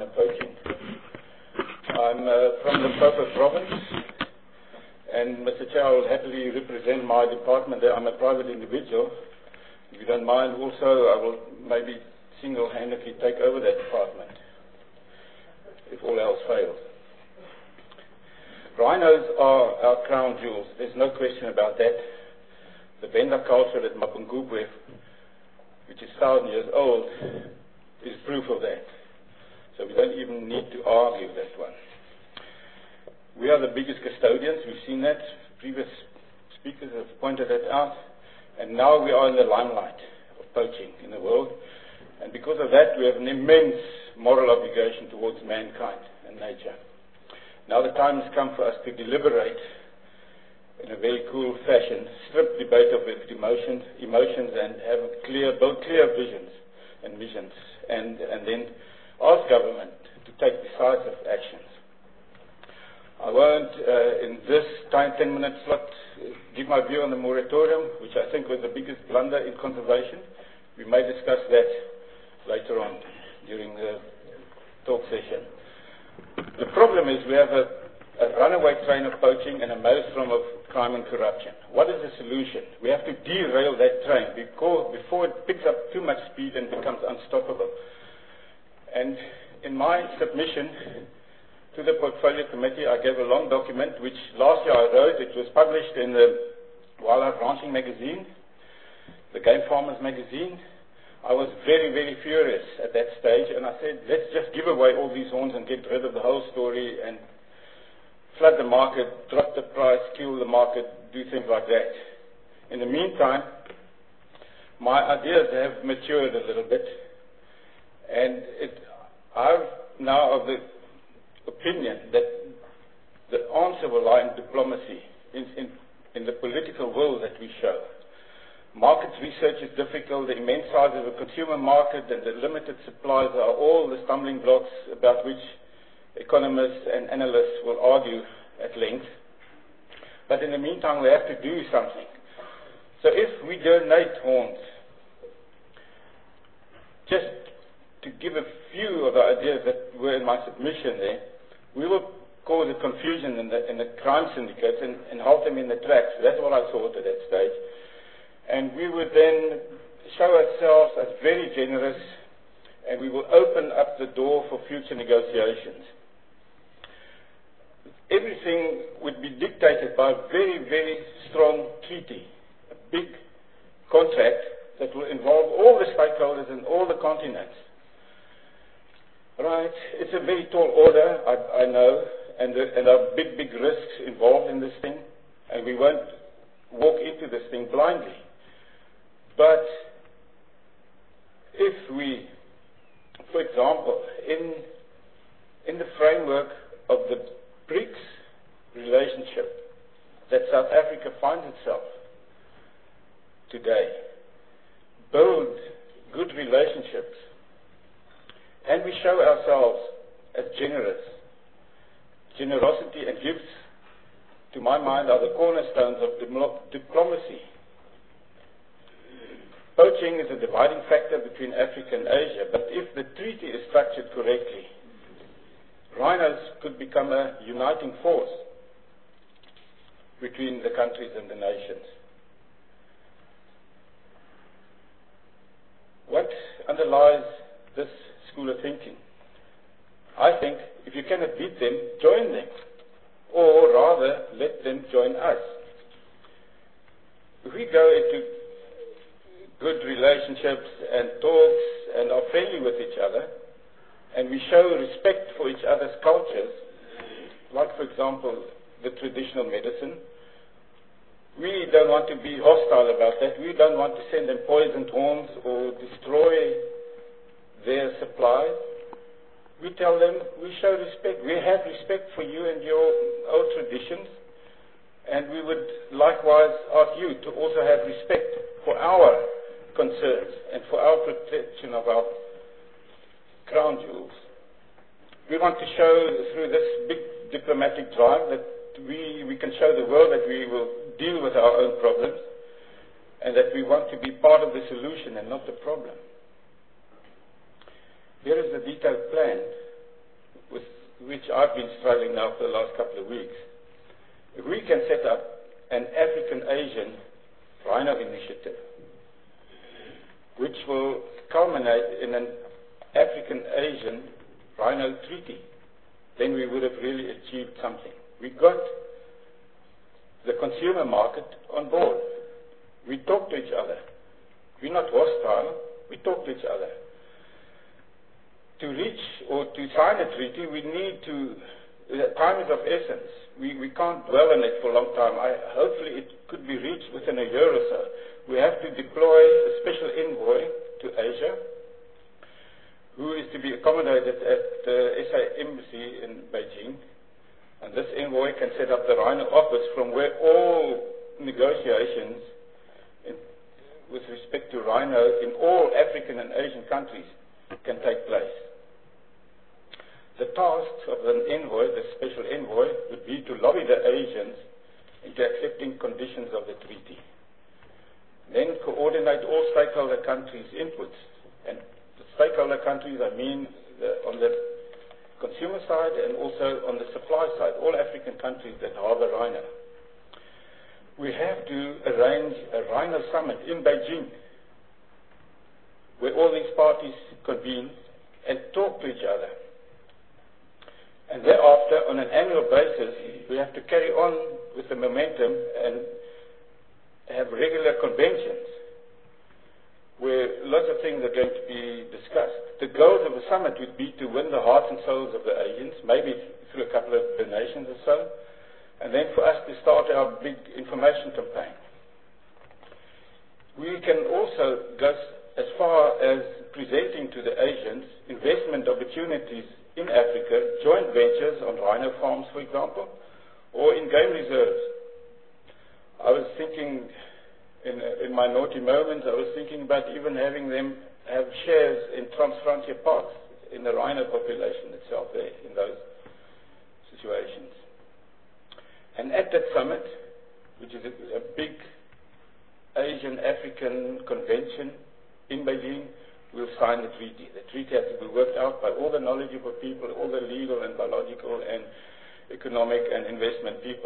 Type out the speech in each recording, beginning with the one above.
minor poaching. I'm from the Limpopo province, and Mr. Chair, I will happily represent my department there. I'm a private individual. If you don't mind, also, I will maybe single-handedly take over that department if all else fails. Rhinos are our crown jewels. There's no question about that. The Venda culture at Mapungubwe, which is 1,000 years old, is proof of that. So we don't even need to argue that one. We are the biggest custodians. We've seen that. Previous speakers have pointed that out. And now we are in the limelight of poaching in the world. And because of that, we have an immense moral obligation towards mankind and nature. Now the time has come for us to deliberate in a very cool fashion, strip debate of its emotions and build clear visions and missions, and then ask government to take decisive actions. I won't, in this 10-minute slot, give my view on the moratorium, which I think was the biggest blunder in conservation. We may discuss that later on during the talk session. The problem is we have a runaway train of poaching and a maelstrom of crime and corruption. What is the solution? We have to derail that train before it picks up too much speed and becomes unstoppable. And in my submission to the Portfolio Committee, I gave a long document which last year I wrote. It was published in the Wildlife Ranching magazine, the Game Farmers magazine. I was very, very furious at that stage, and I said, let's just give away all these horns and get rid of the whole story and flood the market, drop the price, kill the market, do things like that. In the meantime, my ideas have matured a little bit, and I'm now of the opinion that the answer will lie in diplomacy, in the political will that we show. Market research is difficult. The immense size of the consumer market and the limited supplies are all the stumbling blocks about which economists and analysts will argue at length. But in the meantime, we have to do something. So if we donate horns, just to give a few of the ideas that were in my submission there, we will cause a confusion in the crime syndicates and halt them in the tracks. That's what I thought at that stage. And we would then show ourselves as very generous, and we will open up the door for future negotiations. Everything would be dictated by a very, very strong treaty, a big contract that will involve all the stakeholders in all the continents. Right? It's a very tall order, I know, and there are big, big risks involved in this thing, and we won't walk into this thing blindly. But if we, for example, in the framework of the BRICS relationship that South Africa finds itself today, build good relationships, and we show ourselves as generous. Generosity and gifts, to my mind, are the cornerstones of diplomacy. Poaching is a dividing factor between Africa and Asia, but if the treaty is structured correctly, rhinos could become a uniting force between the countries and the nations. What underlies this school of thinking? I think if you cannot beat them, join them, or rather let them join us. If we go into good relationships and talks and are friendly with each other, and we show respect for each other's cultures, like for example the traditional medicine, we don't want to be hostile about that. We don't want to send them poisoned horns or destroy their supplies. We tell them we show respect. We have respect for you and your old traditions, and we would likewise ask you to also have respect for our concerns and for our protection of our crown jewels. We want to show through this big diplomatic drive that we can show the world that we will deal with our own problems and that we want to be part of the solution and not the problem. Here is the detailed plan with which I've been struggling now for the last couple of weeks. If we can set up an African-Asian rhino initiative, which will culminate in an African-Asian rhino treaty, then we would have really achieved something. We got the consumer market on board. We talk to each other. We're not hostile, we talk to each other. To reach or to sign a treaty, we need to, time is of essence. We can't dwell on it for a long time. Hopefully it could be reached within a year or so. We have to deploy a special envoy to Asia, who is to be accommodated at the SA Embassy in Beijing. And this envoy can set up the Rhino office from where all negotiations with respect to rhino in all African and Asian countries can take place. The tasks of an envoy, the special envoy, would be to lobby the Asians into accepting conditions of the treaty. Then coordinate all stakeholder countries' inputs. And the stakeholder countries, I mean on the consumer side and also on the supply side, all African countries that harbor rhino. We have to arrange a rhino summit in Beijing, where all these parties convene and talk to each other. And thereafter, on an annual basis, we have to carry on with the momentum and have regular conventions where lots of things are going to be discussed. The goals of the summit would be to win the hearts and souls of the Asians, maybe through a couple of donations or so, and then for us to start our big information campaign. We can also go as far as presenting to the Asians investment opportunities in Africa, joint ventures on rhino farms, for example, or in game reserves. I was thinking, in my naughty moments, I was thinking about even having them have shares in transfrontier parks in the rhino population itself there, in those situations. And at that summit, which is a big Asian-African convention in Beijing, we'll sign the treaty. The treaty has to be worked out by all the knowledgeable people, all the legal and biological and economic and investment people.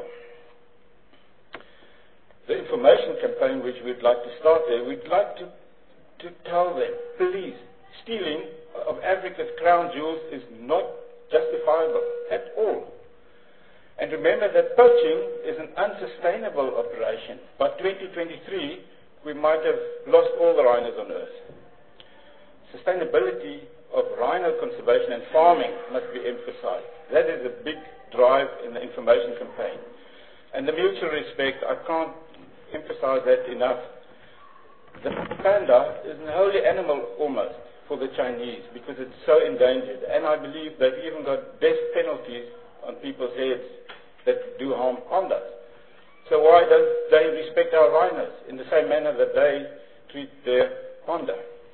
The information campaign which we'd like to start there, we'd like to tell them, please, stealing of Africa's crown jewels is not justifiable at all. And remember that poaching is an unsustainable operation. By 2023, we might have lost all the rhinos on Earth. Sustainability of rhino conservation and farming must be emphasized. That is a big drive in the information campaign. And the mutual respect, I can't emphasize that enough. The panda is an holy animal almost for the Chinese because it's so endangered. And I believe they've even got death penalties on people's heads that do harm pandas. So why don't they respect our rhinos in the same manner that they treat their panda?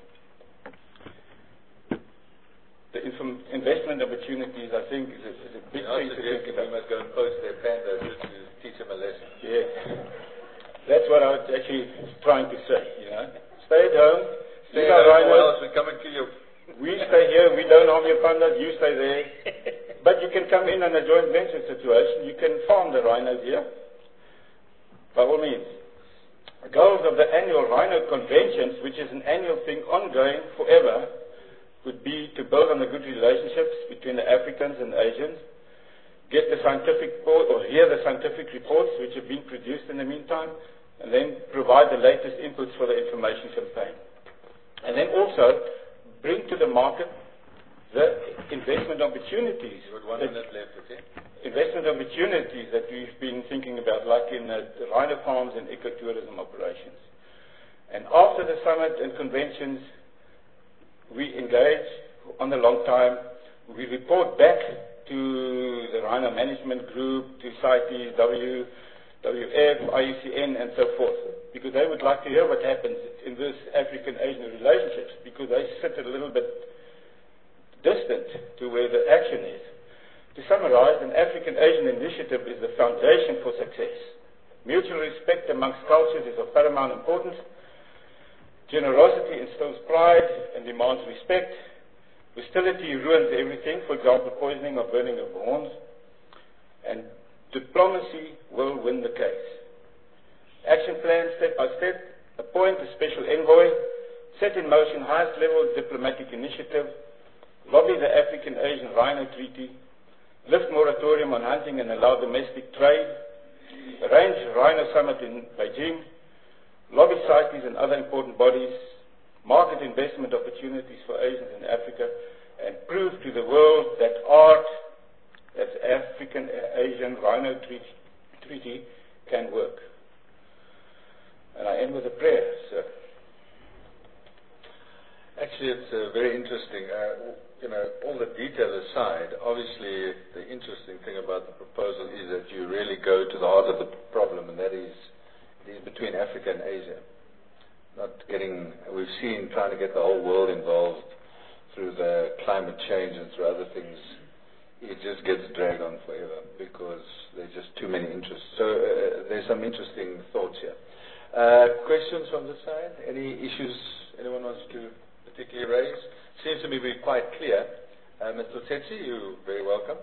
The investment opportunities, I think, is a big thing to think about. We must go and poach their pandas just to teach them a lesson. Yes. That's what I was actually trying to say, you know. Stay at home, stay at home, or else we come and kill you. We stay here, we don't harm your pandas, you stay there. But you can come in on a joint venture situation, you can farm the rhinos here, by all means. The goals of the annual rhino conventions, which is an annual thing ongoing forever, would be to build on the good relationships between the Africans and Asians, get the scientific report, or hear the scientific reports which have been produced in the meantime, and then provide the latest inputs for the information campaign. And then also bring to the market the investment opportunities. You've got 1 minute left, okay? Investment opportunities that we've been thinking about, like in the rhino farms and ecotourism operations. And after the summit and conventions, we engage on the long time. We report back to the Rhino Management Group, to CITES, WWF, IUCN, and so forth, because they would like to hear what happens in this African-Asian relationships, because they sit a little bit distant to where the action is. To summarize, an African-Asian initiative is the foundation for success. Mutual respect amongst cultures is of paramount importance. Generosity instills pride and demands respect. Hostility ruins everything, for example, poisoning or burning of horns. And diplomacy will win the case. Action plan step by step, appoint a special envoy, set in motion highest level diplomatic initiative, lobby the African-Asian Rhino Treaty, lift moratorium on hunting and allow domestic trade, arrange Rhino Summit in Beijing, lobby CITES and other important bodies, market investment opportunities for Asians in Africa, and prove to the world that art, as African-Asian Rhino Treaty, can work. And I end with a prayer, sir. Actually, it's very interesting. All the detail aside, obviously the interesting thing about the proposal is that you really go to the heart of the problem, and that is between Africa and Asia. We've seen trying to get the whole world involved through the climate change and through other things, it just gets dragged on forever because there's just too many interests. So there's some interesting thoughts here. Questions from this side? Any issues anyone wants to particularly raise? Seems to me to be quite clear. Mr. Tsetsi, you're very welcome.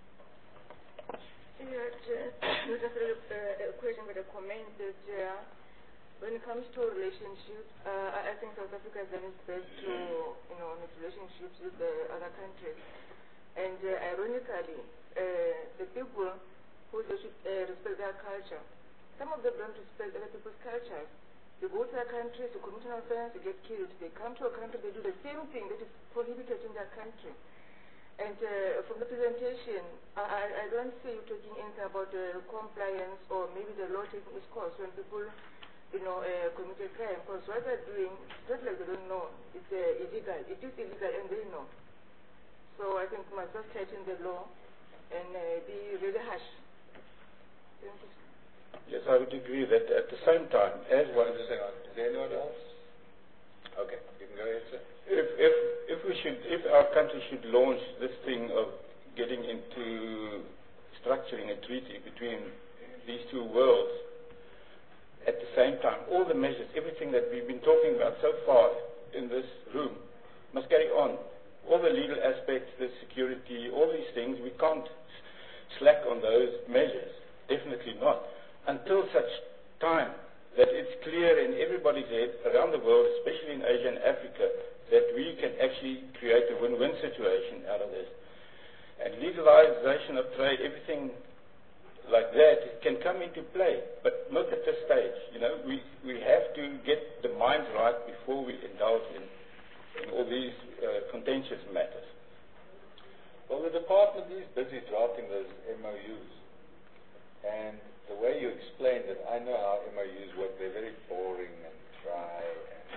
Not necessarily a question but a comment that when it comes to relationships, I think South Africa has done its best to, its relationships with the other countries. And ironically, the people who respect their culture, some of them don't respect other people's cultures. They go to their countries to commit an offense, they get killed. They come to a country, they do the same thing that is prohibited in their country. And from the presentation, I don't see you talking anything about compliance or maybe the law taking its course when people, commit a crime. Because what they're doing, it's not like they don't know. It's illegal. It is illegal and they know. So I think we must just tighten the law and be really harsh. Thank you. Yes, I would agree that at the same time, as one... Just hang on. Is there anyone else? Okay, you can go ahead, sir. If our country should launch this thing of getting into structuring a treaty between these two worlds, at the same time, all the measures, everything that we've been talking about so far in this room, must carry on. All the legal aspects, the security, all these things, we can't slack on those measures. Definitely not. Until such time that it's clear in everybody's head around the world, especially in Asia and Africa, that we can actually create a win-win situation out of this. And legalization of trade, everything like that can come into play, but not at this stage. We have to get the minds right before we indulge in all these contentious matters. Well, the department is busy drafting those MOUs, and the way you explained it, I know how MOUs work. They're very boring and dry, and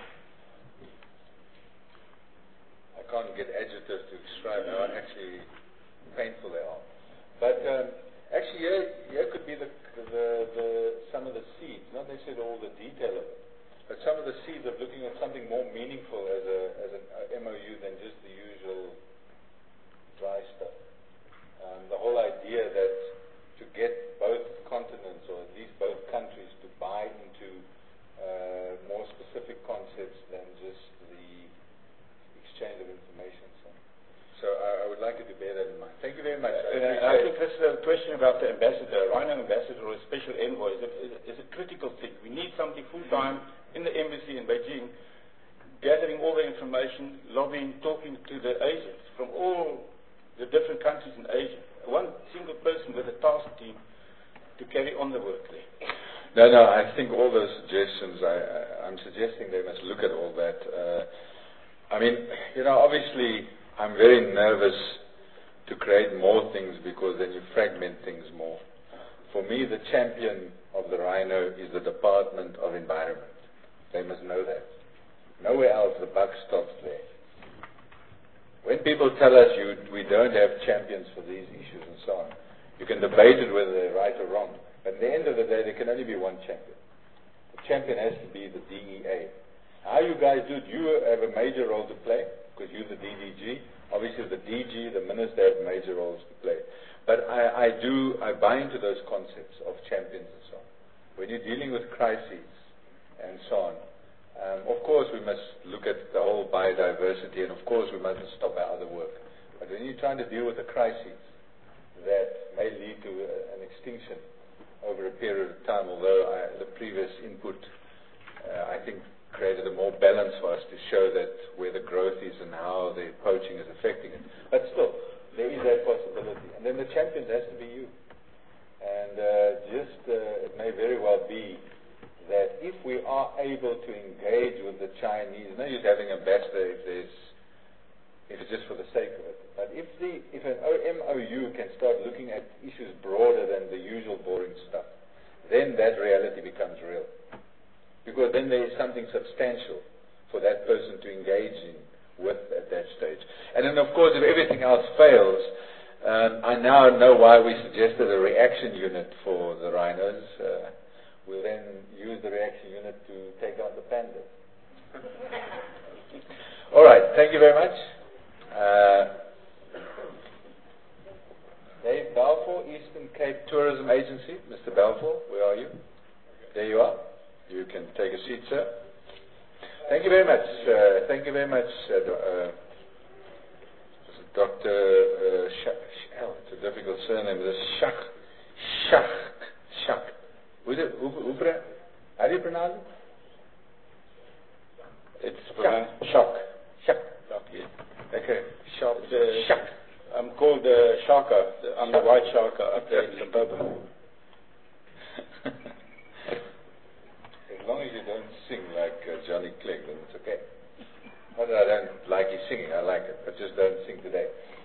I can't get adjectives to describe how actually painful they are. But actually, here could be some of the seeds, not necessarily all the detail of it, but some of the seeds of looking at something more meaningful as an MOU than just the usual dry stuff. The whole idea that to get both continents, or at least both countries, to buy into more specific concepts than just the exchange of information. So I would like you to bear that in mind. Thank you very much. I think this question about the ambassador, Rhino ambassador or a special envoy, is a critical thing. We need somebody full-time in the embassy in Beijing, gathering all the information, lobbying, talking to the Asians from all the different countries in Asia. One single person with a task team to carry on the work there. No, I think all those suggestions, I'm suggesting they must look at all that. Obviously, I'm very nervous to create more things because then you fragment things more. For me, the champion of the Rhino is the Department of Environment. They must know that. Nowhere else the buck stops there. When people tell us we don't have champions for these issues and so on, you can debate it whether they're right or wrong. But at the end of the day, there can only be one champion. The champion has to be the DEA. How you guys do it, you have a major role to play, because you're the DDG. Obviously, the DG, the minister, have major roles to play. But I buy into those concepts of champions and so on. When you're dealing with crises and so on, Of course, we must look at the whole biodiversity, and of course, we mustn't stop our other work. But when you're trying to deal with a crisis that may lead to an extinction over a period of time, although the previous input, I think, created a more balance for us to show that where the growth is and how the poaching is affecting it. But still, there is that possibility. And then the champions has to be you. And it may very well be that if we are able to engage with the Chinese, no use having ambassador if it's just for the sake of it. But if an MOU can start looking at issues broader than the usual boring stuff, then that reality becomes real. Because then there is something substantial for that person to engage in with at that stage. And then, of course, if everything else fails, I now know why we suggested a reaction unit for the rhinos. We'll then use the reaction unit to take out the pandas. All right, thank you very much. Dave Balfour, Eastern Cape Tourism Agency. Mr. Balfour, where are you? There you are. You can take a seat, sir. Thank you very much. Thank you very much, Dr. It's a difficult surname. It's Shak. How do you pronounce it? It's pronounced Shak. Okay. Shak. I'm called Shaka. I'm the white Shaka up there in Zimbabwe. As long as you don't sing like Johnny Clegg, then it's okay. Not that I don't like his singing, I like it, but just don't sing today.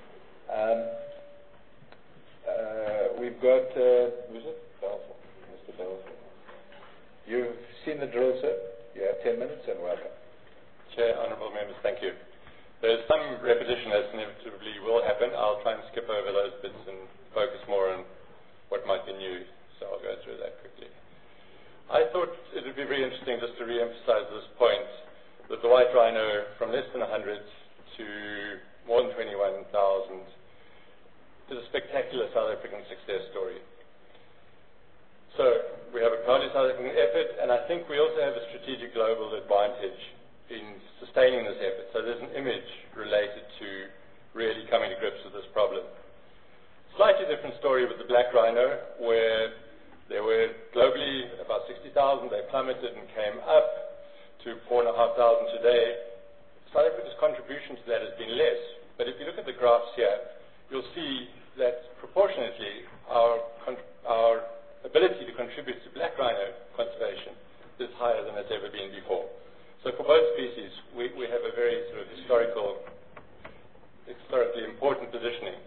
We've got, who's it? Balfour. Mr. Balfour. You've seen the drill, sir? You have 10 minutes and welcome. Chair, honourable members, thank you. There's some repetition as inevitably will happen. I'll try and skip over those bits and focus more on what might be new, so I'll go through that quickly. I thought it would be very interesting just to re-emphasize this point that the white rhino from less than 100 to more than 21,000 is a spectacular South African success story. So we have a proudly South African effort, and I think we also have a strategic global advantage in sustaining this effort. So there's an image related to really coming to grips with this problem. Slightly different story with the black rhino, where there were globally about 60,000. They plummeted and came up to 4,500 today. South Africa's contribution to that has been less. But if you look at the graphs here, you'll see that proportionately our ability to contribute to black rhino conservation is higher than it's ever been before. So for both species, we have a very sort of historically important positioning.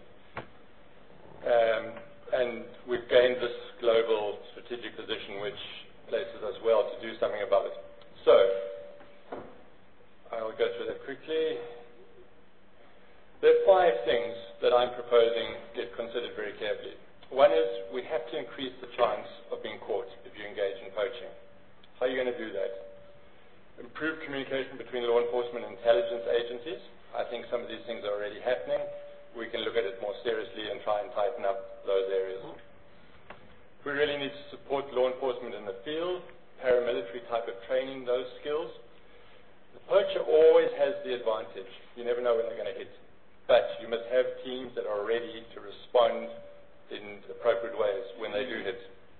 And we've gained this global strategic position which places us well to do something about it. So, I'll go through that quickly. There are 5 things that I'm proposing get considered very carefully. One is we have to increase the chance of being caught if you engage in poaching. How are you going to do that? Improve communication between law enforcement and intelligence agencies. I think some of these things are already happening. We can look at it more seriously and try and tighten up those areas. We really need to support law enforcement in the field, paramilitary type of training, those skills. The poacher always has the advantage. You never know when they're going to hit. But you must have teams that are ready to respond in appropriate ways when they do hit.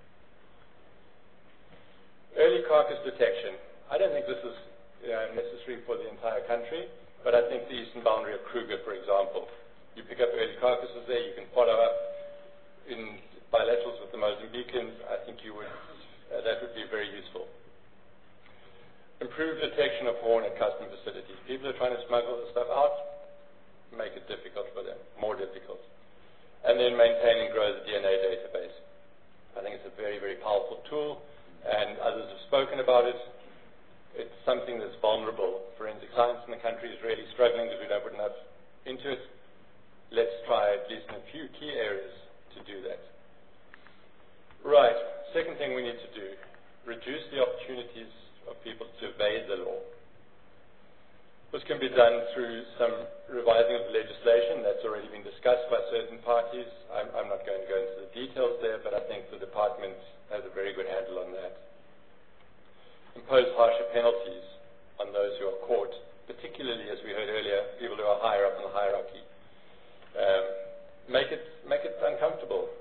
Early carcass detection. I don't think this is necessary for the entire country, but I think the eastern boundary of Kruger, for example, you pick up early carcasses there, you can follow up in bilaterals with the Mozambicans. I think you would, that would be very useful. Improved detection of horn at custom facilities. People are trying to smuggle the stuff out, make it difficult for them, more difficult. And then maintain and grow the DNA database. I think it's a very, very powerful tool, and others have spoken about it. It's something that's vulnerable. Forensic science in the country is really struggling because we don't put enough into it. Let's try, at least in a few key areas, to do that. Right. Second thing we need to do, reduce the opportunities of people to evade the law. This can be done through some revising of the legislation that's already been discussed by certain parties. I'm not going to go into the details there, but I think the department has a very good handle on that. Impose harsher penalties. on those who are caught, particularly, as we heard earlier, people who are higher up in the hierarchy. Make it uncomfortable.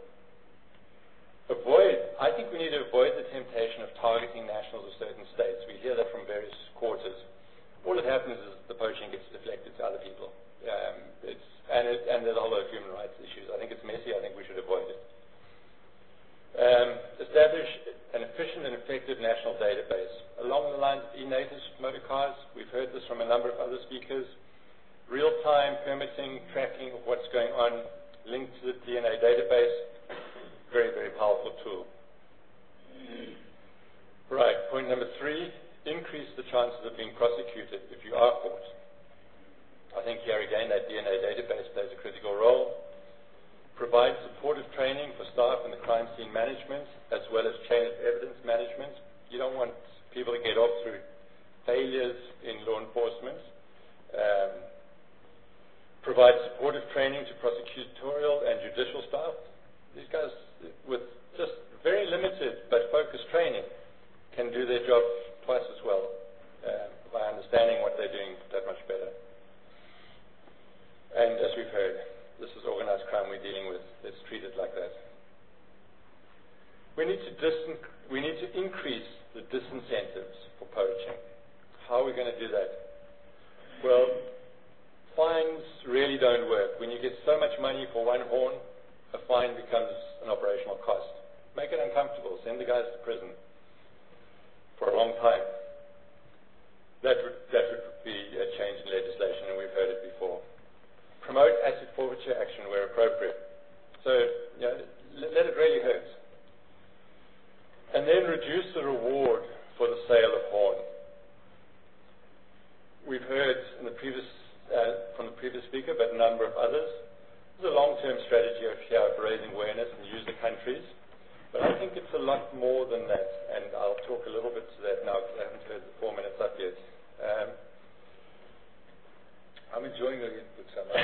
I think we need to avoid the temptation of targeting nationals of certain states. We hear that from various quarters. All that happens is the poaching gets deflected to other people. And there's a whole lot of human rights issues. I think it's messy. I think we should avoid it. Establish an efficient and effective national database. Along the lines of e-native motor cars, we've heard this from a number of other speakers. Real-time permitting, tracking of what's going on, linked to the DNA database. Very, very powerful tool. Right, point number 3, increase the chances of being prosecuted if you are caught. I think here again that DNA database plays a critical role. Provide supportive training for staff in the crime scene management as well as chain of evidence management. You don't want people to get off through failures in law enforcement. Provide supportive training to prosecutorial and judicial staff. These guys, with just very limited but focused training, can do their job twice as well by understanding what they're doing that much better. And as we've heard, this is organized crime we're dealing with. It's treated like that. We need to increase the disincentives for poaching. How are we going to do that? Well, fines really don't work. When you get so much money for one horn, a fine becomes an operational cost. Make it uncomfortable. Send the guys to prison for a long time. That would be a change in legislation, and we've heard it before. Promote asset forfeiture action where appropriate. So, let it really hurt. And then reduce the reward for the sale of horn. We've heard in from the previous speaker, but a number of others. There's a long-term strategy of raising awareness in user countries, but I think it's a lot more than that, and I'll talk a little bit to that now because I haven't heard the 4 minutes up yet. I'm enjoying the input.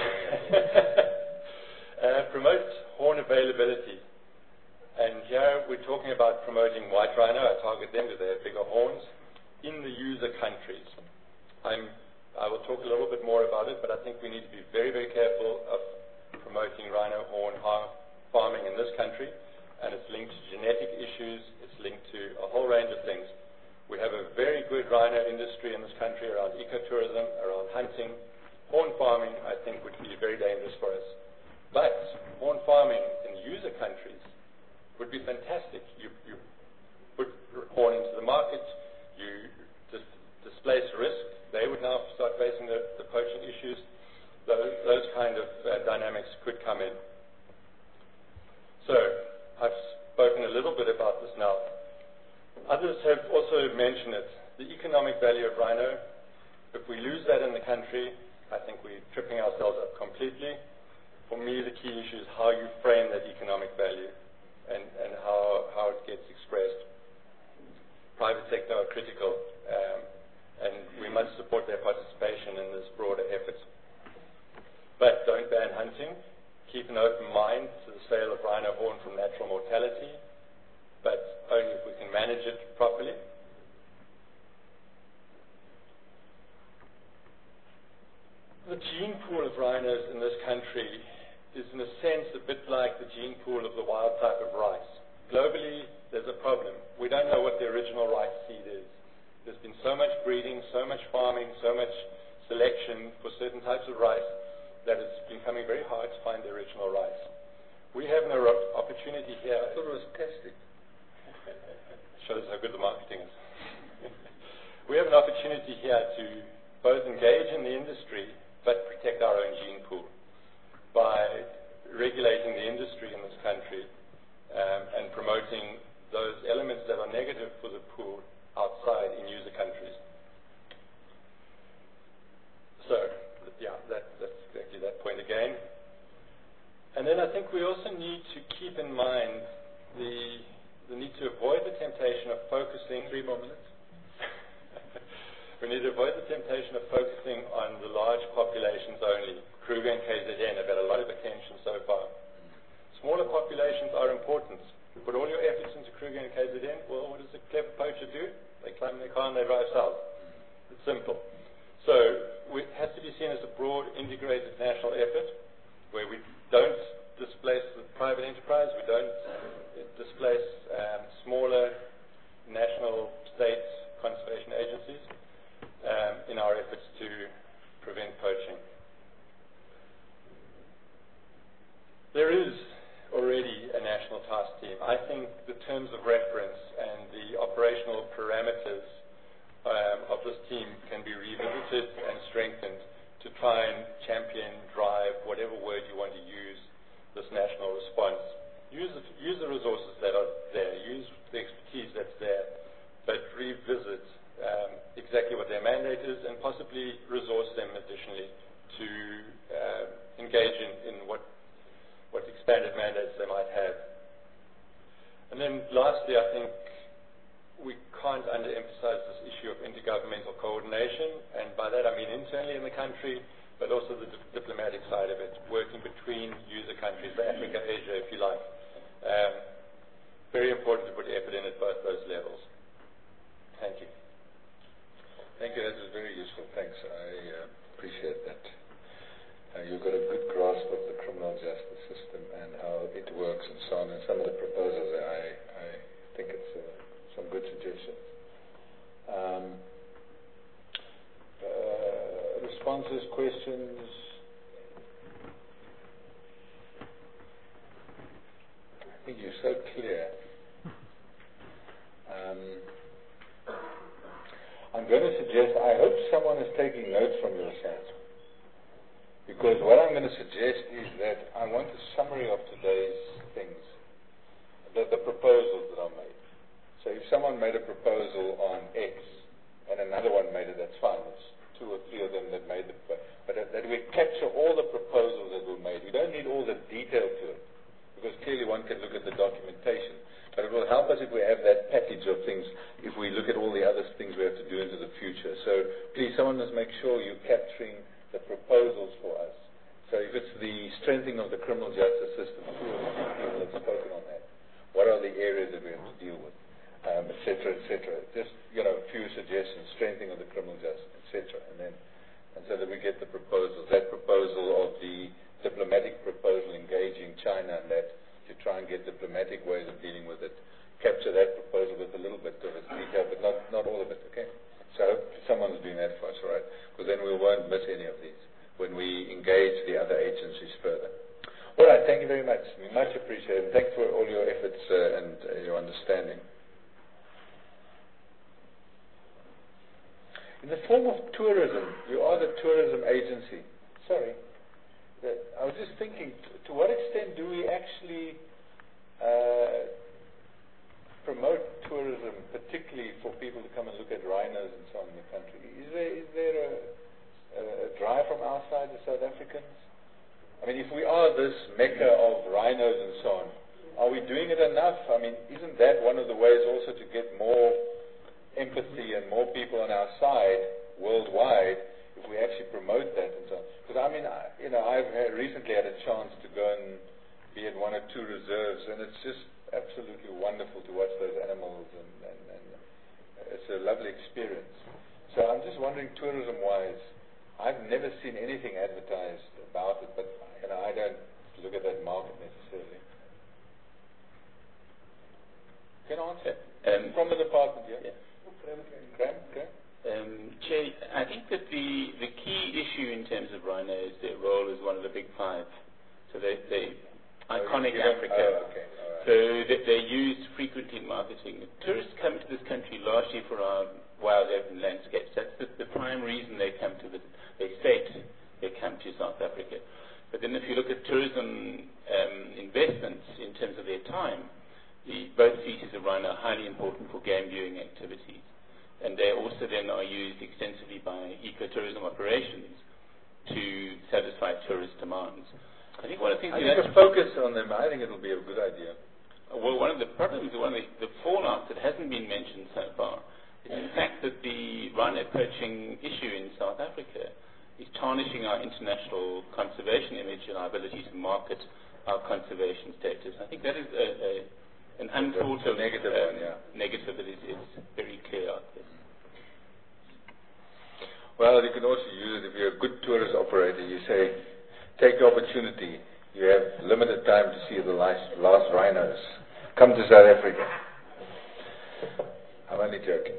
Promote horn availability. And here we're talking about promoting white rhino. I target them because they have bigger horns in the user countries. I will talk a little bit more about it, but I think we need to be very, very careful of promoting rhino horn farming in this country, and it's linked to genetic issues, it's linked to a whole range of things. We have a very good rhino industry in this country around ecotourism, around hunting. Horn farming, I think, would be very dangerous for us. But horn farming in user countries would be fantastic. You put horn into the market, you displace risk. They would now start facing the poaching issues. Those kind of dynamics could come in. So, I've spoken a little bit about this now. Others have also mentioned it. The economic value of rhino, if we lose that in the country, I think we're tripping ourselves up completely. For me, the key issue is how you frame that economic value and how it gets expressed. Private sector are critical, and we must support their participation in this broader effort. But don't ban hunting. Keep an open mind to the sale of rhino horn from natural mortality, but only if we can manage it properly. The gene pool of rhinos in this country is in a sense a bit like the gene pool of the wild type of rice. Globally, there's a problem. We don't know what the original rice seed is. There's been so much breeding, so much farming, so much selection for certain types of rice that it's becoming very hard to find the original rice. We have an opportunity here. I thought it was plastic. Shows how good the marketing is. We have an opportunity here to both engage in the industry but protect our own gene pool by regulating the industry in this country and promoting those elements that are negative for the pool outside in user countries. So, that's exactly that point again. And then I think we also need to keep in mind the need to avoid the temptation of focusing... 3 more minutes. We need to avoid the temptation of focusing on the large populations only. Kruger and KZN have had a lot of attention so far. Smaller populations are important. Put all your efforts into Kruger and KZN, well, what does a clever poacher do? They climb in their car and they drive south. It's simple. So it has to be seen as a broad, integrated national effort where we don't displace the private enterprise, we don't displace smaller national state conservation agencies in our efforts to prevent poaching. There is already a national task team. I think the terms of reference and the operational parameters of this team can be revisited and strengthened to try and champion, drive, whatever word you want to use, this national response. Use the resources that are there, use the expertise that's there, but revisit exactly what their mandate is and possibly resource them additionally to engage in what expanded mandates they might have. And then lastly, I think we can't underemphasize this issue of intergovernmental coordination, and by that I mean internally in the country, but also the diplomatic side of it, working between user countries, Africa, Asia, if you like. Very important to put effort in at both those levels. Thank you. Thank you. That was very useful. Thanks. I appreciate that. You've got a good grasp of the criminal justice system and how it works and so on. And some of the proposals, I think it's some good suggestions. Responses, questions? I think you're so clear. I'm going to suggest, I hope someone is taking notes from your side. Because what I'm going to suggest is that I want a summary of today's things, the proposals that are made. So if someone made a proposal on X and another one made it, that's fine. It's 2 or 3 of them that made it. But that we capture all the proposals that were made. We don't need all the detail to it, because clearly one can look at the documentation. But it will help us if we have that package of things, if we look at all the other things we have to do into the future. So please, someone must make sure you're capturing the proposals for us. So if it's the strengthening of the criminal justice system, 2 or 3 people have spoken on that. What are the areas that we have to deal with, et cetera, et cetera. Just, a few suggestions, strengthening of the criminal justice, et cetera. And so that we get the proposals. That proposal of the diplomatic proposal engaging China and that to try and get diplomatic ways of dealing with it. Capture that proposal with a little bit of its detail, but not all of it, okay? So I hope someone's doing that for us, all right? Because then we won't miss any of these when we engage the other agencies further. All right, thank you very much. We much appreciate it. Thanks for all your efforts and your understanding. In the form of tourism, you are the tourism agency. Sorry. I was just thinking, to what extent do we actually promote tourism, particularly for people to come and look at rhinos and so on in the country? Is there a drive from our side, the South Africans? I mean, if we are this mecca of rhinos and so on, are we doing it enough? I mean, isn't that one of the ways also to get more empathy and more people on our side worldwide, if we actually promote that and so on? Because I mean, I've recently had a chance to go and be at 1 or 2 reserves, and it's just absolutely wonderful to watch those animals, and it's a lovely experience. So I'm just wondering, tourism-wise, I've never seen anything advertised about it, but I don't look at that market necessarily. Can I answer? From the department, yeah? Graham? Chair, I think that the key issue in terms of rhino is their role as one of the big 5. So they iconic Africa. Oh, okay. All right. So they're used frequently in marketing. Tourists come to this country largely for our wild open landscapes. That's the prime reason they come to they come to South Africa. But then if you look at tourism investments in terms of their time, both species of rhino are highly important for game viewing activities. And they also then are used extensively by ecotourism operations to satisfy tourist demands. I think one of the things I think a focus on them, I think it'll be a good idea. Well, one of the problems, the fallout that hasn't been mentioned so far, is the fact that the rhino poaching issue in South Africa is tarnishing our international conservation image and our ability to market our conservation status. I think that is an unthought of negative one, yeah. Negative that is very clear out there. Well, you can also use it if you're a good tourist operator. You say, take the opportunity. You have limited time to see the last rhinos. Come to South Africa. I'm only joking.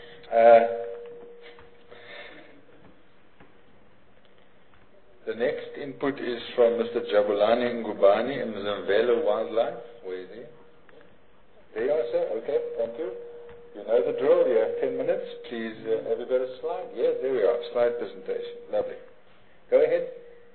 The next input is from Mr. Jabulani Ngubani in Zimvelo Wildlife. Where is he? There you are, sir. Okay, thank you. You know the drill. You have 10 minutes. Please, have you got a slide? Yes, there we are. Slide presentation. Lovely. Go ahead.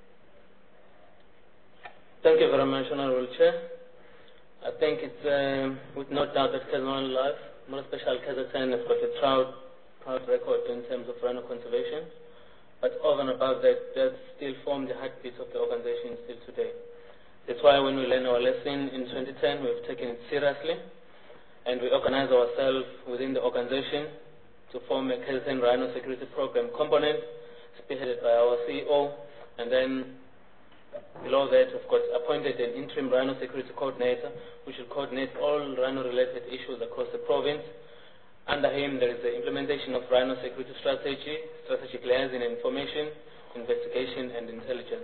Thank you very much, Honorable Chair. I think it's with no doubt that KZN Life, more especially KZN, has got a proud record in terms of rhino conservation. But over and above that, that still form the heartbeat of the organization still today. That's why when we learned our lesson in 2010, we've taken it seriously, and we organize ourselves within the organization to form a KZN Rhino Security Program component, spearheaded by our CEO, and then below that, of course, appointed an interim Rhino Security Coordinator, which will coordinate all rhino-related issues across the province. Under him, there is the implementation of Rhino Security Strategy, strategic liaison and information, investigation and intelligence.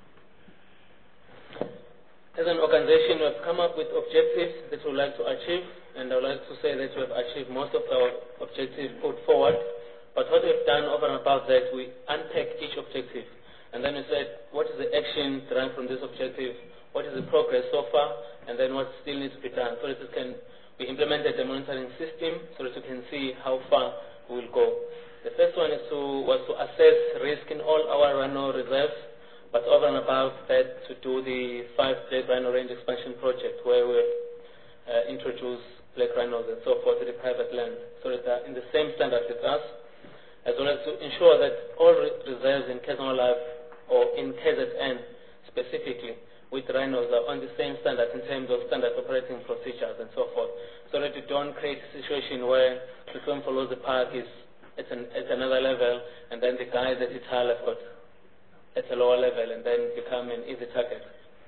As an organization, we have come up with objectives that we would like to achieve, and I would like to say that we have achieved most of our objectives put forward. But what we've done over and above that, we unpacked each objective. And then we said, what is the action derived from this objective? What is the progress so far? And then what still needs to be done so that we implemented the monitoring system so that we can see how far we will go. The first one was to assess risk in all our rhino reserves, but over and above that, to do the 5-day rhino range expansion project where we introduce black rhinos and so forth to the private land so that they're in the same standard with us, as well as to ensure that all reserves in KZN Life or in KZN specifically with rhinos are on the same standard in terms of standard operating procedures and so forth, so that you don't create a situation where the swim follows the park is at another level, and then the guys at Ital have got at a lower level and then become an easy target.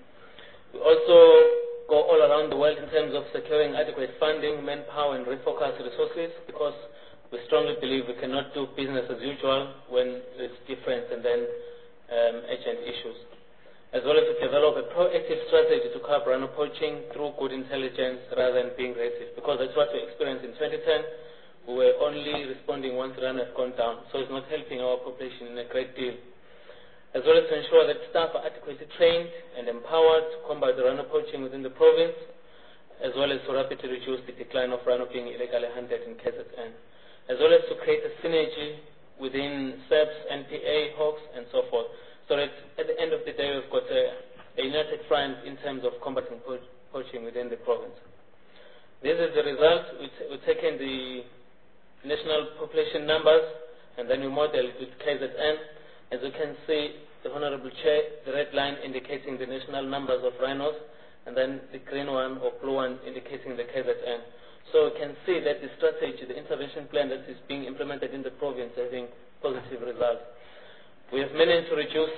We also go all around the world in terms of securing adequate funding, manpower, and refocus resources, because we strongly believe we cannot do business as usual when it's different and then urgent issues. As well as to develop a proactive strategy to curb rhino poaching through good intelligence rather than being reactive, because that's what we experienced in 2010. We were only responding once the rhino had gone down, so it's not helping our population in a great deal. As well as to ensure that staff are adequately trained and empowered to combat the rhino poaching within the province, as well as to rapidly reduce the decline of rhino being illegally hunted in KZN, as well as to create a synergy within SEPS, NPA, Hawks, and so forth, so that at the end of the day we've got a united front in terms of combating poaching within the province. This is the result. We've taken the national population numbers and then we model it with KZN. As you can see, the Honorable Chair, the red line indicating the national numbers of rhinos, and then the green one or blue one indicating the KZN. So you can see that the strategy, the intervention plan that is being implemented in the province is having positive results. We have managed to reduce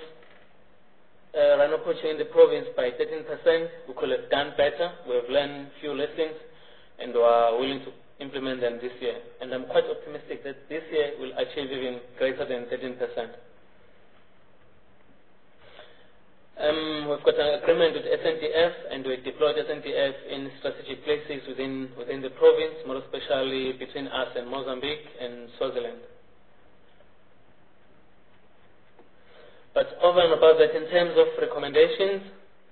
rhino poaching in the province by 13%. We could have done better. We have learned few lessons and we are willing to implement them this year. And I'm quite optimistic that this year we'll achieve even greater than 13%. We've got an agreement with SNDF, and we deployed SNDF in strategic places within the province, more especially between us and Mozambique and Swaziland. But over and above that, in terms of recommendations,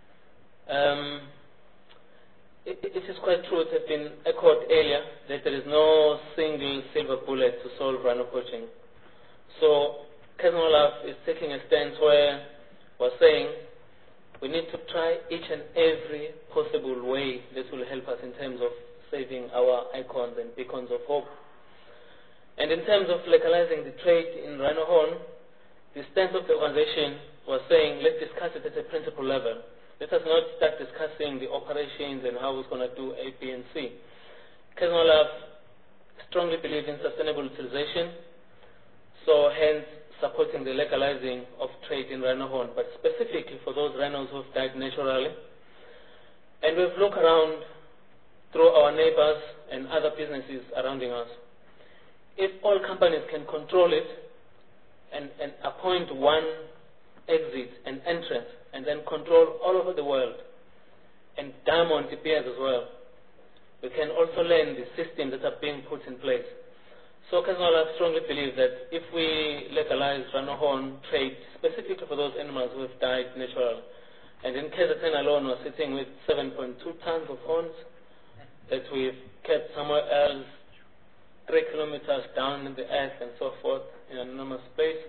it is quite true, it has been echoed earlier, that there is no single silver bullet to solve rhino poaching. So KZN Life is taking a stance where we're saying we need to try each and every possible way that will help us in terms of saving our icons and beacons of hope. And in terms of legalizing the trade in rhino horn, the stance of the organization was saying, let's discuss it at a principal level. Let us not start discussing the operations and how it's going to do A, B, and C. KZN Life strongly believes in sustainable utilization, so hence supporting the legalizing of trade in rhino horn, but specifically for those rhinos who have died naturally. And we've looked around through our neighbors and other businesses surrounding us. If all companies can control it, and appoint one exit and entrance, and then control all over the world, and diamond DPS as well, we can also learn the systems that are being put in place. So KwaZulu-Natal strongly believe that if we legalize rhino horn trade, specifically for those animals who have died natural, and in KZN alone we're sitting with 7.2 tons of horns that we've kept somewhere else 3 kilometers down in the earth and so forth in an enormous space.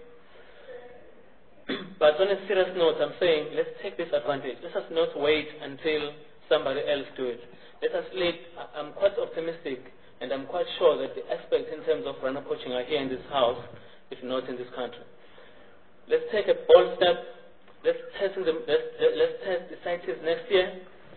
But on a serious note, I'm saying let's take this advantage. Let us not wait until somebody else do it. Let us lead. I'm quite optimistic, and I'm quite sure that the aspects in terms of rhino poaching are here in this house, if not in this country. Let's take a bold step. Let's test the CITES next year.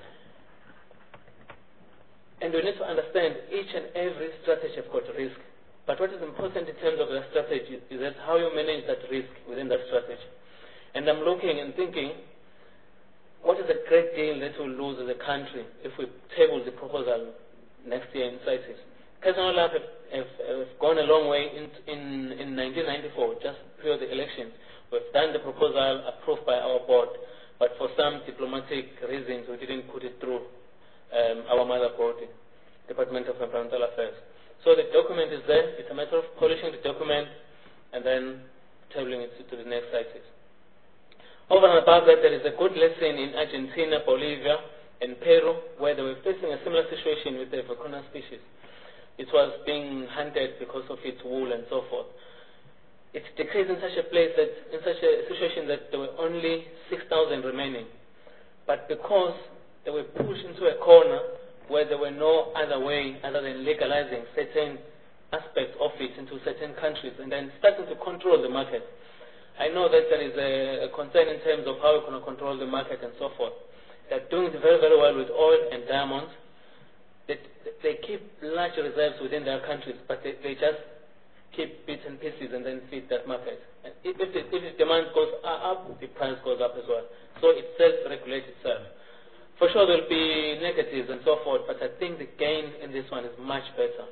And we need to understand each and every strategy has got risk. But what is important in terms of the strategy is that how you manage that risk within that strategy. And I'm looking and thinking, what is a great deal that we'll lose as a country if we table the proposal next year in CITES? KwaZulu-Natal have gone a long way in 1994, just before the election. We've done the proposal approved by our board, but for some diplomatic reasons we didn't put it through our mother body, Department of Environmental Affairs. So the document is there. It's a matter of polishing the document and then tabling it to the next CITES. Over and above that, there is a good lesson in Argentina, Bolivia, and Peru, where they were facing a similar situation with the vicuna species. It was being hunted because of its wool and so forth. It decreased in such a place that, in such a situation that there were only 6,000 remaining. But because they were pushed into a corner where there were no other way other than legalizing certain aspects of it into certain countries and then starting to control the market. I know that there is a concern in terms of how we're going to control the market and so forth. They're doing it very, very well with oil and diamonds. They keep large reserves within their countries, but they just keep bits and pieces and then feed that market. And if the demand goes up, the price goes up as well. So it self-regulates itself. For sure there will be negatives and so forth, but I think the gain in this one is much better.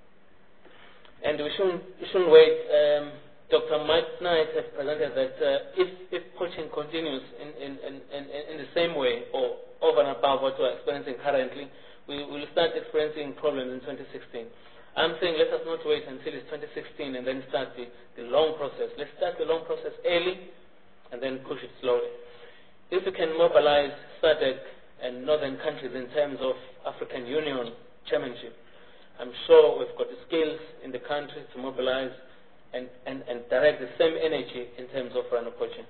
And we shouldn't wait. Dr. Mike Knight has presented that if poaching continues in the same way or over and above what we're experiencing currently, we will start experiencing problems in 2016. I'm saying let us not wait until it's 2016 and then start the long process. Let's start the long process early and then push it slowly. If we can mobilize SADC and northern countries in terms of African Union chairmanship, I'm sure we've got the skills in the country to mobilize and direct the same energy in terms of rhino poaching.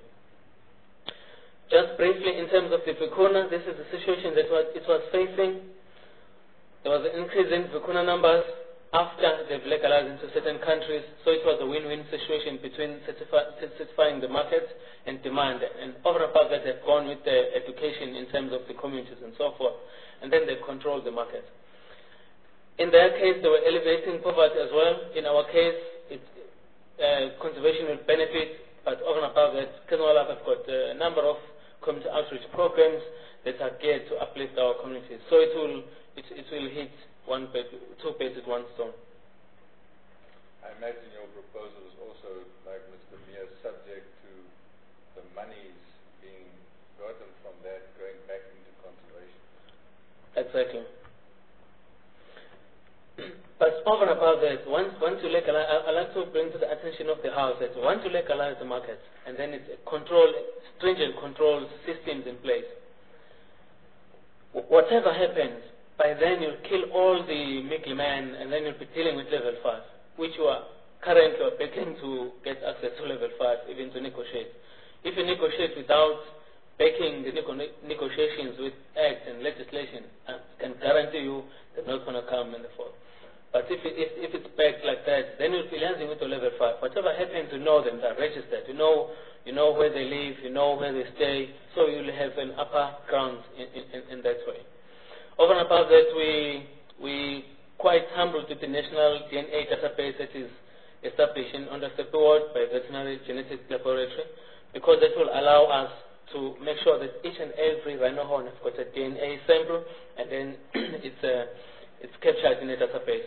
Just briefly, in terms of the vicuna, this is the situation that it was facing. There was an increase in vicuna numbers after they've legalized into certain countries, so it was a win-win situation between satisfying the market and demand. And over and above that, they've gone with the education in terms of the communities and so forth, and then they controlled the market. In their case, they were elevating poverty as well. In our case, conservation will benefit, but over and above that, KwaZulu-Natal have got a number of community outreach programs that are geared to uplift our communities. So it will hit two birds with one stone. I imagine your proposal is also, like Mr. Mears, subject to the monies being gotten from that going back into conservation. Exactly. But over and above that, once you legalize, I like to bring to the attention of the House that once you legalize the market, and then it's stringent control systems in place, whatever happens, by then you'll kill all the middlemen, and then you'll be dealing with level 5, which you are currently begging to get access to level 5, even to negotiate. If you negotiate without backing the negotiations with acts and legislation, I can guarantee you they're not going to come in the fall. But if it's backed like that, then you'll be liaising with the level 5. Whatever happens, you know them, they're registered. You know where they live, you know where they stay, so you'll have an upper ground in that way. Over and above that, we quite humbled with the National DNA database that is established under the board by Veterinary Genetics Laboratory, because that will allow us to make sure that each and every rhino horn has got a DNA sample, and then it's captured in a database.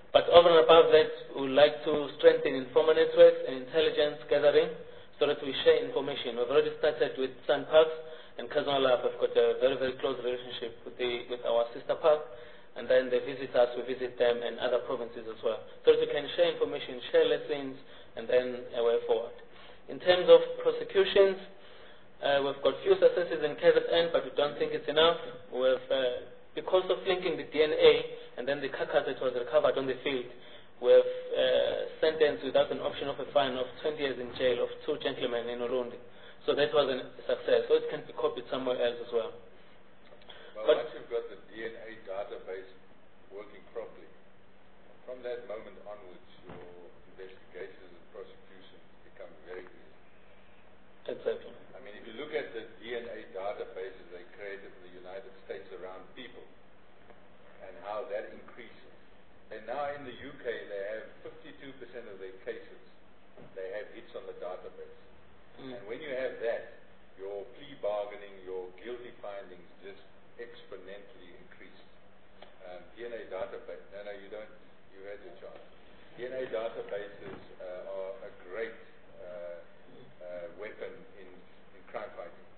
But over and above that, we would like to strengthen informal networks and intelligence gathering so that we share information. We've already started with SunParks, and KwaZulu-Natal have got a very, very close relationship with our sister park, and then they visit us, we visit them, and other provinces as well. So that we can share information, share lessons, and then a way forward. In terms of prosecutions, we've got few successes in KZN, but we don't think it's enough. Because of linking the DNA and then the carcass that was recovered on the field, we've sentenced without an option of a fine of 20 years in jail of 2 gentlemen in Urundi. So that was a success. So it can be copied somewhere else as well. Well, once you've got the DNA database working properly, from that moment onwards, your investigations and prosecutions become very easy. Exactly. I mean, if you look at the DNA databases they created in the United States around people and how that increases. And now in the UK, they have 52% of their cases, they have hits on the database. And when you have that, your plea bargaining, your guilty findings just exponentially increase. DNA database, no, you don't, you had your chance. DNA databases are a great weapon in crime fighting,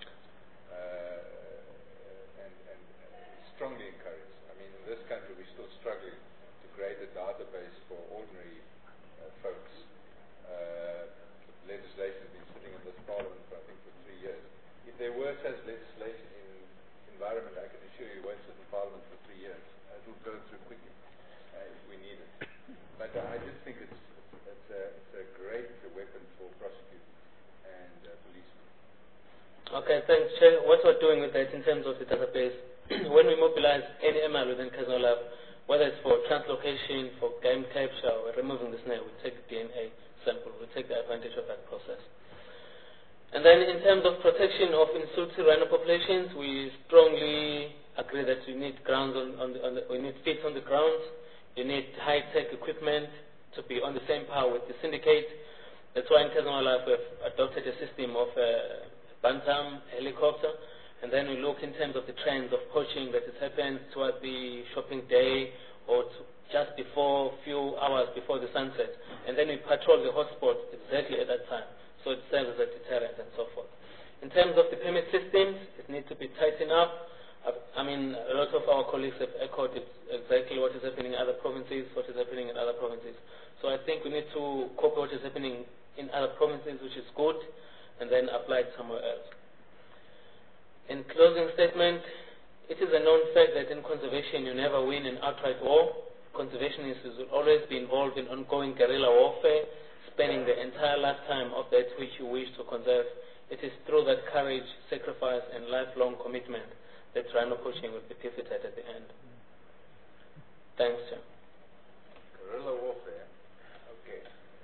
and strongly encouraged. I mean, in this country, we're still struggling to create a database for ordinary folks. Legislation has been sitting in this parliament for, I think, for 3 years. If there were such legislation in environment, I can assure you it won't sit in parliament for 3 years. It will go through quickly if we need it. But I just think it's a great weapon for prosecutors and policemen. Okay, thanks, Chair. What we're doing with that in terms of the database, when we mobilize any ML within KwaZulu-Natal, whether it's for translocation, for game capture, or removing the snare, we take the DNA sample, we take the advantage of that process. And then in terms of protection of insulted rhino populations, we strongly agree that we need grounds we need feet on the ground, you need high-tech equipment to be on the same par with the syndicate. That's why in KwaZulu-Natal we've adopted a system of Bantam helicopter, and then we look in terms of the trends of poaching that has happened toward the shopping day or just before, few hours before the sunset, and then we patrol the hotspots exactly at that time, so it serves as a deterrent and so forth. In terms of the permit systems, it needs to be tightened up. I mean, a lot of our colleagues have echoed exactly what is happening in other provinces, what is happening in other provinces. So I think we need to copy what is happening in other provinces, which is good, and then apply it somewhere else. In closing statement, it is a known fact that in conservation you never win an outright war. Conservationists will always be involved in ongoing guerrilla warfare, spanning the entire lifetime of that which you wish to conserve. It is through that courage, sacrifice, and lifelong commitment that rhino poaching will be defeated at the end. Thanks, Chair. Guerrilla warfare. Okay.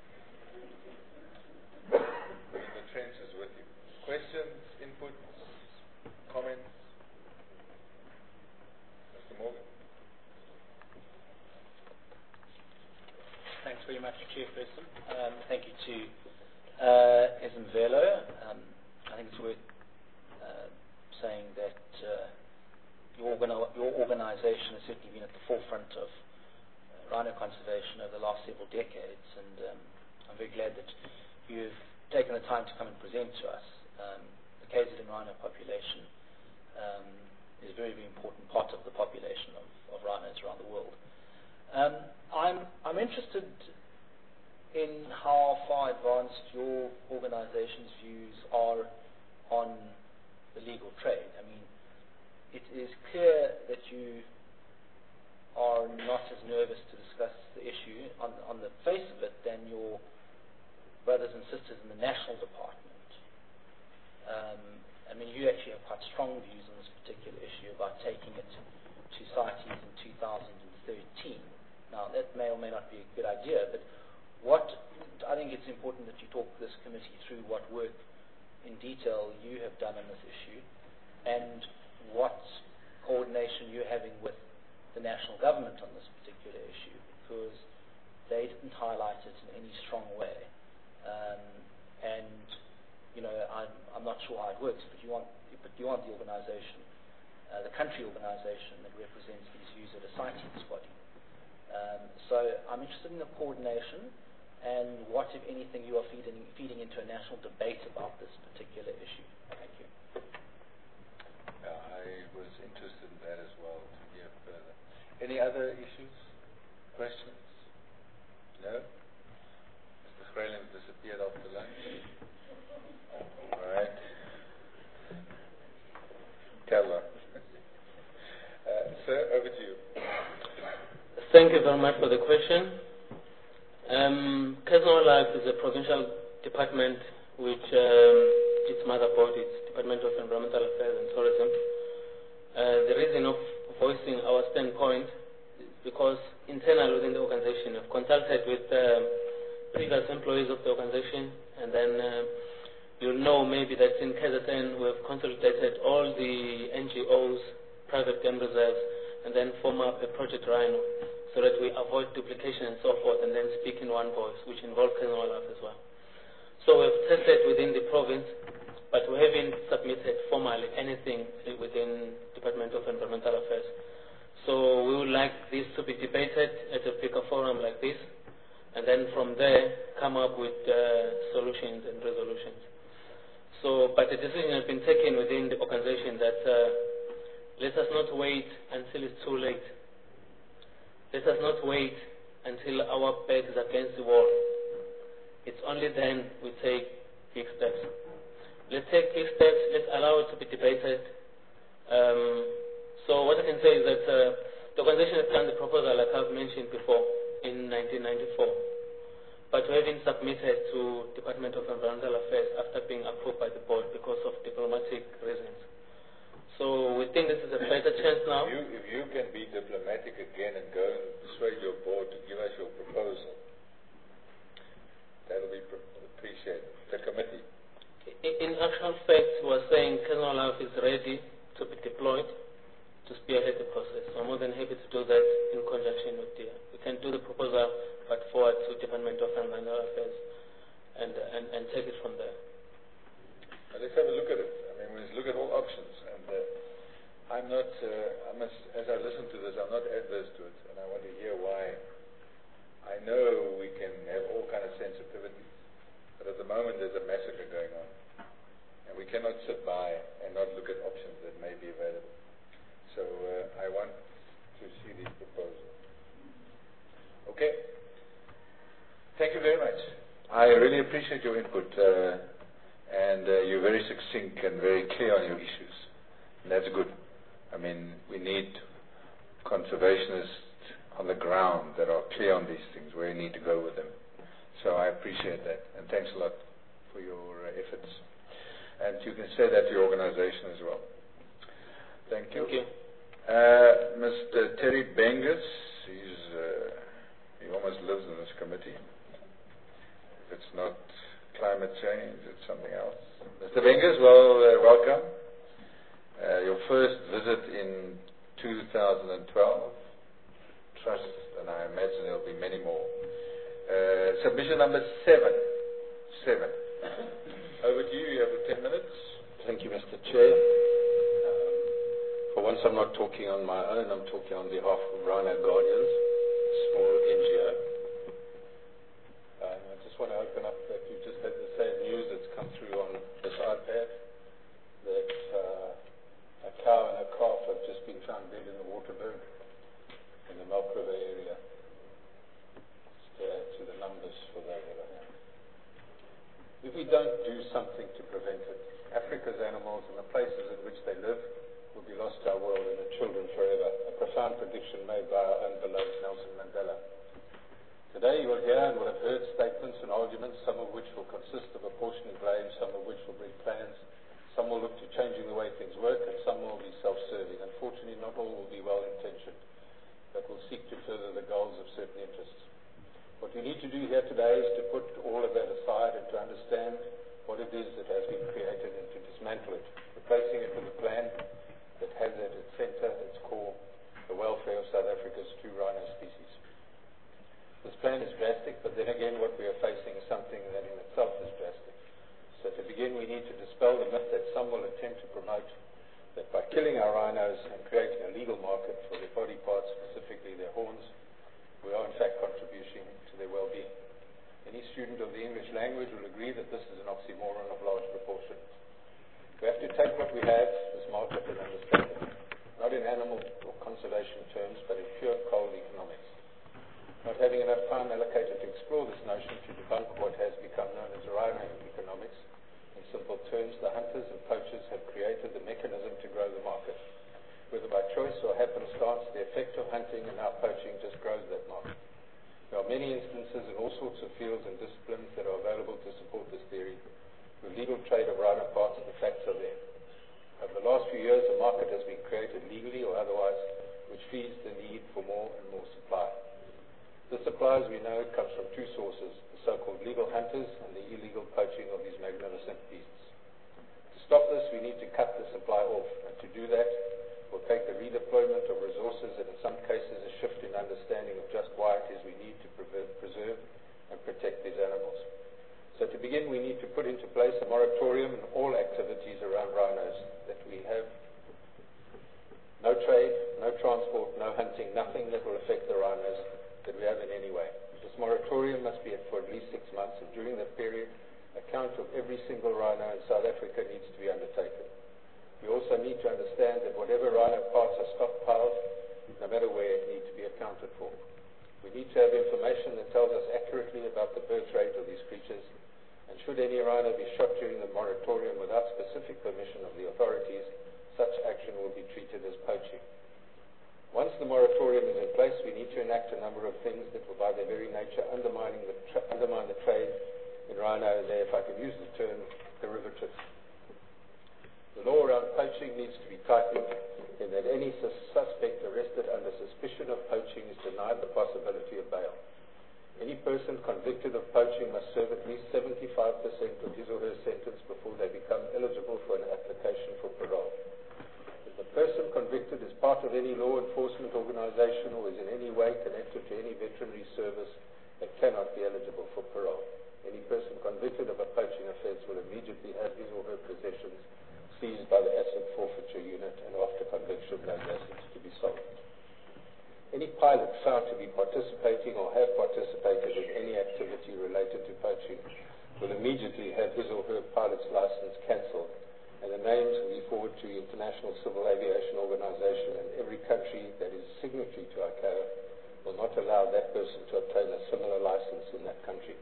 In the trenches with you. Questions, inputs, comments? Mr. Morgan. Thanks very much, Chairperson. Thank you to Esemvelo. I think it's worth saying that your organisation has certainly been at the forefront of rhino conservation over the last several decades, and I'm very glad that you've taken the time to come and present to us. The KZN rhino population is a very, very important part of the population of rhinos around the world. I'm interested in how far advanced your organization's views are on the legal trade. I mean, it is clear that you are not as nervous to discuss the issue on the face of it than your brothers and sisters in the National Department. I mean, you actually have quite strong views on this particular issue about taking it to CITES in 2013. Now, that may or may not be a good idea, but I think it's important that you talk this committee through what work in detail you have done on this issue and what coordination you're having with the national government on this particular issue, because they didn't highlight it in any strong way. And, you know, I'm not sure how it works, but you want the organization, the country organization that represents these views at a CITES body, So I'm interested in the coordination and what, if anything, you are feeding into a national debate about this particular issue. Thank you. Yeah, I was interested in that as well, to hear further. Any other issues? Questions? No? Mr. Schrelin disappeared after lunch. All right. Tella. Sir, over to you. Thank you very much for the question. Casino Life is a provincial department which its mother body, its Department of Environmental Affairs and Tourism. The reason of voicing our standpoint is because internal within the organization we've consulted with previous employees of the organization, and then you'll know maybe that in KZN we've consolidated all the NGOs, private game reserves, and then form up a Project Rhino, so that we avoid duplication and so forth, and then speak in one voice, which involves Casino Life as well. So we've tested within the province, but we haven't submitted formally anything within Department of Environmental Affairs. So we would like this to be debated at a bigger forum like this, and then from there come up with solutions and resolutions. So, but the decision has been taken within the organization that let us not wait until it's too late. Let us not wait until our back is against the wall. It's only then we take big steps. Let's take big steps. Let's allow it to be debated. So what I can say is that the organization has done the proposal, like I've mentioned before, in 1994. But we haven't submitted to Department of Environmental Affairs after being approved by the board because of diplomatic reasons. So we think this is a better chance now. If you can be diplomatic again and go and persuade your board to give us your proposal, that will be appreciated. The committee. In actual fact, we're saying Casino Life is ready to be deployed to spearhead the process. So I'm more than happy to do that in conjunction with DIA. We can do the proposal, but forward to Department of Environmental Affairs and take it from there. Now let's have a look at it. I mean, let's look at all options. I'm not, as I listen to this, I'm not adverse to it, and I want to hear why. I know we can have all kind of sensitivities, but at the moment there's a massacre going on, and we cannot sit by and not look at options that may be available. So I want to see these proposals. Okay. Thank you very much. I really appreciate your input, and you're very succinct and very clear on your issues. And that's good. I mean, we need conservationists on the ground that are clear on these things, where you need to go with them. So I appreciate that, and thanks a lot for your efforts. And you can say that to your organization as well. Thank you. Thank you. Mr. Terry Bengus, he almost lives in this committee. If it's not climate change, it's something else. Mr. Bengus, well, welcome. Your first visit in 2012. Trust, and I imagine there'll be many more. Submission number 7. Over to you. You have 10 minutes. Thank you, Mr. Chair. For once, I'm not talking on my own. I'm talking on behalf of Rhino Guardians, a small NGO. I just want to open up that you just had the same news that's come through on this iPad, that a cow and a calf have just been found dead in the Waterberg in the Milk River area. Just to add to the numbers for those that are here. If we don't do something to prevent it, Africa's animals and the places in which they live will be lost to our world and our children forever. A profound prediction made by our own beloved Nelson Mandela. Today you will hear and will have heard statements and arguments, some of which will consist of apportioning blame, some of which will bring plans, some will look to changing the way things work, and some will be self-serving. Unfortunately, not all will be well-intentioned, but will seek to further the goals of certain interests. What we need to do here today is to put all of that aside and to understand what it is that has been created and to dismantle it, replacing it with a plan that has at its center, its core, the welfare of South Africa's 2 rhino species. This plan is drastic, but then again what we are facing is something that in itself is drastic. So to begin, we need to dispel the myth that some will attempt to promote that by killing our rhinos and creating a legal market for their body parts, specifically their horns, we are in fact contributing to their well-being. Any student of the English language will agree that this is an oxymoron of large proportion. We have to take what we have, this market, and understand it, not in animal or conservation terms, but in pure cold economics. Not having enough time allocated to explore this notion to debunk what has become known as rhino economics. In simple terms, the hunters and poachers have created the mechanism to grow the market. Whether by choice or happenstance, the effect of hunting and now poaching just grows that market. There are many instances in all sorts of fields and disciplines that are available to support this theory. With legal trade of rhino parts, the facts are there. Over the last few years, a market has been created legally or otherwise, which feeds the need for more and more supply. This supply, as we know, comes from two sources, the so-called legal hunters and the illegal poaching of these magnificent beasts. To stop this, we need to cut the supply off, and to do that will take the redeployment of resources and in some cases a shift in understanding of just why it is we need to preserve and protect these animals. So to begin, we need to put into place a moratorium on all activities around rhinos, that we have no trade, no transport, no hunting, nothing that will affect the rhinos that we have in any way. This moratorium must be for at least 6 months, and during that period, a count of every single rhino in South Africa needs to be undertaken. We also need to understand that whatever rhino parts are stockpiled, no matter where, need to be accounted for. We need to have information that tells us accurately about the birth rate of these creatures, and should any rhino be shot during the moratorium without specific permission of the authorities, such action will be treated as poaching. Once the moratorium is in place, we need to enact a number of things that will by their very nature undermine the trade in rhino, and if I can use the term, derivatives. The law around poaching needs to be tightened in that any suspect arrested under suspicion of poaching is denied the possibility of bail. Any person convicted of poaching must serve at least 75% of his or her sentence before they become eligible for an application for parole. If the person convicted is part of any law enforcement organization or is in any way connected to any veterinary service, they cannot be eligible for parole. Any person convicted of a poaching offense will immediately have his or her possessions seized by the asset forfeiture unit, and after conviction, those assets to be sold. Any pilot found to be participating or have participated in any activity related to poaching will immediately have his or her pilot's license cancelled, and the names will be forwarded to the International Civil Aviation Organization, and every country that is signatory to ICAO will not allow that person to obtain a similar license in that country.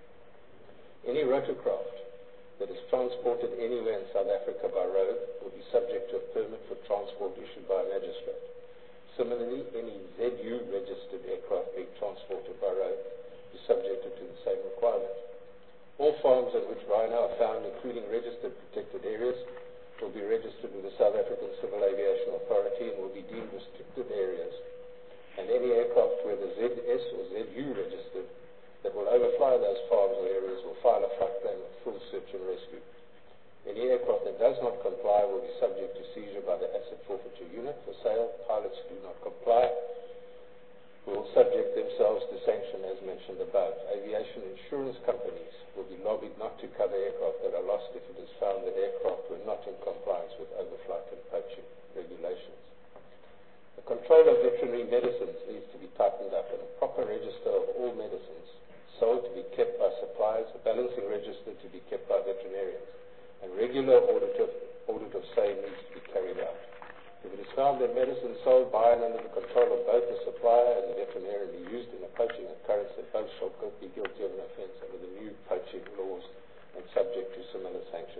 Any rotorcraft that is transported anywhere in South Africa by road will be subject to a permit for transport issued by a magistrate. Similarly, any ZU registered aircraft being transported by road is subjected to the same requirement. All farms in which rhino are found, including registered protected areas, will be registered with the South African Civil Aviation Authority and will be deemed restricted areas. And any aircraft where the ZS or ZU registered that will overfly those farms or areas will file a flight plan with full search and rescue. Any aircraft that does not comply will be subject to seizure by the asset forfeiture unit for sale. Pilots who do not comply will subject themselves to sanction as mentioned above. Aviation insurance companies will be lobbied not to cover aircraft that are lost if it is found that aircraft were not in compliance with overflight and poaching regulations. The control of veterinary medicines needs to be tightened up, and a proper register of all medicines sold to be kept by suppliers, a balancing register to be kept by veterinarians, and regular audit of same needs to be carried out. If it is found that medicine sold by and under the control of both the supplier and the veterinarian be used in a poaching occurrence, that both shall be guilty of an offence under the new poaching laws and subject to similar sanction.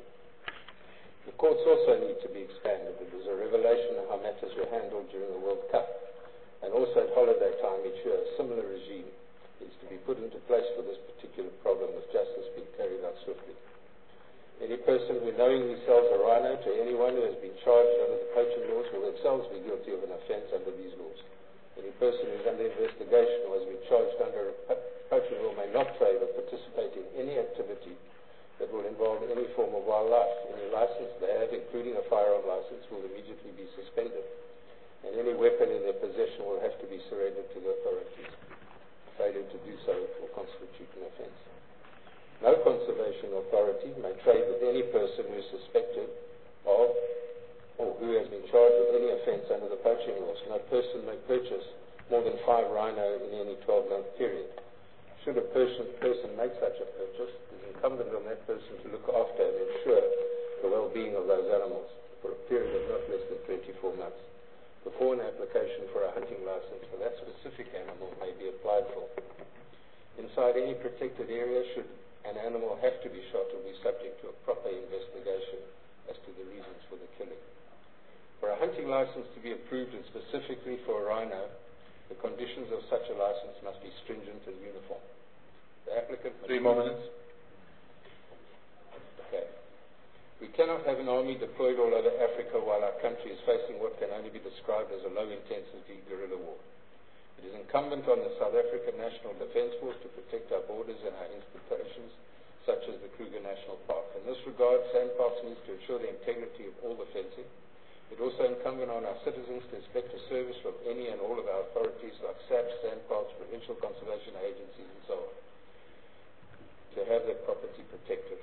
The courts also need to be expanded. It was a revelation of how matters were handled during the World Cup, and also at holiday time each year. A similar regime is to be put into place for this particular problem, with justice being carried out swiftly. Any person who knowingly sells a rhino to anyone who has been charged under the poaching laws will themselves be guilty of an offence under these laws. Any person who is under investigation or has been charged under a poaching law may not trade or participate in any activity that will involve any form of wildlife. Any license they have, including a firearm license, will immediately be suspended, and any weapon in their possession will have to be surrendered to the authorities. Failure to do so will constitute an offence. No conservation authority may trade with any person who is suspected of or who has been charged with any offence under the poaching laws. No person may purchase more than 5 rhino in any 12-month period. Should a person make such a purchase, it is incumbent on that person to look after and ensure the well-being of those animals for a period of not less than 24 months before an application for a hunting license for that specific animal may be applied for. Inside any protected area, should an animal have to be shot, will be subject to a proper investigation as to the reasons for the killing. For a hunting license to be approved, and specifically for a rhino, the conditions of such a license must be stringent and uniform. The applicant... 3 more minutes. Okay. We cannot have an army deployed all over Africa while our country is facing what can only be described as a low-intensity guerrilla war. It is incumbent on the South African National Defence Force to protect our borders and our institutions, such as the Kruger National Park. In this regard, SANParks needs to ensure the integrity of all the fencing. It is also incumbent on our citizens to expect a service from any and all of our authorities like SAPS, SANParks, provincial conservation agencies, and so on, to have their property protected.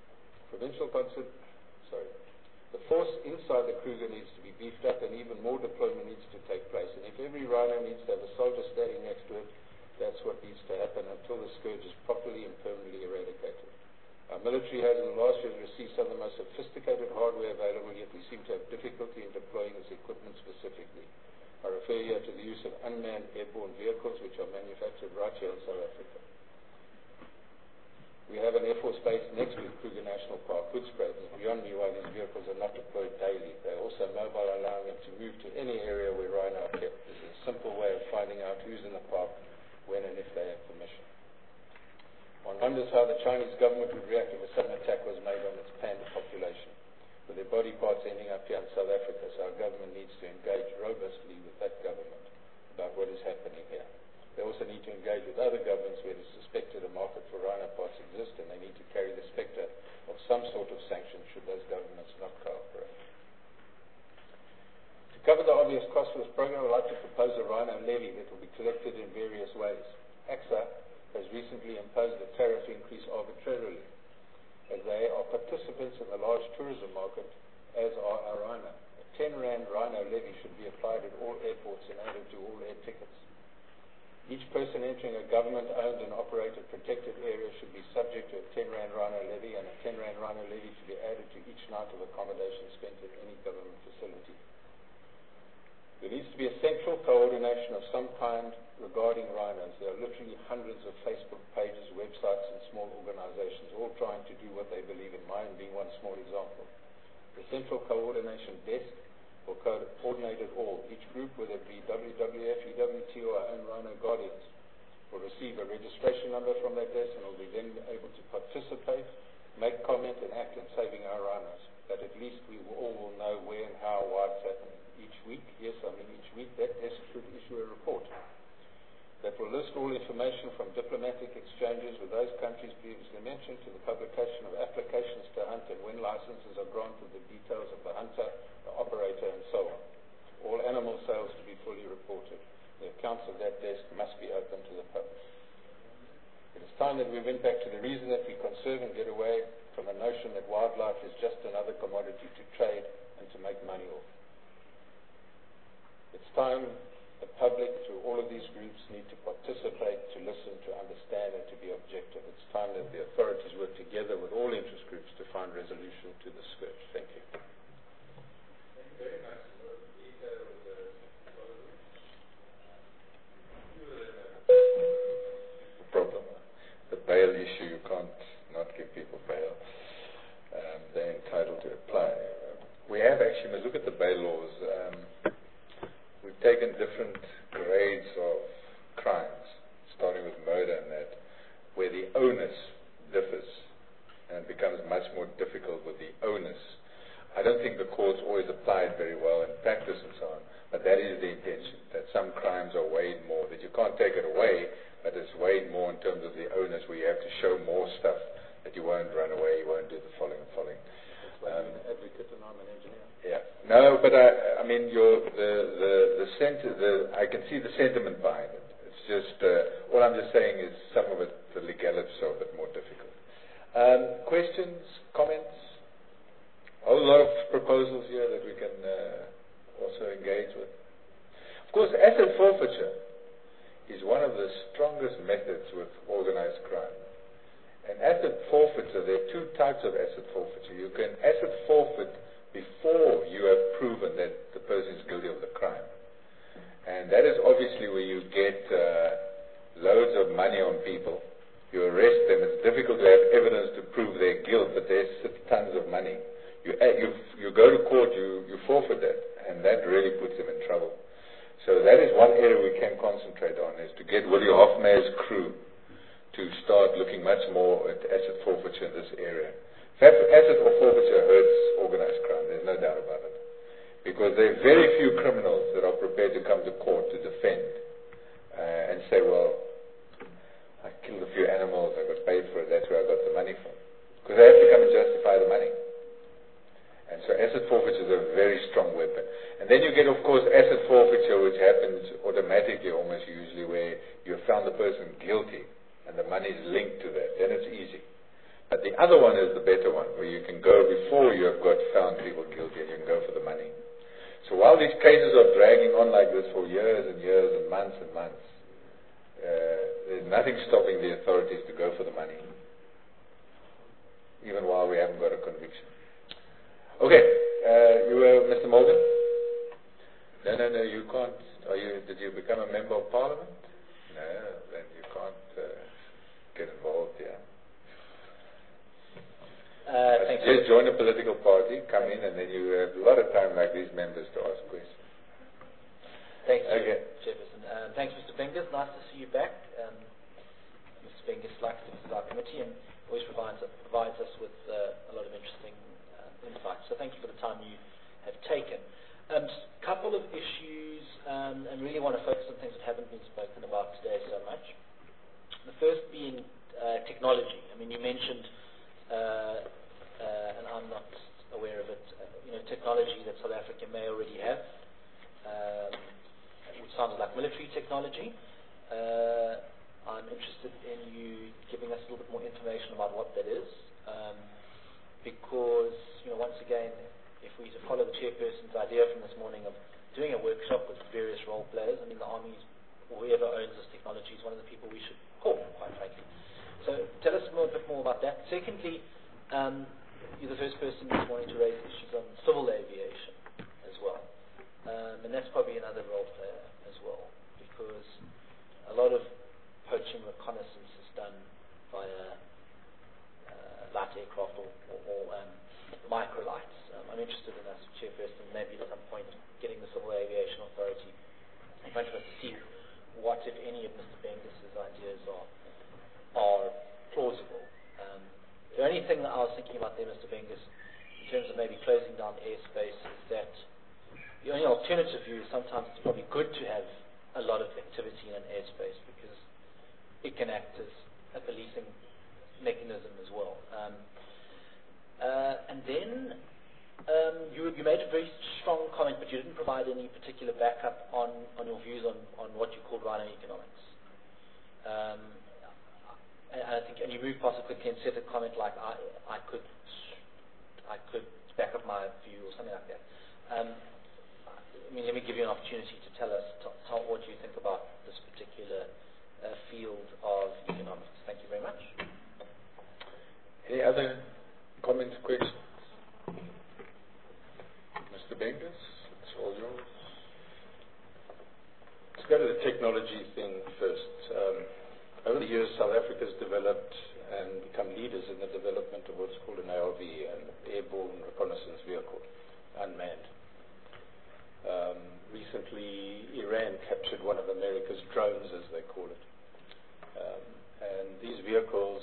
The force inside the Kruger needs to be beefed up, and even more deployment needs to take place. And if every rhino needs to have a soldier standing next to it, that's what needs to happen until the scourge is properly and permanently eradicated. Our military has in the last years received some of the most sophisticated hardware available, yet we seem to have difficulty in deploying this equipment specifically. I refer here to the use of unmanned airborne vehicles, which are manufactured right here in South Africa. We have an Air Force base next to Kruger National Park, Hoedspruit, and beyond me why these vehicles are not deployed daily. They are also mobile, allowing them to move to any area where rhino are kept. This is a simple way of finding out who's in the park, when and if they have permission. One wonders how the Chinese government would react if a sudden attack was made on its panda population, with their body parts ending up here in South Africa, so our government needs to engage robustly with that government about what is happening here. They also need to engage with other governments where it is suspected a market for rhino parts exists, and they need to carry the spectre of some sort of sanction should those governments not cooperate. To cover the obvious cost of this program, I would like to propose a rhino levy that will be collected in various ways. AXA has recently imposed a tariff increase arbitrarily, as they are participants in the large tourism market, as are our rhino. A 10 Rand rhino levy should be applied at all airports and added to all air tickets. Each person entering a government-owned and operated protected area should be subject to a 10 Rand rhino levy, and a 10 Rand rhino levy should be added to each night of accommodation spent at any government facility. There needs to be a central coordination of some kind regarding rhinos. There are literally hundreds of Facebook pages, websites, and small organizations all trying to do what they believe in, mine being one small example. The central coordination desk will coordinate it all. Each group, whether it be WWF, EWT, or our own Rhino Guardians, will receive a registration number from that desk and will be then able to participate, make comment, and act in saving our rhinos. But at least we all will know where and how, why it's happening. Each week, each week that desk should issue a report that will list all information from diplomatic exchanges with those countries previously mentioned to the publication of applications to hunt and when licenses are granted, the details of the hunter, the operator, and so on. All animal sales to be fully reported. The accounts of that desk must be open to the public. It is time that we went back to the reason that we conserve and get away from the notion that wildlife is just another commodity to trade and to make money off. It's time the public, through all of these groups, need to participate, to listen, to understand, and to be objective. It's time that the authorities work together with all interest groups to find resolution to the scourge. Thank you. Thank you very much for the detail of the problem. The bail issue, you can't not give people bail. They're entitled to apply. We have actually, look at the bail laws. We've taken different grades of crimes, starting with murder and that, where the onus differs and it becomes much more difficult with the onus. I don't think the courts always apply it very well in practice and so on, but that is the intention, that some crimes are weighed more, that you can't take it away, but it's weighed more in terms of the onus, where you have to show more stuff, that you won't run away, you won't do the following. I'm an advocate and I'm an engineer. Yeah. No, but I mean, I can see the sentiment behind it. It's just, all I'm just saying is some of it, the legalities are a bit more difficult. Questions, comments? A whole lot of proposals here that we can also engage with. Of course, asset forfeiture is one of the strongest methods with organized crime. And asset forfeiture, there are two types of asset forfeiture. You can asset forfeit before you have proven that the person is guilty of the crime. And that is obviously where you get loads of money on people. You arrest them. It's difficult to have evidence to prove their guilt, but there's tons of money. You go to court, you forfeit that, and that really puts them in trouble. So that is one area we can concentrate on, is to get Willie Hofmeier's crew to start looking much more at asset forfeiture in this area. In fact, asset forfeiture hurts organized crime, there's no doubt about it. Because there are very few criminals that are prepared to come to court to defend and say, well, I killed a few animals, I got paid for it, that's where I got the money from. Because they have to come and justify the money. And so asset forfeiture is a very strong weapon. And then you get, of course, asset forfeiture, which happens automatically almost usually, where you have found the person guilty and the money is linked to that. Then it's easy. But the other one is the better one, where you can go before you have got found people guilty and you can go for the money. So while these cases are dragging on like this for years and years and months, there's nothing stopping the authorities to go for the money, even while we haven't got a conviction. Okay, you were Mr. Morgan? No, you can't. Did you become a member of Parliament? No, then you can't get involved here. Just join a political party, come in, and then you have a lot of time like these members to ask questions. Thank you, Chairperson. Thanks, Mr. Bengers. Nice to see you back. Mr. Bengers likes to visit our committee and always provides us with a lot of interesting insights. So thank you for the time you have taken. Just a couple of issues, and really want to focus on things that haven't been spoken about today so much. The first being technology. I mean, you mentioned, and I'm not aware of it, technology that South Africa may already have, which sounds like military technology. I'm interested in you giving us a little bit more information about what that is, because, once again, if we follow the chairperson's idea from this morning of doing a workshop with various role players, I mean, the Army, whoever owns this technology, is one of the people we should call, quite frankly. So tell us a bit more about that. Secondly, you're the first person this morning to raise issues on civil aviation as well. And that's probably another role player as well, because a lot of poaching reconnaissance is done via light aircraft or microlights. I'm interested in us, Chairperson, maybe at some point getting the Civil Aviation Authority in front of us to see what, if any, of Mr. Bengis' ideas are plausible. The only thing that I was thinking about there, Mr. Bengis, in terms of maybe closing down airspace, is that the only alternative view is sometimes it's probably good to have a lot of activity in an airspace, because it can act as a policing mechanism as well. And then you made a very strong comment, but you didn't provide any particular backup on your views on what you called rhino economics. And I think, and you moved past it quickly and said a comment like, I could back up my view or something like that. Let me give you an opportunity to tell us what you think about this particular field of economics. Thank you very much. Any other comments, questions? Mr. Bengis, it's all yours. Let's go to the technology thing first. Over the years, South Africa's developed and become leaders in the development of what's called an ARV, an airborne reconnaissance vehicle, unmanned. Recently, Iran captured one of America's drones, as they call it. And these vehicles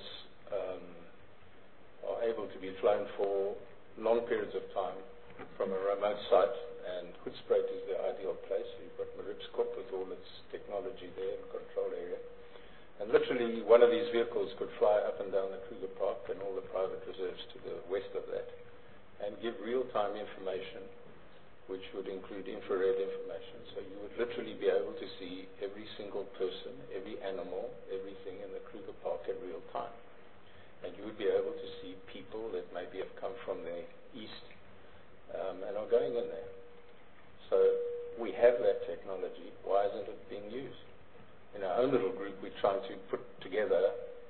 are able to be flown for long periods of time from a remote site, and Hoedspruit is the ideal place. You've got Maritzburg with all its technology there and control area. And literally, one of these vehicles could fly up and down the Kruger Park and all the private reserves to the west of that and give real-time information, which would include infrared information. So you would literally be able to see every single person, every animal, everything in the Kruger Park in real time. And you would be able to see people that maybe have come from the east and are going in there. So we have that technology. Why isn't it being used? own little group, we're trying to put together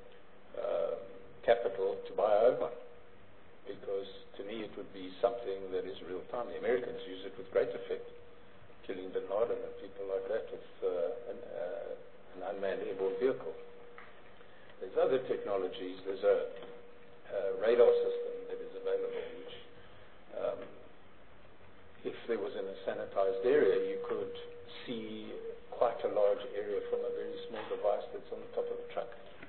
capital to buy our own one. Because to me it would be something that is real time. The Americans use it with great effect, killing Bin Laden and people like that with an unmanned airborne vehicle. There's other technologies. There's a radar system that is available, which if there was in a sanitized area, you could see quite a large area from a very small device that's on the top of the truck.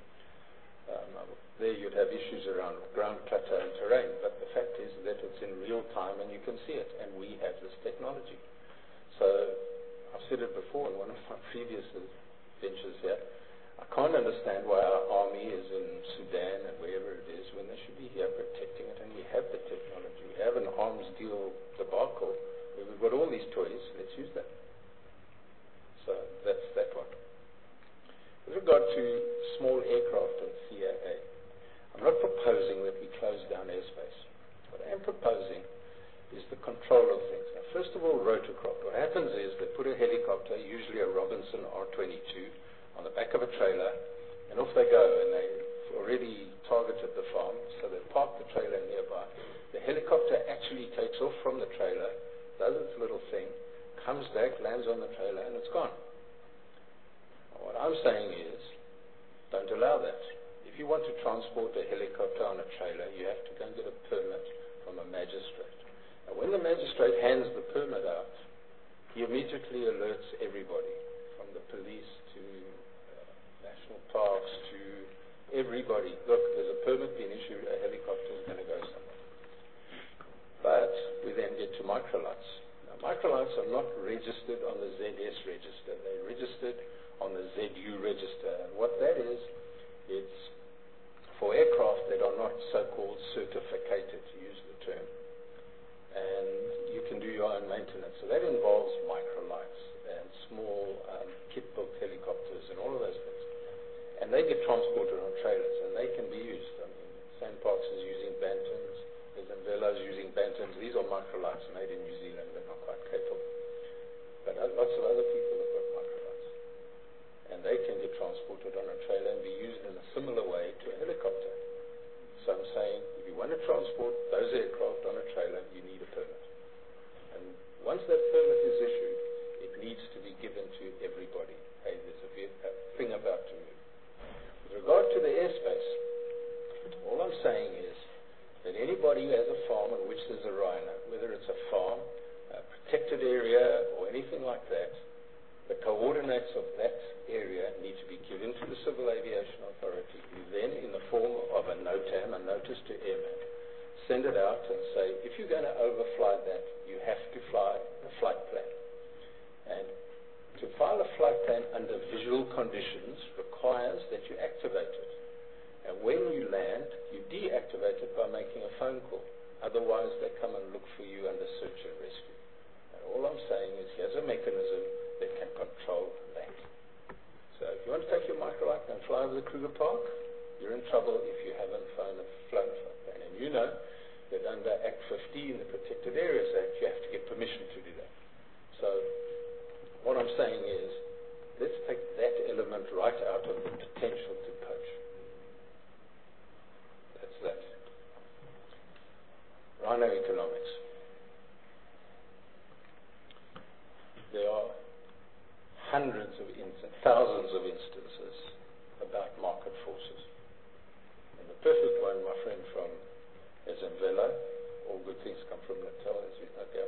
There you'd have issues around ground clutter and terrain, but the fact is that it's in real time and you can see it, and we have this technology. So I've said it before in one of my previous ventures here, I can't understand why our army is in Sudan and wherever it is when they should be here protecting it, and we have the technology. We have an arms deal debacle where we've got all these toys, let's use them. So that's that one. With regard to small aircraft and CAA, I'm not proposing that we close down airspace. What I am proposing is the control of things. Now, first of all, rotorcraft. What happens is they put a helicopter, usually a Robinson R-22, on the back of a trailer, and off they go, and they've already targeted the farm, so they park the trailer nearby. The helicopter actually takes off from the trailer, does its little thing, comes back, lands on the trailer, and it's gone. What I'm saying is, don't allow that. If you want to transport a helicopter on a trailer, you have to go and get a permit from a magistrate. And when the magistrate hands the permit out, he immediately alerts everybody, from the police to national parks to everybody. Look, there's a permit being issued, a helicopter is going to go somewhere. But we then get to microlights. Now, microlights are not registered on the ZS register. They're registered on the ZU register. And what that is, it's for aircraft that are not so-called certificated, to use the term. And you can do your own maintenance. So that involves microlights and small kit-built helicopters and all of those things. And they get transported on trailers, and they can be used. I mean, Sandparks is using Bantams, Zambella is using Bantams. These are microlights made in New Zealand. They're not quite capable. But lots of other people have got microlights. And they can get transported on a trailer and be used in a similar way to a helicopter. So I'm saying, if you want to transport those aircraft on a trailer, you need a permit. And once that permit is issued, it needs to be given to everybody. Hey, there's a thing about to move. With regard to the airspace, all I'm saying is that anybody who has a farm on which there's a rhino, whether it's a farm, a protected area, or anything like that, the coordinates of that area need to be given to the Civil Aviation Authority, who then, in the form of a NOTAM, a Notice to Airman, send it out and say, if you're going to overfly that, you have to fly a flight plan. And to file a flight plan under visual conditions requires that you activate it. And when you land, you deactivate it by making a phone call. Otherwise, they come and look for you under search and rescue. And all I'm saying is, here's a mechanism that can control that. So if you want to take your microlight and fly over the Kruger Park, you're in trouble if you haven't flown a flight plan. And you know that under Act 15, the Protected Areas Act, you have to get permission to do that. So what I'm saying is, let's take that element right out of the potential to poach. That's that. Rhino economics. There are hundreds of thousands of instances about market forces. And the perfect one, my friend from Zambella, all good things come from Natal, as you know,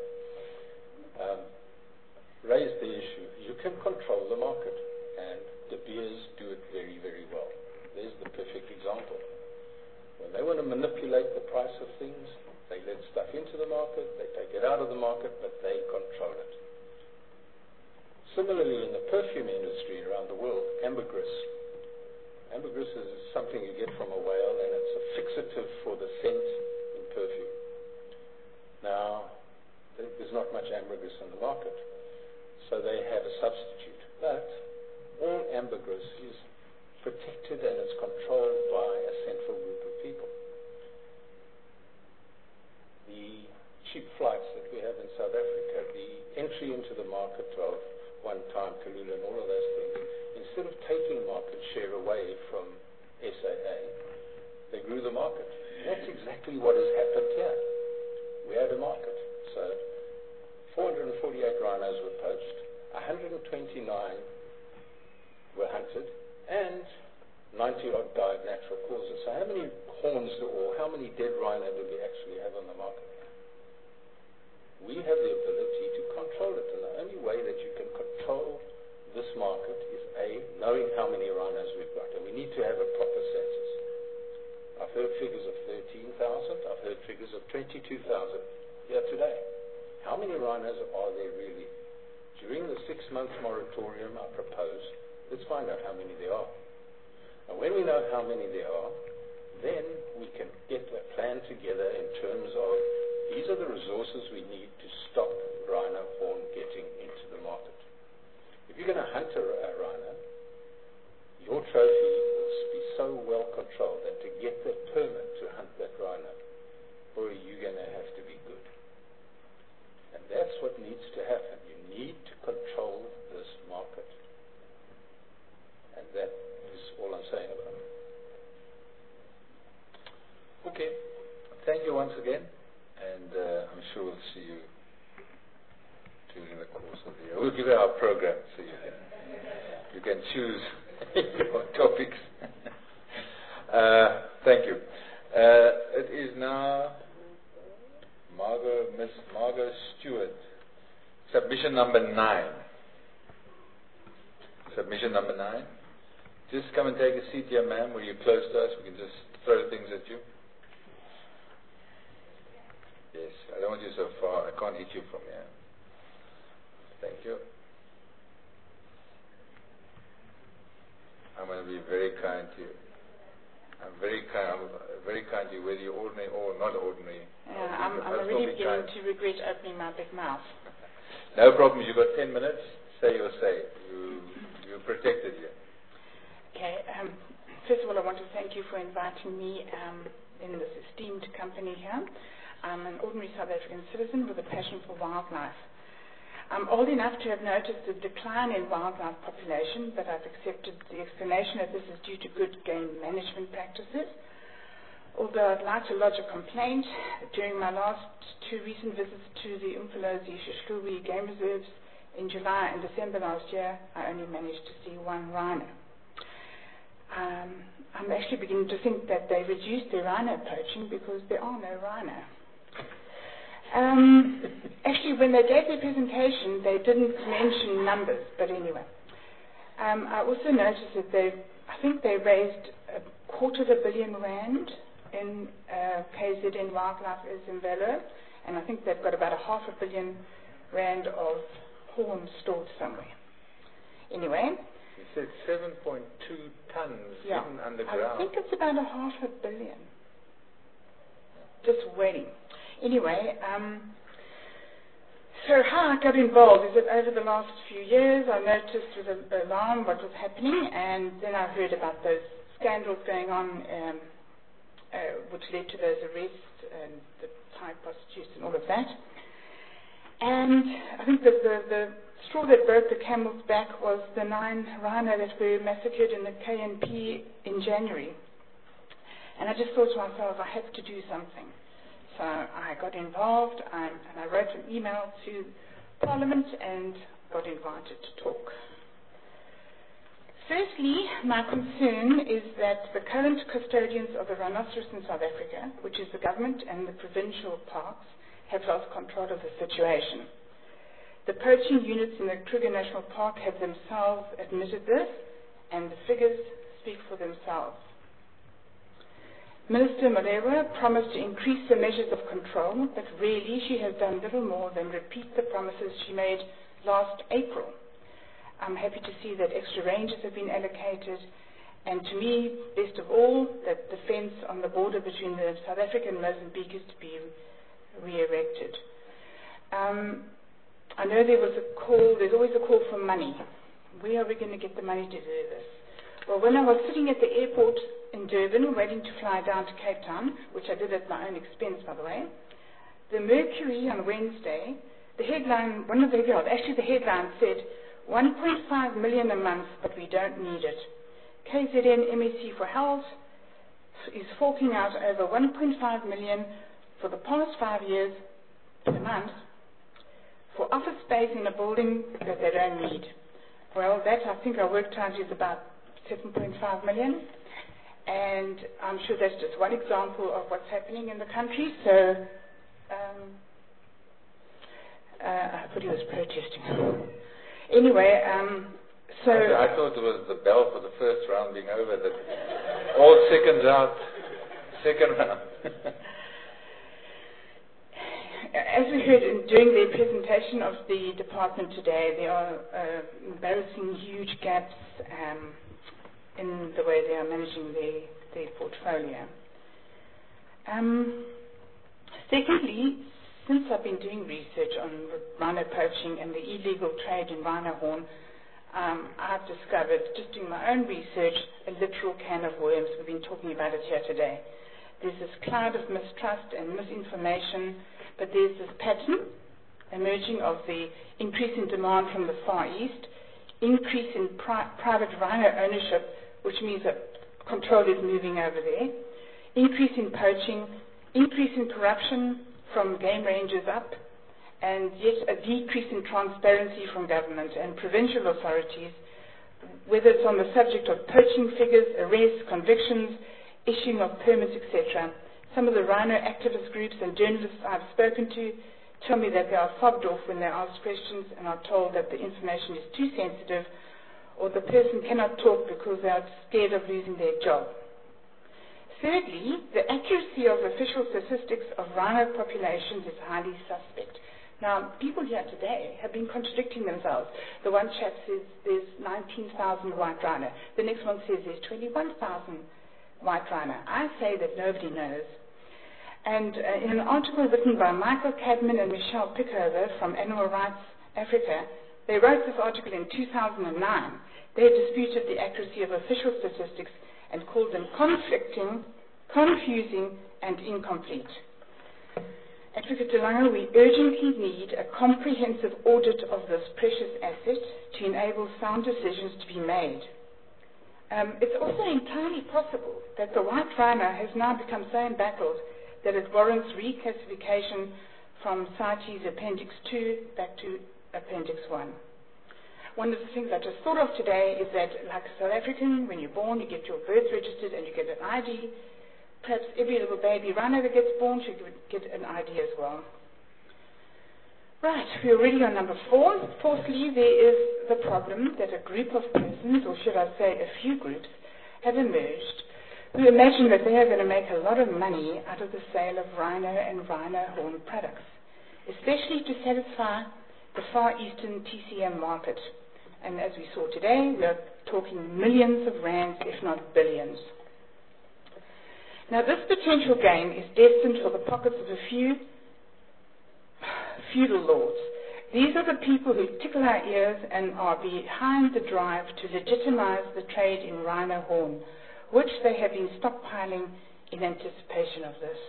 raised the issue. You can control the market, and De Beers do it very, very well. There's the perfect example. When they want to manipulate the price of things, they let stuff into the market, they take it out of the market, but they control it. Similarly, in the perfume industry around the world, ambergris. Ambergris is something you get from a whale, and it's a fixative for the scent in perfume. Now, there's not much ambergris in the market, so they have a substitute. But all ambergris is protected and it's controlled by a central group of people. The cheap flights that we have in South Africa, the entry into the market of one-time Kalula and all of those things, in instead of taking market share away from SAA, they grew the market. That's exactly what has happened here. We had a market. So 448 rhinos were poached, 129 were hunted, and 90 odd died natural causes. So how many horns or how many dead rhino do we actually have on the market? We have the ability to control it, and the only way that you can control this market is knowing how many rhinos we've got, and we need to have a proper census. I've heard figures of 13,000, I've heard figures of 22,000 here today. How many rhinos are there really? During the 6-month moratorium I propose, let's find out how many there are. And when we know how many there are, then we can get a plan together in terms of these are the resources we need to stop rhino horn getting into the market. If you're going to hunt a rhino, your trophy will be so well controlled that to get the permit to hunt that rhino, boy, you're going to have to be good. And that's what needs to happen. You need to control this market. And that is all I'm saying about it. Okay. Thank you once again. And I'm sure we'll see you during the course of the year. We'll give you our program so you can choose your topics. Thank you. It is now Miss Margot Stewart. Submission number 9. Submission number 9. Just come and take a seat here, ma'am. Were you close to us? We can just throw things at you. Yes, I don't want you so far. I can't hit you from here. Thank you. I'm going to be very kind to you. I'm very kind to you, whether you're ordinary or not ordinary. I'm really beginning to regret opening my big mouth. No problem. You've got 10 minutes. Say your say. You're protected here. Okay. First of all, I want to thank you for inviting me in this esteemed company here. I'm an ordinary South African citizen with a passion for wildlife. I'm old enough to have noticed the decline in wildlife population, but I've accepted the explanation that this is due to good game management practices. Although I'd like to lodge a complaint, during my last 2 recent visits to the Umfolozi Shishlubi game reserves in July and December last year, I only managed to see 1 rhino. I'm actually beginning to think that they reduced their rhino poaching because there are no rhino. Actually, when they gave their presentation, they didn't mention numbers, but anyway. I also noticed that I think they raised R250 million in KZN Wildlife in Velo, and I think they've got about R500 million of horns stored somewhere. Anyway. You said 7.2 tons hidden underground. I think it's about R500 million. Just waiting. Anyway, so how I got involved is that over the last few years I noticed with alarm what was happening, and then I heard about those scandals going on which led to those arrests and the Thai prostitutes and all of that. And I think that the straw that broke the camel's back was the 9 rhino that were massacred in the KNP in January. And I just thought to myself, I have to do something. So I got involved, and I wrote an email to Parliament and got invited to talk. Firstly, my concern is that the current custodians of the rhinoceros in South Africa, which is the government and the provincial parks, have lost control of the situation. The poaching units in the Kruger National Park have themselves admitted this, and the figures speak for themselves. Minister Malewa promised to increase the measures of control, but really she has done little more than repeat the promises she made last April. I'm happy to see that extra rangers have been allocated, and to me, best of all, that the fence on the border between the South Africa and Mozambique is to be re-erected. I know there was a call, there's always a call for money. Where are we going to get the money to do this? Well, when I was sitting at the airport in Durban, waiting to fly down to Cape Town, which I did at my own expense, by the way, the Mercury on Wednesday, the headline, the headline said, 1.5 million a month, but we don't need it. KZN MSC for Health is forking out over 1.5 million for the past 5 years a month for office space in a building that they don't need. Well, that I think I worked out is about 7.5 million. And I'm sure that's just one example of what's happening in the country. So I thought he was protesting. Anyway, so I thought it was the bell for the first round being over. That all seconds out, second round. As we heard during the presentation of the department today, there are embarrassing huge gaps in the way they are managing their portfolio. Secondly, since I've been doing research on rhino poaching and the illegal trade in rhino horn, I've discovered, just doing my own research, a literal can of worms. We've been talking about it here today. There's this cloud of mistrust and misinformation, but there's this pattern emerging of the increase in demand from the Far East, increase in private rhino ownership, which means that control is moving over there, increase in poaching, increase in corruption from game rangers up, and yet a decrease in transparency from government and provincial authorities, whether it's on the subject of poaching figures, arrests, convictions, issuing of permits, etc. Some of the rhino activist groups and journalists I've spoken to tell me that they are fobbed off when they ask questions and are told that the information is too sensitive or the person cannot talk because they are scared of losing their job. Thirdly, the accuracy of official statistics of rhino populations is highly suspect. Now, people here today have been contradicting themselves. The one chap says there's 19,000 white rhino. The next one says there's 21,000 white rhino. I say that nobody knows. And in an article written by Michael Cadman and Michelle Pickover from Animal Rights Africa, they wrote this article in 2009. They disputed the accuracy of official statistics and called them conflicting, confusing, and incomplete. Advocate DeLange, we urgently need a comprehensive audit of this precious asset to enable sound decisions to be made. It's also entirely possible that the white rhino has now become so embattled that it warrants reclassification from CITES Appendix 2 back to Appendix 1. One of the things I just thought of today is that, like a South African, when you're born, you get your birth registered and you get an ID. Perhaps every little baby rhino that gets born should get an ID as well. Right, we're already on number 4. Fourthly, there is the problem that a group of persons, or should I say a few groups, have emerged who imagine that they are going to make a lot of money out of the sale of rhino and rhino horn products, especially to satisfy the Far Eastern TCM market. And as we saw today, we are talking millions of rands, if not billions. Now, this potential gain is destined for the pockets of a few feudal lords. These are the people who tickle our ears and are behind the drive to legitimize the trade in rhino horn, which they have been stockpiling in anticipation of this.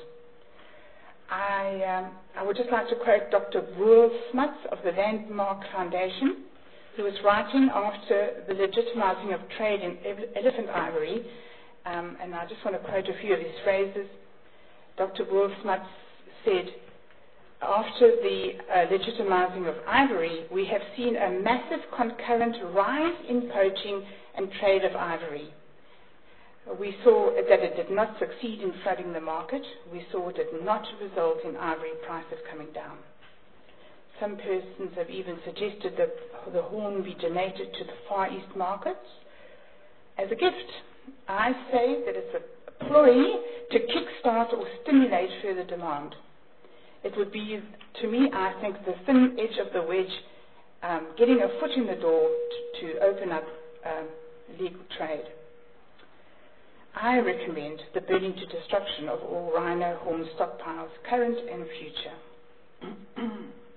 I would just like to quote Dr. Roel Smuts of the Landmark Foundation, who was writing after the legitimizing of trade in elephant ivory, and I just want to quote a few of his phrases. Dr. Roel Smuts said, after the legitimizing of ivory, we have seen a massive concurrent rise in poaching and trade of ivory. We saw that it did not succeed in flooding the market. We saw it did not result in ivory prices coming down. Some persons have even suggested that the horn be donated to the Far East markets as a gift. I say that it's a ploy to kickstart or stimulate further demand. It would be, to me, I think, the thin edge of the wedge, getting a foot in the door to open up legal trade. I recommend the burning to destruction of all rhino horn stockpiles, current and future.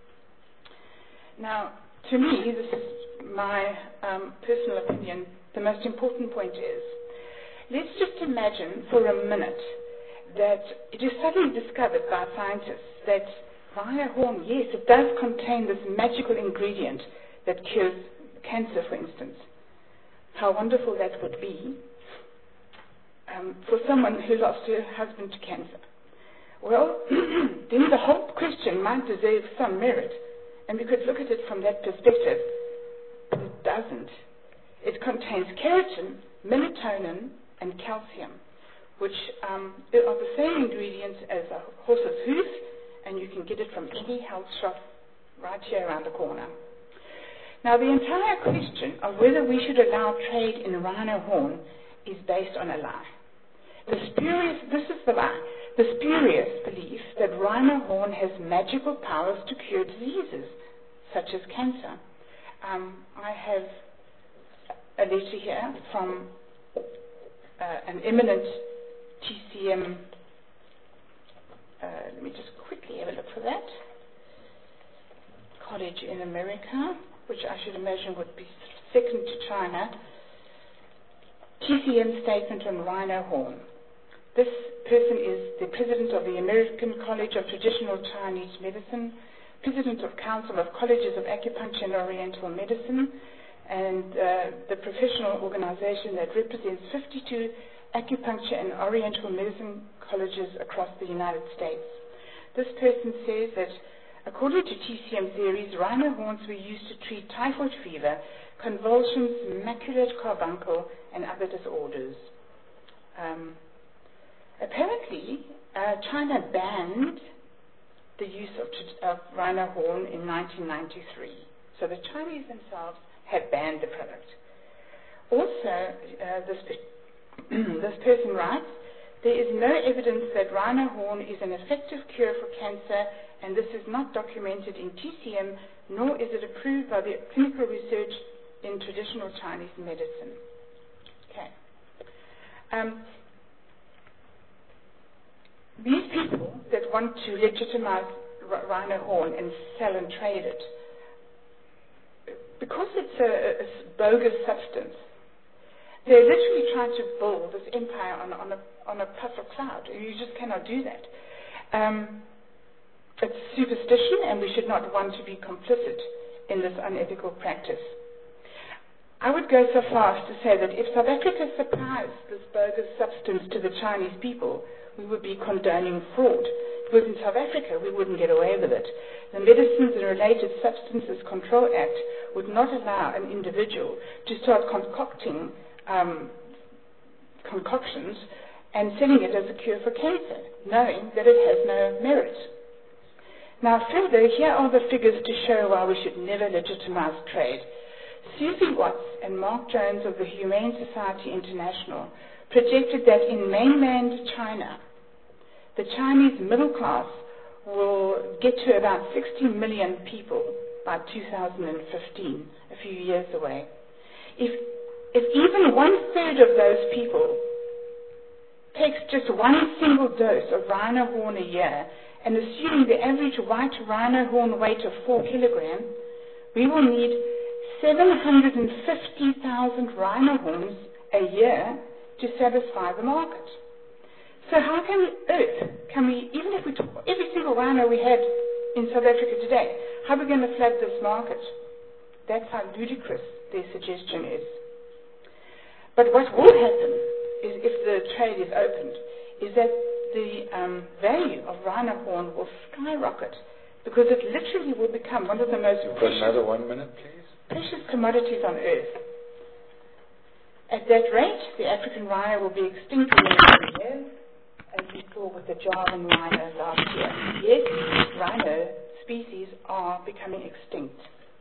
Now, to me, this is my personal opinion, the most important point is, let's just imagine for a minute that it is suddenly discovered by scientists that rhino horn, yes, it does contain this magical ingredient that cures cancer, for instance. How wonderful that would be for someone who lost her husband to cancer. Well, then the whole question might deserve some merit, and we could look at it from that perspective, but it doesn't. It contains keratin, melatonin, and calcium, which are the same ingredients as a horse's hoof, and you can get it from any health shop right here around the corner. Now, the entire question of whether we should allow trade in rhino horn is based on a lie. This is the lie. The spurious belief that rhino horn has magical powers to cure diseases, such as cancer. I have a letter here from an eminent TCM, let me just quickly have a look for that, college in America, which I should imagine would be second to China. TCM statement on rhino horn. This person is the president of the American College of Traditional Chinese Medicine, president of Council of Colleges of Acupuncture and Oriental Medicine, and the professional organization that represents 52 acupuncture and oriental medicine colleges across the United States. This person says that according to TCM theories, rhino horns were used to treat typhoid fever, convulsions, macular carbuncle, and other disorders. Apparently, China banned the use of rhino horn in 1993. So the Chinese themselves have banned the product. Also, this person writes, there is no evidence that rhino horn is an effective cure for cancer, and this is not documented in TCM, nor is it approved by the clinical research in traditional Chinese medicine. Okay. These people that want to legitimize rhino horn and sell and trade it, because it's a bogus substance, they're literally trying to build this empire on a puff of cloud. You just cannot do that. It's superstition, and we should not want to be complicit in this unethical practice. I would go so far as to say that if South Africa supplies this bogus substance to the Chinese people, we would be condoning fraud. Because in South Africa, we wouldn't get away with it. The Medicines and Related Substances Control Act would not allow an individual to start concocting concoctions and selling it as a cure for cancer, knowing that it has no merit. Now further, here are the figures to show why we should never legitimize trade. Susie Watts and Mark Jones of the Humane Society International projected that in mainland China, the Chinese middle class will get to about 60 million people by 2015, a few years away. If even 1/3 of those people takes just one single dose of rhino horn a year, and assuming the average white rhino horn weight of 4 kilograms, we will need 750,000 rhino horns a year to satisfy the market. So how can we, even if we took every single rhino we had in South Africa today, how are we going to flood this market? That's how ludicrous their suggestion is. But what will happen is, if the trade is opened, is that the value of rhino horn will skyrocket, because it literally will become one of the most another 1 minute, please. Precious commodities on earth. At that rate, the African rhino will be extinct in 10 years, as we saw with the Javan rhino last year. Yes, rhino species are becoming extinct.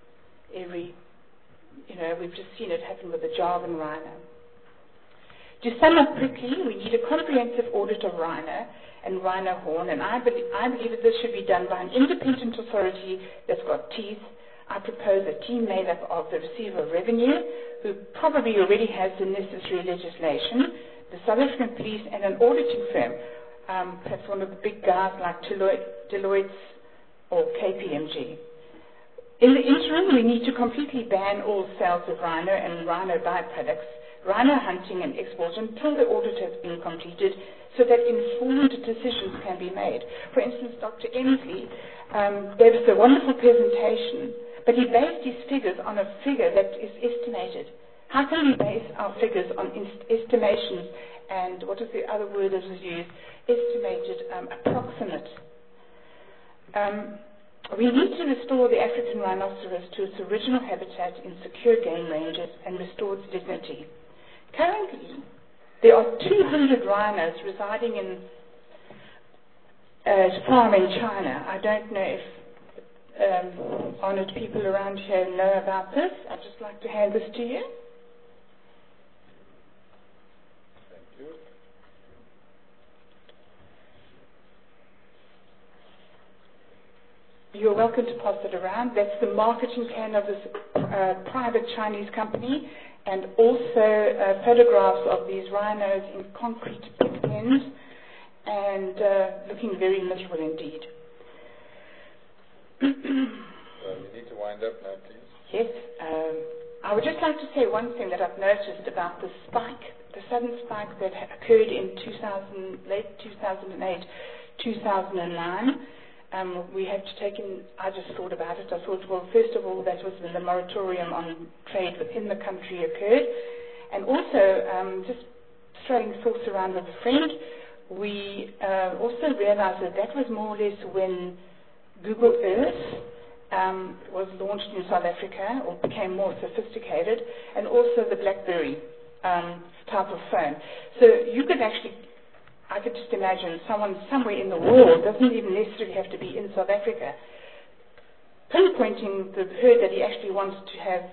We've just seen it happen with the Javan rhino. To sum up quickly, we need a comprehensive audit of rhino and rhino horn, and I believe that this should be done by an independent authority that's got teeth. I propose a team made up of the Receiver of Revenue, who probably already has the necessary legislation, the South African Police, and an auditing firm, perhaps one of the big guys like Deloitte or KPMG. In the interim, we need to completely ban all sales of rhino and rhino byproducts, rhino hunting and exports until the audit has been completed, so that informed decisions can be made. For instance, Dr. Emsley gave us a wonderful presentation But he based his figures on a figure that is estimated. How can we base our figures on estimations and what is the other word that was used? Estimated, approximate. We need to restore the African rhinoceros to its original habitat in secure game ranges and restore its dignity. Currently, there are 200 rhinos residing in farm in China. I don't know if honoured people around here know about this. I'd just like to hand this to you. Thank you. You're welcome to pass it around. That's the marketing plan of this private Chinese company, and also photographs of these rhinos in concrete pig pens, and looking very miserable indeed. Well, you need to wind up now, please. Yes. I would just like to say one thing that I've noticed about the spike, the sudden spike that occurred in late 2008, 2009. We have to take in, I just thought about it. I thought, well, first of all, that was when the moratorium on trade within the country occurred. And also, just throwing thoughts around with a friend, we also realized that that was more or less when Google Earth was launched in South Africa, or became more sophisticated, and also the BlackBerry type of phone. So you could actually, I could just imagine someone somewhere in the world, doesn't even necessarily have to be in South Africa, pinpointing the herd that he actually wants to have,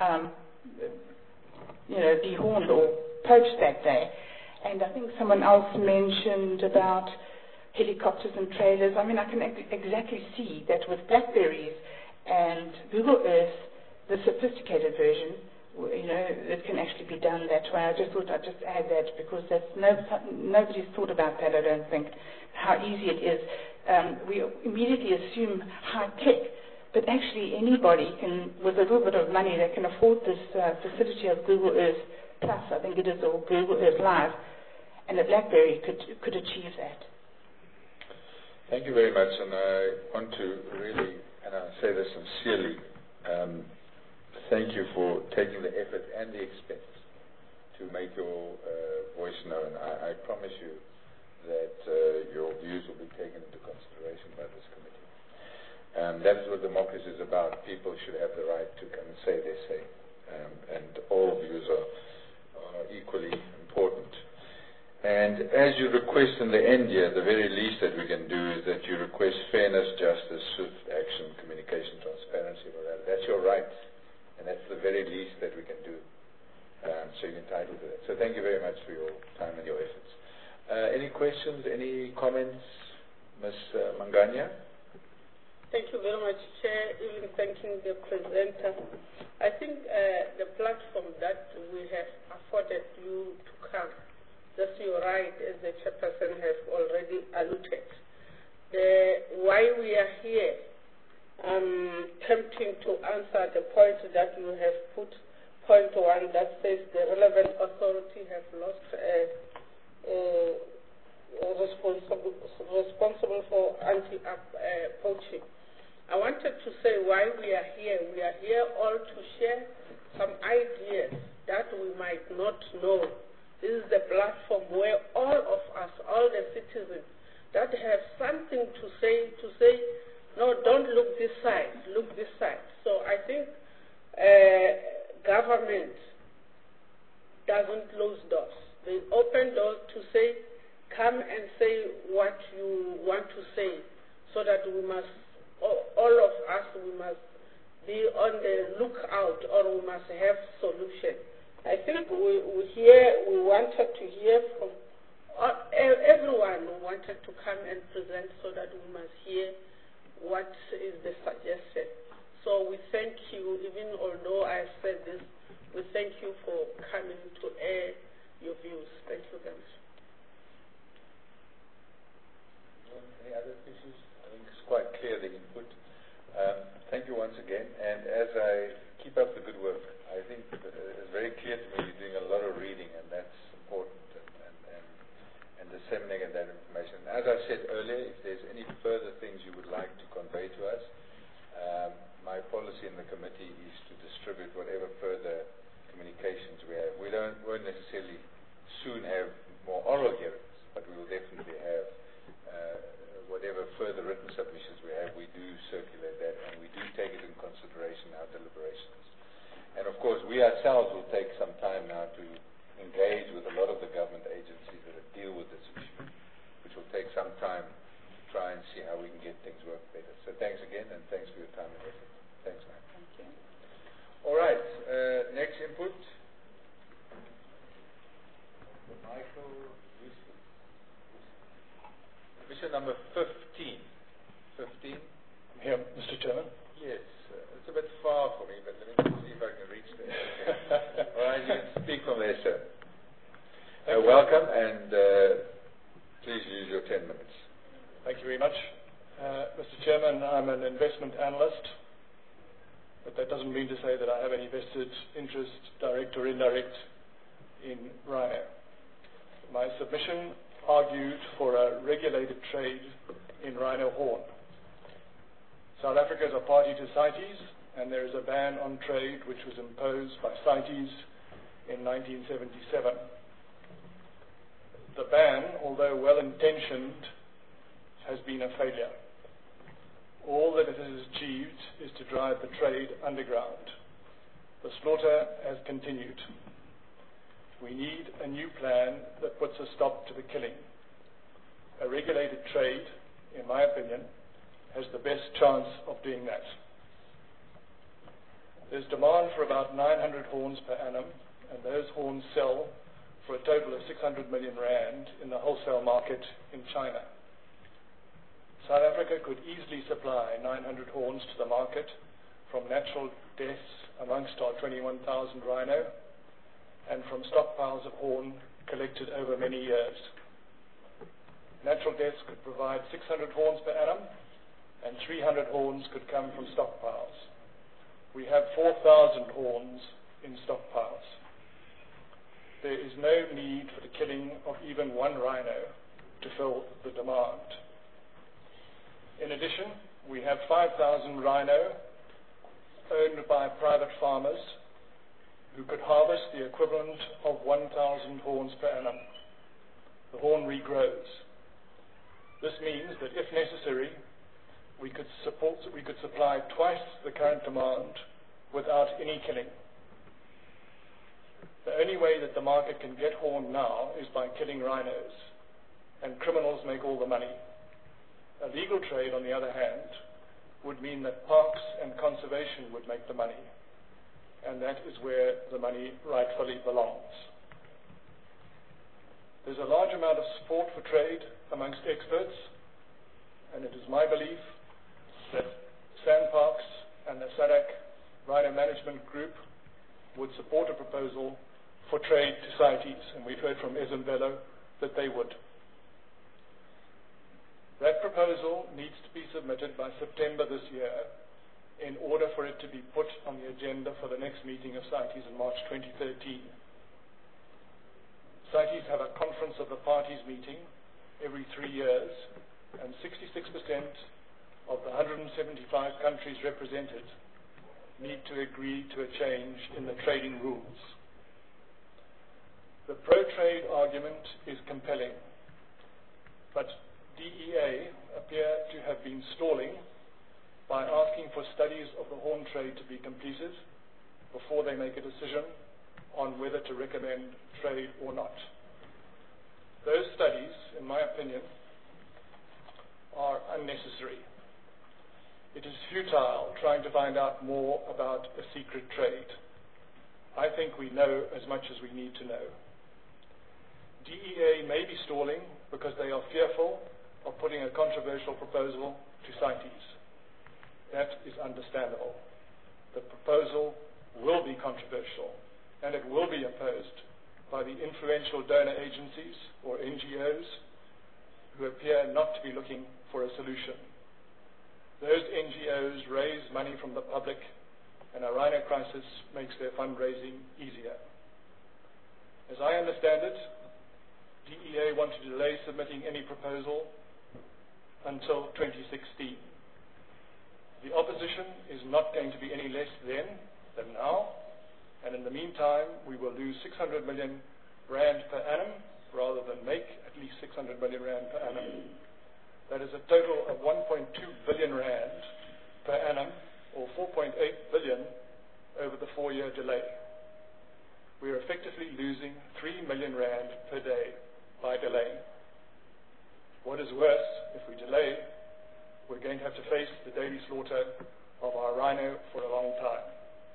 dehorned or poached that day. And I think someone else mentioned about helicopters and trailers. I mean, I can exactly see that with BlackBerries and Google Earth, the sophisticated version, it can actually be done that way. I just thought I'd just add that because nobody's thought about that, I don't think, how easy it is. We immediately assume high tech, but actually anybody can, with a little bit of money, they can afford this facility of Google Earth Plus, I think it is, or Google Earth Live, and a BlackBerry could achieve that. Thank you very much, and I want to really, and I say this sincerely, thank you for taking the effort and the expense to make your voice known. I promise you that your views will be taken into consideration by this committee. And that is what democracy is about. People should have the right to come and say their say. And all views are equally important. And as you request in the end here, the very least that we can do is that you request fairness, justice, swift action, communication, transparency, morality. That's your right. And that's the very least that we can do. So you're entitled to that. So thank you very much for your time and your efforts. Any questions, any comments? Ms. Manganya? Thank you very much, Chair. Even thanking the presenter. I think the platform that we have afforded you to come, that's your right, as the chairperson has already alluded. Why we are here, attempting to answer the point that you have put, point one, that says the relevant authority has lost responsible for anti-poaching. I wanted to say why we are here. We are here all to share some ideas that we might not know. This is the platform where all of us, all the citizens that have something to say, no, don't look this side, look this side. So I think government doesn't close doors. They open doors to say, come and say what you want to say, so that we must, all of us, we must be on the lookout, or we must have solution. I think we wanted to hear from everyone who wanted to come and present, so that we must hear what is the suggestion. So we thank you, even although I said this, we thank you for coming to air your views. Thank you very much. Any other issues? I think it's quite clear the input. Thank you once again, and as I keep up the good work, I think it's very clear to me you're doing a lot of reading, and that's important, and disseminating that information. As I said earlier, if there's any further things you would like to convey to us, my policy in the committee is to distribute whatever further communications we have. We won't necessarily soon have more oral hearings, but we will definitely have whatever further written submissions we have. We do circulate that, and we do take it in consideration in our deliberations. And of course, we ourselves will take some time now to engage with a lot of the government agencies that deal with this issue, which will take some time to try and see how we can get things work better. So thanks again, and thanks for your time and effort. Thanks, man. Thank you. All right, next input. Michael Houston. Mission number 15. 15? I'm here, Mr. Chairman. Yes, it's a bit far for me, but let me see if I can reach there. All right, you can speak from there, sir. Welcome, and please use your 10 minutes. Thank you very much. Mr. Chairman, I'm an investment analyst, but that doesn't mean to say that I have any vested interest, direct or indirect, in rhino. My submission argued for a regulated trade in rhino horn. South Africa is a party to CITES, and there is a ban on trade which was imposed by CITES in 1977. The ban, although well-intentioned, has been a failure. All that it has achieved is to drive the trade underground. The slaughter has continued. We need a new plan that puts a stop to the killing. A regulated trade, in my opinion, has the best chance of doing that. There's demand for about 900 horns per annum, and those horns sell for a total of 600 million rand in the wholesale market in China. South Africa could easily supply 900 horns to the market from natural deaths amongst our 21,000 rhino, and from stockpiles of horn collected over many years. Natural deaths could provide 600 horns per annum, and 300 horns could come from stockpiles. We have 4,000 horns in stockpiles. There is no need for the killing of even one rhino to fill the demand. In addition, we have 5,000 rhino owned by private farmers who could harvest the equivalent of 1,000 horns per annum. The horn regrows. This means that if necessary, we could supply twice the current demand without any killing. The only way that the market can get horn now is by killing rhinos, and criminals make all the money. A legal trade, on the other hand, would mean that parks and conservation would make the money, and that is where the money rightfully belongs. There's a large amount of support for trade amongst experts, and it is my belief that SANParks and the SADC Rhino Management Group would support a proposal for trade to CITES, and we've heard from Ezemvelo that they would. That proposal needs to be submitted by September this year in order for it to be put on the agenda for the next meeting of CITES in March 2013. CITES have a conference of the parties meeting every 3 years, and 66% of the 175 countries represented need to agree to a change in the trading rules. The pro-trade argument is compelling, but DEA appear to have been stalling by asking for studies of the horn trade to be completed before they make a decision on whether to recommend trade or not. Those studies, in my opinion, are unnecessary. It is futile trying to find out more about a secret trade. I think we know as much as we need to know. DEA may be stalling because they are fearful of putting a controversial proposal to CITES. That is understandable. The proposal will be controversial, and it will be opposed by the influential donor agencies, or NGOs, who appear not to be looking for a solution. Those NGOs raise money from the public, and a rhino crisis makes their fundraising easier. As I understand it, DEA want to delay submitting any proposal until 2016. The opposition is not going to be any less then than now, and in the meantime, we will lose 600 million rand per annum rather than make at least 600 million rand per annum. That is a total of 1.2 billion rand per annum, or 4.8 billion over the 4-year delay. We are effectively losing 3 million rand per day by delaying. What is worse, if we delay, we're going to have to face the daily slaughter of our rhino for a long time.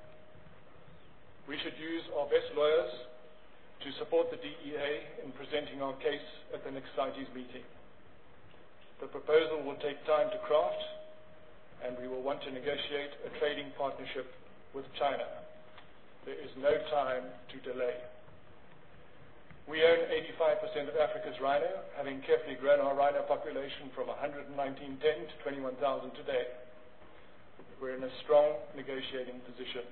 We should use our best lawyers to support the DEA in presenting our case at the next CITES meeting. The proposal will take time to craft, and we will want to negotiate a trading partnership with China. There is no time to delay. We own 85% of Africa's rhino, having carefully grown our rhino population from 119,000 to 21,000 today. We're in a strong negotiating position.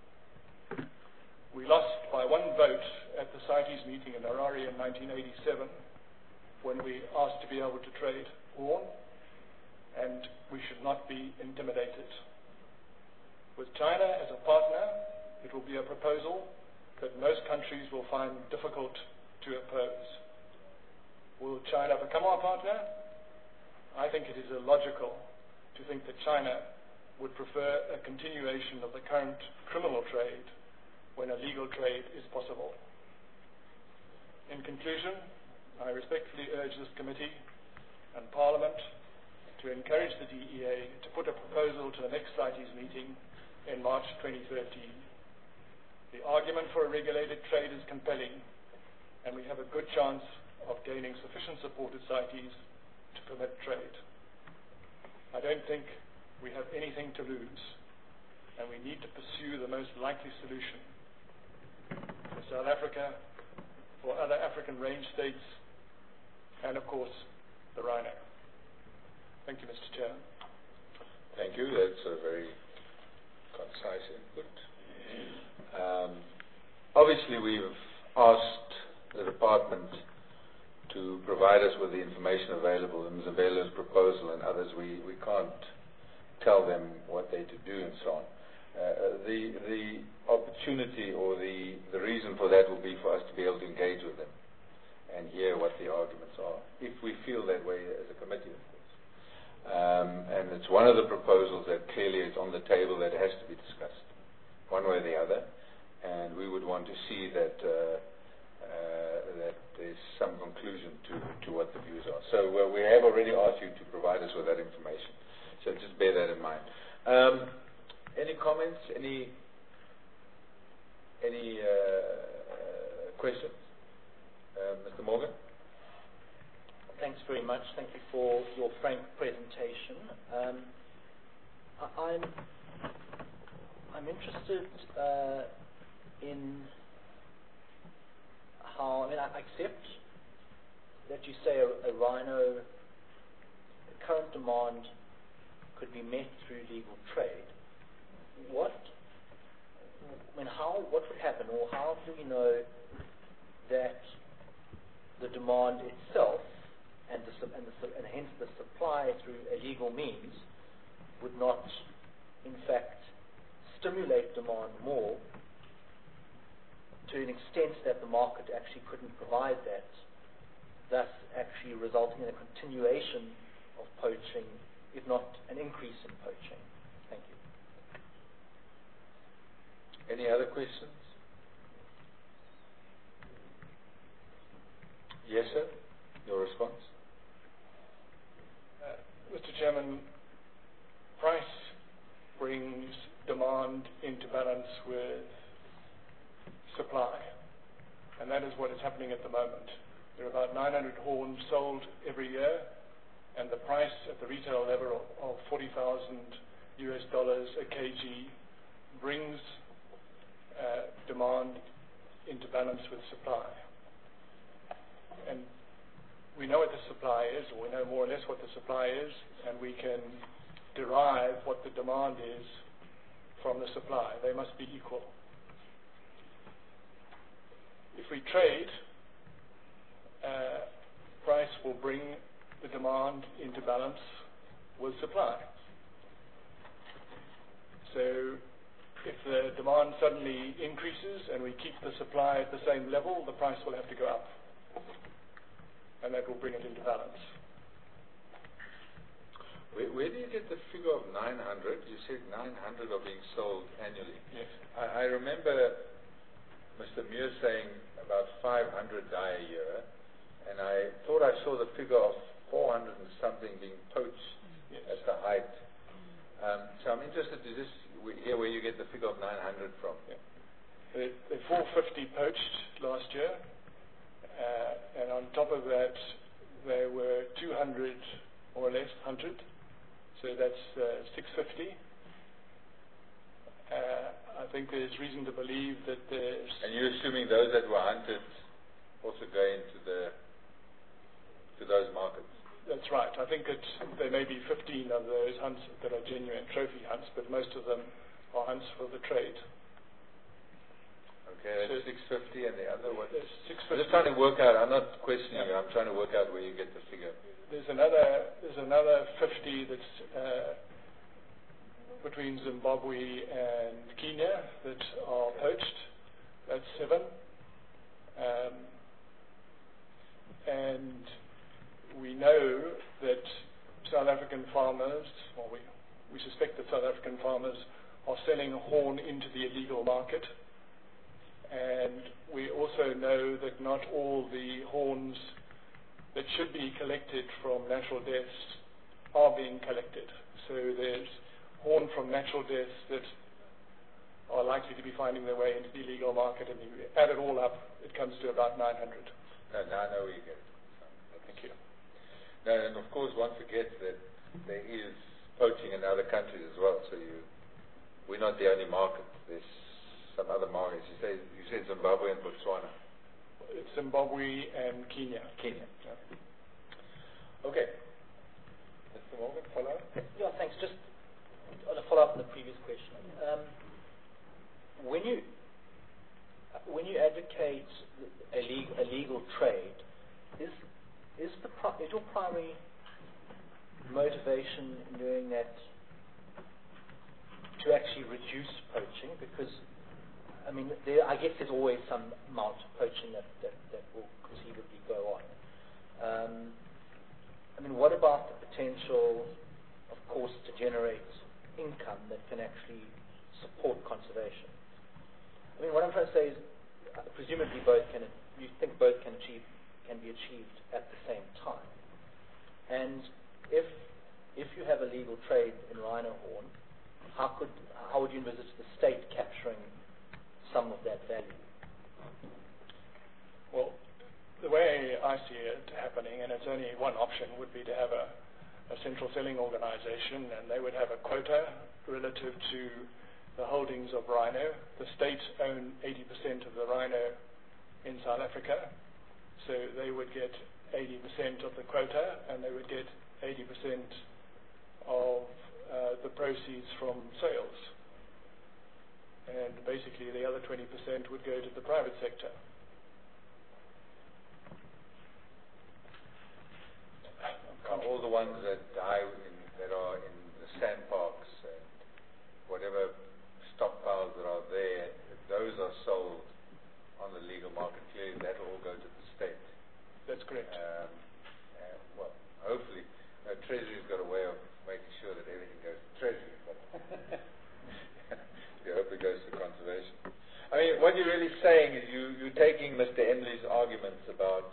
We lost by 1 vote at the CITES meeting in Harare in 1987 when we asked to be able to trade horn, and we should not be intimidated. With China as a partner, it will be a proposal that most countries will find difficult to oppose. Will China become our partner? I think it is illogical to think that China would prefer a continuation of the current criminal trade when a legal trade is possible. In conclusion, I respectfully urge this committee and Parliament to encourage the DEA to put a proposal to the next CITES meeting in March 2013. The argument for a regulated trade is compelling, and we have a good chance of gaining sufficient support at CITES to permit trade. I don't think we have anything to lose, and we need to pursue the most likely solution for South Africa, for other African range states, and of course, the rhino. Thank you, Mr. Chairman. Thank you. That's a very concise input. Obviously, we've asked the department to provide us with the information available in Mzabela's proposal and others. We can't tell them what they're to do and so on. The opportunity or the reason for that will be for us to be able to engage with them and hear what the arguments are, if we feel that way as a committee, of course. And it's one of the proposals that clearly is on the table that has to be discussed, one way or the other, and we would want to see that that there's some conclusion to what the views are. So we have already asked you to provide us with that information, so just bear that in mind. Any comments? Any questions? Mr. Morgan? Thanks very much. Thank you for your frank presentation. I'm interested in how, I accept that you say a rhino, the current demand could be met through legal trade. What would happen, or how do we know that the demand itself and hence the supply through illegal means would not, in fact, stimulate demand more to an extent that the market actually couldn't provide that, thus actually resulting in a continuation of poaching, if not an increase in poaching? Thank you. Any other questions? Yes, sir. Your response? Mr. Chairman, price brings demand into balance with supply, and that is what is happening at the moment. There are about 900 horns sold every year, and the price at the retail level of $40,000 a kg brings demand into balance with supply. And we know what the supply is, or we know more or less what the supply is, and we can derive what the demand is from the supply. They must be equal. If we trade, price will bring the demand into balance with supply. So if the demand suddenly increases and we keep the supply at the same level, the price will have to go up. And that will bring it into balance. Where do you get the figure of 900? You said 900 are being sold annually. Yes. I remember Mr. Muir saying about 500 die a year, and I thought I saw the figure of 400 and something being poached at the height. So I'm interested to just hear where you get the figure of 900 from. Yeah. The 450 poached last year, and on top of that, there were 200 more or less hunted. So that's 650. I think there's reason to believe that there's... And you're assuming those that were hunted also go into to those markets? That's right. I think there may be 15 of those hunts that are genuine trophy hunts, but most of them are hunts for the trade. Okay, that's 650, and the other one? 650. I'm just trying to work out. I'm not questioning you. I'm trying to work out where you get the figure. There's another 50 that's between Zimbabwe and Kenya that are poached. That's 7. And we know that South African farmers, or we suspect that South African farmers are selling horn into the illegal market. And we also know that not all the horns that should be collected from natural deaths are being collected. So there's horn from natural deaths that are likely to be finding their way into the illegal market, and you add it all up, it comes to about 900. No, now I know where you get it. Thank you. No, and of course one forgets that there is poaching in other countries as well. So we're not the only market. There's some other markets. You said Zimbabwe and Botswana. It's Zimbabwe and Kenya. Kenya. Yeah. Okay. Mr. Morgan, follow up? Yeah, thanks. Just on a follow-up on the previous question. When you advocate a legal trade, is your primary motivation in doing that to actually reduce poaching? Because I mean, I guess there's always some amount of poaching that will conceivably go on. I mean, what about the potential, of course, to generate income that can actually support conservation? I mean, what I'm trying to say is, presumably you think both can be achieved at the same time. And if you have a legal trade in rhino horn, how would you envisage the state capturing some of that value? Well, the way I see it happening, and it's only one option, would be to have a central selling organization, and they would have a quota relative to the holdings of rhino. The states own 80% of the rhino in South Africa, so they would get 80% of the quota, and they would get 80% of the proceeds from sales. And basically the other 20% would go to the private sector. All the ones that die that are in the sandparks and whatever stockpiles that are there, if those are sold on the legal market, clearly that will all go to the state. That's correct. Well, hopefully, Treasury's got a way of making sure that everything goes to Treasury, but I hope it goes to conservation. I mean, what you're really saying is you're taking Mr. Emsley's arguments about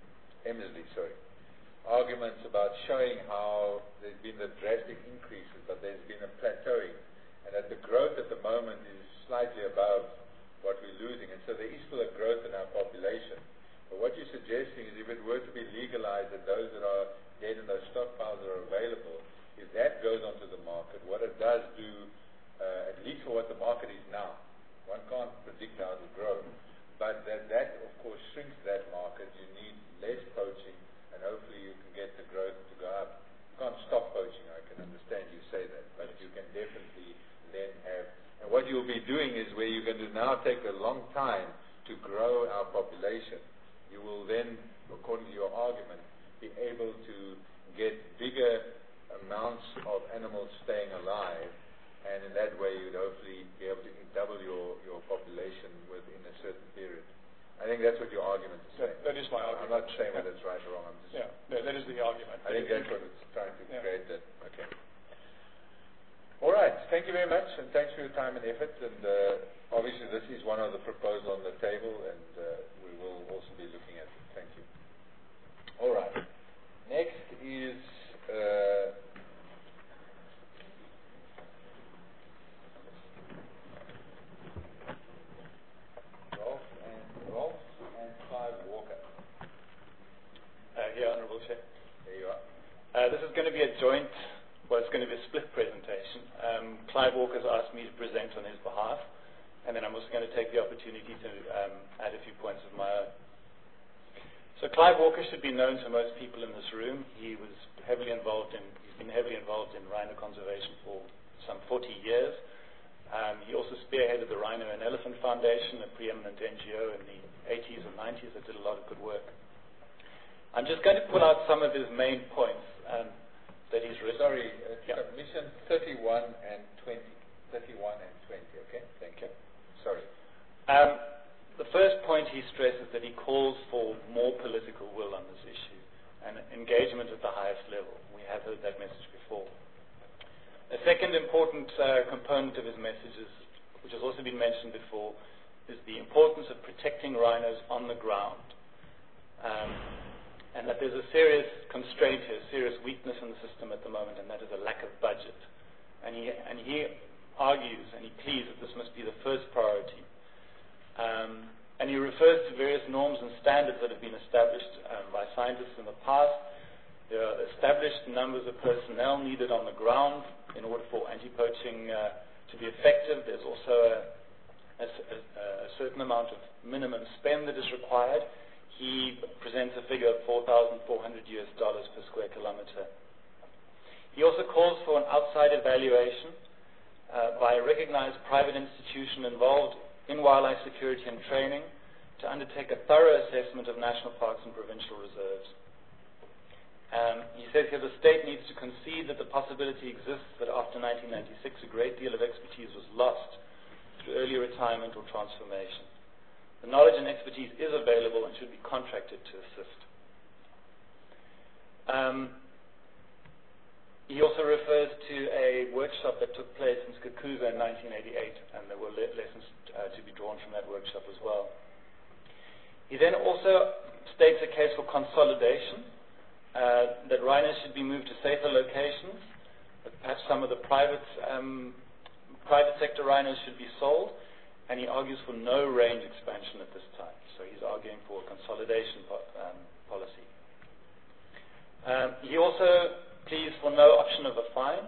showing how there's been the drastic increases, but there's been a plateauing, and that the growth at the moment is slightly above what we're losing, and so there is still a growth in our population. But what you're suggesting is if it were to be legalized, that those that are dead and those stockpiles that are available, if that goes onto the market, what it does do, at least for what the market is now, one can't predict how it will grow, but that of course shrinks that market. You need less poaching, and hopefully you can get the growth to go up. You can't stop poaching, I can understand you say that, but you can definitely then have, and what you'll be doing is where you're going to now take a long time to grow our population, you will then, according to your argument, be able to get bigger amounts of animals staying alive, and in that way you'd hopefully be able to double your population within a certain period. I think that's what your argument is saying. That is my argument. I'm not saying whether it's right or wrong. I'm just no, that is the argument. I think that's what it's trying to create. That. Okay. All right. Thank you very much, and thanks for your time and effort. And obviously, this is one of the proposals on the table, and we will also be looking at it. Thank you. All right. Next is Rolf and Clive Walker. Here, Honourable Chair. There you are. This is going to be a joint, it's going to be a split presentation. Clive Walker's asked me to present on his behalf, and then I'm also going to take the opportunity to add a few points of my own. So Clive Walker should be known to most people in this room. He's been heavily involved in rhino conservation for some 40 years. He also spearheaded the Rhino and Elephant Foundation, a preeminent NGO in the 80s and 90s that did a lot of good work. I'm just going to pull out some of his main points that he's written. Sorry, mission 31 and 20. 31 and 20, okay? Thank you. Sorry. The first point he stresses that he calls for more political will on this issue and engagement at the highest level. We have heard that message before. A second important component of his messages, which has also been mentioned before, is the importance of protecting rhinos on the ground. And that there's a serious constraint here, a serious weakness in the system at the moment, and that is a lack of budget. And he argues and he pleads that this must be the first priority. And he refers to various norms and standards that have been established by scientists in the past. There are established numbers of personnel needed on the ground in order for anti-poaching to be effective. There's also a certain amount of minimum spend that is required. He presents a figure of $4,400 per square kilometer. He also calls for an outside evaluation by a recognized private institution involved in wildlife security and training to undertake a thorough assessment of national parks and provincial reserves. He says here the state needs to concede that the possibility exists that after 1996 a great deal of expertise was lost through early retirement or transformation. The knowledge and expertise is available and should be contracted to assist. He also refers to a workshop that took place in Skukuza in 1988, and there were lessons to be drawn from that workshop as well. He then also states a case for consolidation, that rhinos should be moved to safer locations, that perhaps some of the private sector rhinos should be sold, and he argues for no range expansion at this time. So he's arguing for a consolidation policy. He also pleads for no option of a fine.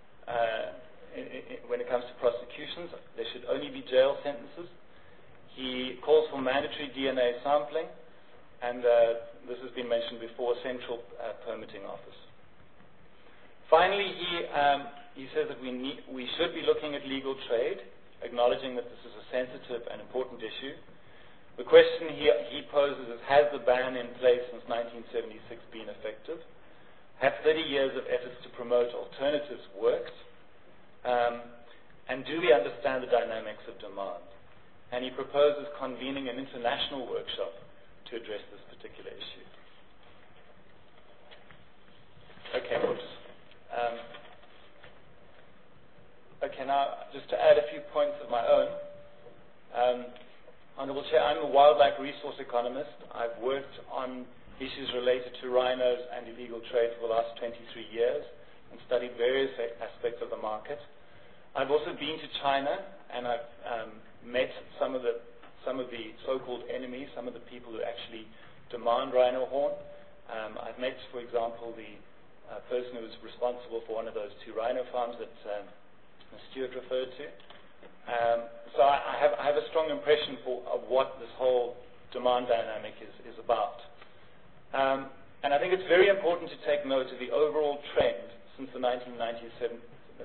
When it comes to prosecutions, there should only be jail sentences. He calls for mandatory DNA sampling, and this has been mentioned before, a central permitting office. Finally, he says that we should be looking at legal trade, acknowledging that this is a sensitive and important issue. The question he poses is, has the ban in place since 1976 been effective? Have 30 years of efforts to promote alternatives worked? And do we understand the dynamics of demand? And he proposes convening an international workshop to address this particular issue. Okay, now just to add a few points of my own. Honourable Chair, I'm a wildlife resource economist. I've worked on issues related to rhinos and illegal trade for the last 23 years and studied various aspects of the market. I've also been to China, and I've met some of the so-called enemies, some of the people who actually demand rhino horn. I've met, for example, the person who was responsible for one of those 2 rhino farms that Ms. Stewart referred to. So I have a strong impression of what this whole demand dynamic is about. And I think it's very important to take note of the overall trend since the 1977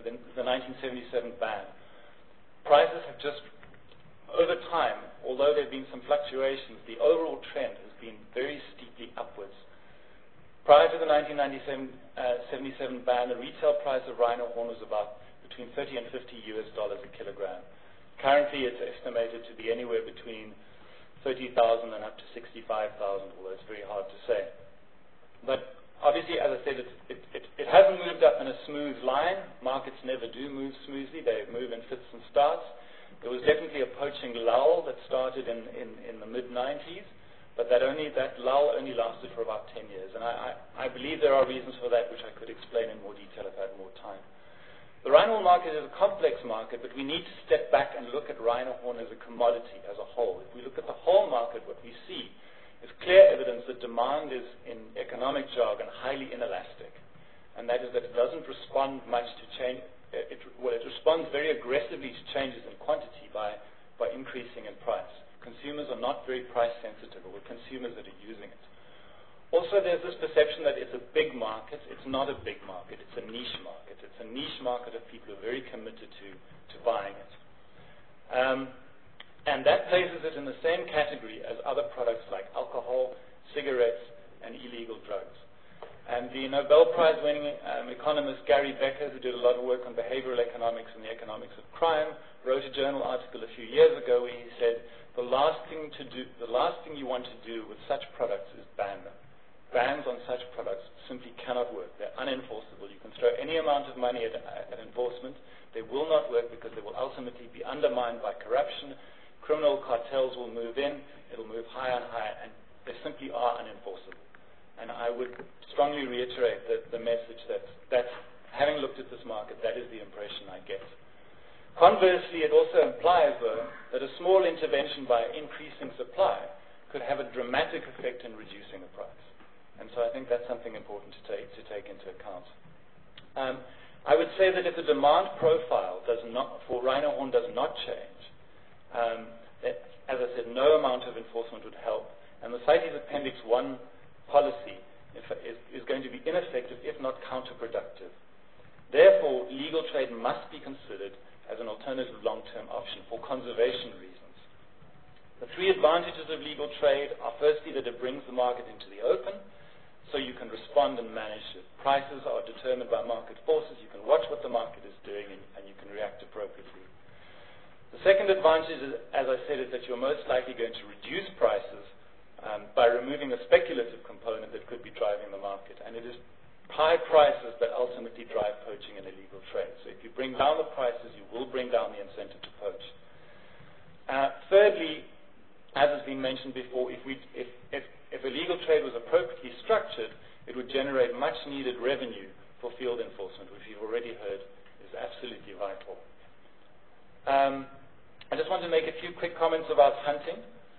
ban. Prices have just, over time, although there have been some fluctuations, the overall trend has been very steeply upwards. Prior to the 1977 ban, the retail price of rhino horn was about between $30 and $50 a kilogram. Currently, it's estimated to be anywhere between 30,000 and up to 65,000, although it's very hard to say. But obviously, as I said, it hasn't moved up in a smooth line. Markets never do move smoothly. They move in fits and starts. There was definitely a poaching lull that started in the mid-90s, but that lull only lasted for about 10 years. And I believe there are reasons for that, which I could explain in more detail if I had more time. The rhino horn market is a complex market, but we need to step back and look at rhino horn as a commodity, as a whole. If we look at the whole market, what we see is clear evidence that demand is, in economic jargon, highly inelastic. And that is that it doesn't respond much to change. It responds very aggressively to changes in quantity by increasing in price. Consumers are not very price sensitive, or consumers that are using it. Also, there's this perception that it's a big market. It's not a big market. It's a niche market. It's a niche market of people who are very committed to buying it. And that places it in the same category as other products like alcohol, cigarettes, and illegal drugs. And the Nobel Prize-winning economist Gary Becker, who did a lot of work on behavioral economics and the economics of crime, wrote a journal article a few years ago where he said, the last thing you want to do with such products is ban them. Bans on such products simply cannot work. They're unenforceable. You can throw any amount of money at enforcement. They will not work because they will ultimately be undermined by corruption. Criminal cartels will move in. It'll move higher and higher, and they simply are unenforceable. And I would strongly reiterate the message that having looked at this market, that is the impression I get. Conversely, it also implies, though, that a small intervention by increasing supply could have a dramatic effect in reducing the price. And so I think that's something important to take into account. I would say that if the demand profile for rhino horn does not change, that, as I said, no amount of enforcement would help. And the CITES Appendix 1 policy is going to be ineffective, if not counterproductive. Therefore, legal trade must be considered as an alternative long-term option for conservation reasons. The three advantages of legal trade are, firstly, that it brings the market into the open, so you can respond and manage it. Prices are determined by market forces. You can watch what the market is doing, and you can react appropriately. The second advantage, as I said, is that you're most likely going to reduce prices by removing a speculative component that could be driving the market. And it is high prices that ultimately drive poaching and illegal trade. So if you bring down the prices, you will bring down the incentive to poach. Thirdly, as has been mentioned before, if illegal trade was appropriately structured, it would generate much needed revenue for field enforcement, which you've already heard is absolutely vital. I just want to make a few quick comments about hunting.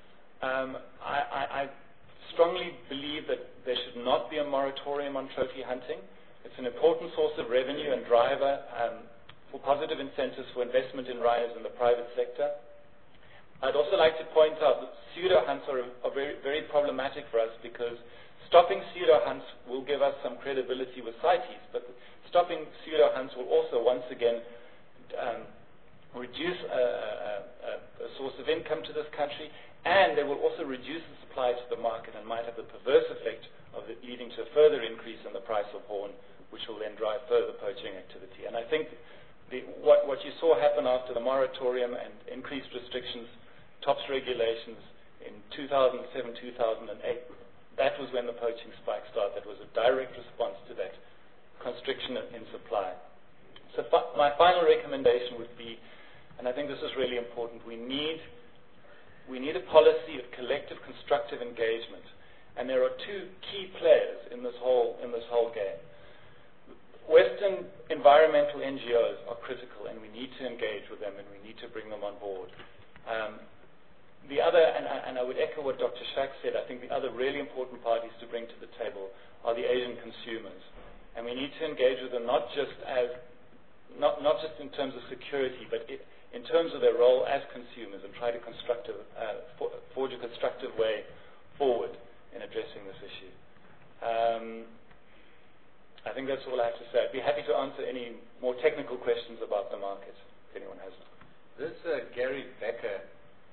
I strongly believe that there should not be a moratorium on trophy hunting. It's an important source of revenue and driver for positive incentives for investment in rhinos in the private sector. I'd also like to point out that pseudo hunts are very, very problematic for us, because stopping pseudo hunts will give us some credibility with CITES, but stopping pseudo hunts will also once again reduce a source of income to this country, and they will also reduce the supply to the market and might have the perverse effect of leading to a further increase in the price of horn, which will then drive further poaching activity. And I think what you saw happen after the moratorium and increased restrictions, TOPS regulations in 2007, 2008, that was when the poaching spike started. That was a direct response to that constriction in supply. So my final recommendation would be, and I think this is really important, we need a policy of collective constructive engagement. And there are two key players in this whole game. Western environmental NGOs are critical, and we need to engage with them, and we need to bring them on board. The other, and I would echo what Dr. Shak said, I think the other really important parties to bring to the table are the Asian consumers. And we need to engage with them not just in terms of security, but in terms of their role as consumers, and try to forge a constructive way forward in addressing this issue. I think that's all I have to say. I'd be happy to answer any more technical questions about the market, if anyone has them. This Gary Becker,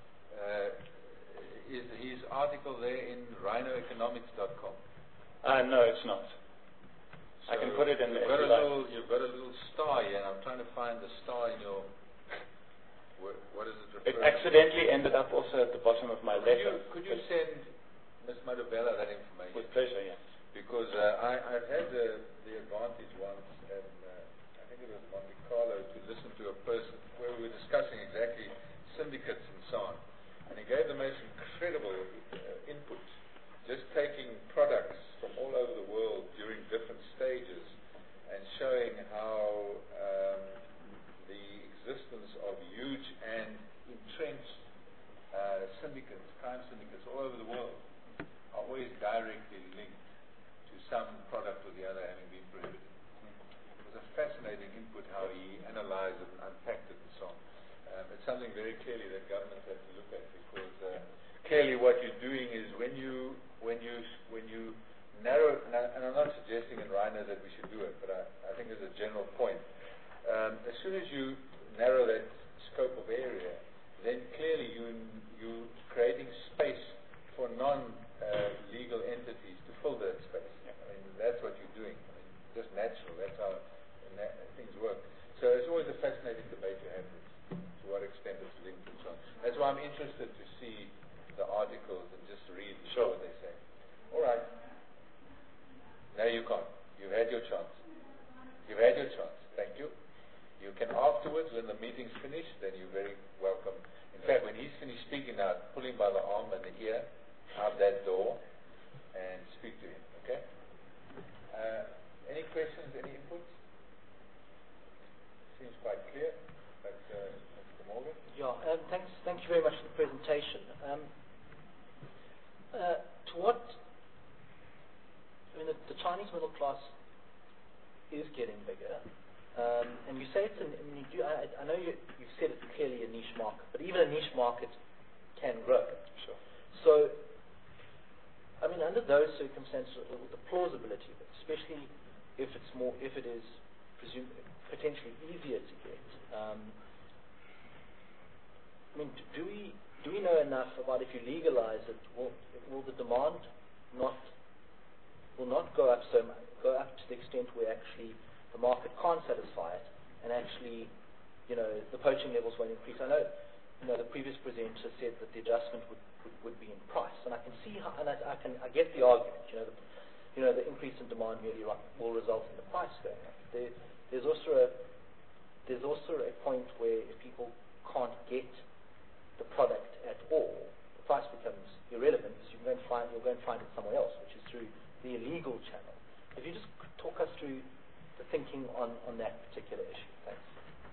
is his article there in rhinoeconomics.com? No, it's not. I can put it in you've got a little star here, and I'm trying to find the star in your. What is it? It accidentally ended up also at the bottom of my letter. Could you send Ms. Madubella that information? With pleasure, yes. Because I've had the advantage once, and I think it was Monte Carlo, to listen to a person where we were discussing exactly syndicates and so on. And he gave the most incredible input, just taking products from all over the world during different stages and showing how the existence of huge and entrenched syndicates, crime syndicates all over the world, are always directly linked to some product or the other having been prohibited. It was a fascinating input how he analyzed it and unpacked it and so on. It's something very clearly that governments have to look at, because clearly what you're doing is when you narrow, and I'm not suggesting in Rhino that we should do it, but I think there's a general point. As soon as you narrow that scope of area, then clearly you're creating space for non-legal entities to fill that space. I mean, that's what you're doing. I mean, just natural. That's how things work. So it's always a fascinating debate to have this, to what extent it's linked and so on. That's why I'm interested to see the articles and just read what they say. All right. Now you can't. You've had your chance. You've had your chance. Thank you. You can afterwards, when the meeting's finished, then you're very welcome. In fact, when he's finished speaking now, pull him by the arm and the ear out that door and speak to him. Okay? Any questions, any inputs? Seems quite clear. But Mr. Morgan? Yeah, thank you very much for the presentation. The Chinese middle class is getting bigger. And you say it's I know you've said it's clearly a niche market, but even a niche market can grow. Sure. So, I mean, under those circumstances, the plausibility of it, especially if it is potentially easier to get. I mean, do we know enough about, if you legalize it, will the demand not go up so much, go up to the extent where actually the market can't satisfy it, and actually, the poaching levels won't increase? I know, the previous presenter said that the adjustment would be in price, and I can see how, and I get the argument. The increase in demand merely will result in the price going up. There's also a point where if people can't get the product at all, the price becomes irrelevant, because you'll go and find it somewhere else, which is through the illegal channel. If you just talk us through the thinking on that particular issue. Thanks.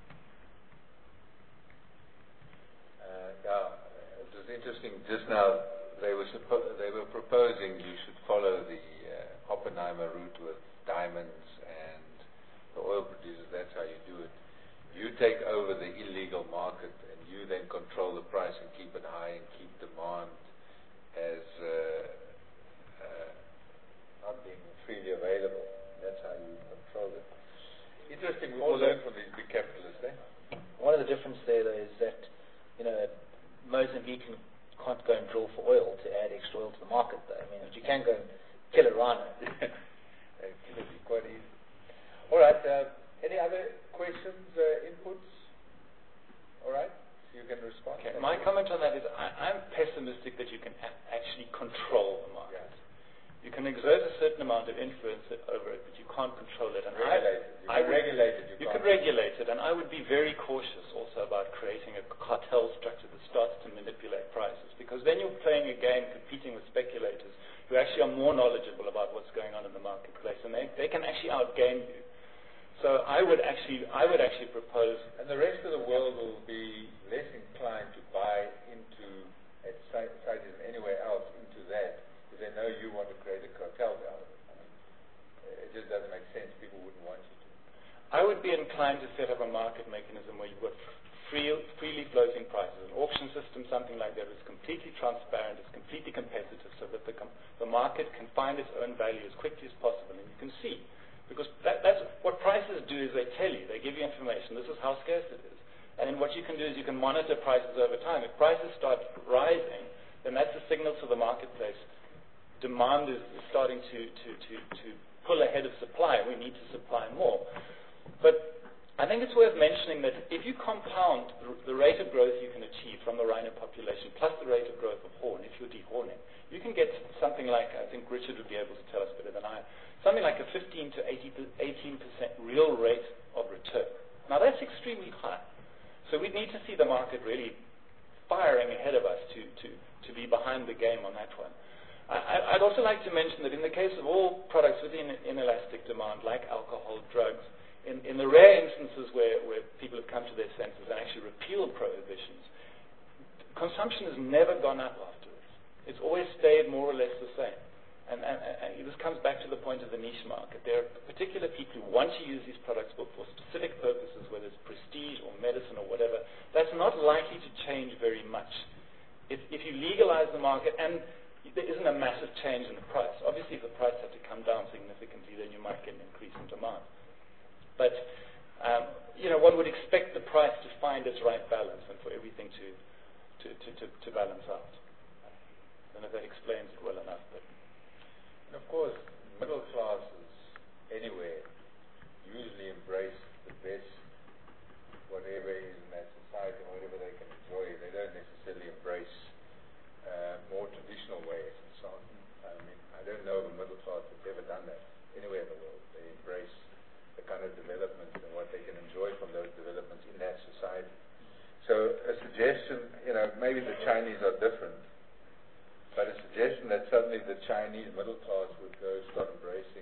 It was interesting. Just now, they were proposing you should follow the Oppenheimer route with diamonds and the oil producers. That's how you do it. You take over the illegal market, and you then control the price and keep it high and keep demand as not being freely available. That's how you control it. Interesting. We all learn from these big capitalists, eh? One of the differences there, though, is that Mozambique can't go and drill for oil to add extra oil to the market, though. I mean, but you can go and kill a rhino. Kill it quite easy. All right. Any other questions, inputs? All right. You can respond. Okay. My comment on that is I'm pessimistic that you can actually control the market. Yeah. You can exert a certain amount of influence over it, but you can't control it. And you can regulate it, and I would be very cautious also about creating a cartel structure that starts to manipulate prices, because then you're playing a game competing with speculators who actually are more knowledgeable about what's going on in the marketplace, and they can actually outgame you. So I would actually propose, and the rest of the world will be less inclined to buy into at CITES and anywhere else into that. They know you want to create a cartel out of it. I mean, it just doesn't make sense. People wouldn't want you to. I would be inclined to set up a market mechanism where you've got freely floating prices, an auction system, something like that, is completely transparent, it's completely competitive, so that the market can find its own value as quickly as possible, and you can see. Because that's what prices do, is they tell you, they give you information, this is how scarce it is. And then what you can do is you can monitor prices over time. If prices start rising, then that's a signal to the marketplace. Demand is starting to pull ahead of supply. We need to supply more. But I think it's worth mentioning that if you compound the rate of growth you can achieve from the rhino population plus the rate of growth of horn, if you're dehorning, you can get something like, I think Richard would be able to tell us better than I, something like a 15 to 18% real rate of return. Now that's extremely high. So we need to see the market really firing ahead of us to be behind the game on that one. I'd also like to mention that in the case of all products within inelastic demand, like alcohol, drugs, in the rare instances where people have come to their senses and actually repealed prohibitions, consumption has never gone up afterwards. It's always stayed more or less the same. And this comes back to the point of the niche market. There are particular people who want to use these products for specific purposes, whether it's prestige or medicine or whatever. That's not likely to change very much. If you legalize the market, and there isn't a massive change in the price. Obviously, if the price had to come down significantly, then you might get an increase in demand. But one would expect the price to find its right balance and for everything to balance out. I don't know if that explains it well enough. But and of course, middle classes anywhere usually embrace the best, whatever is in that society, whatever they can enjoy. They don't necessarily embrace more traditional ways and so on. I mean, I don't know of a middle class that's ever done that anywhere in the world. They embrace the kind of developments and what they can enjoy from those developments in that society. So a suggestion, maybe the Chinese are different, but a suggestion that suddenly the Chinese middle class would go start embracing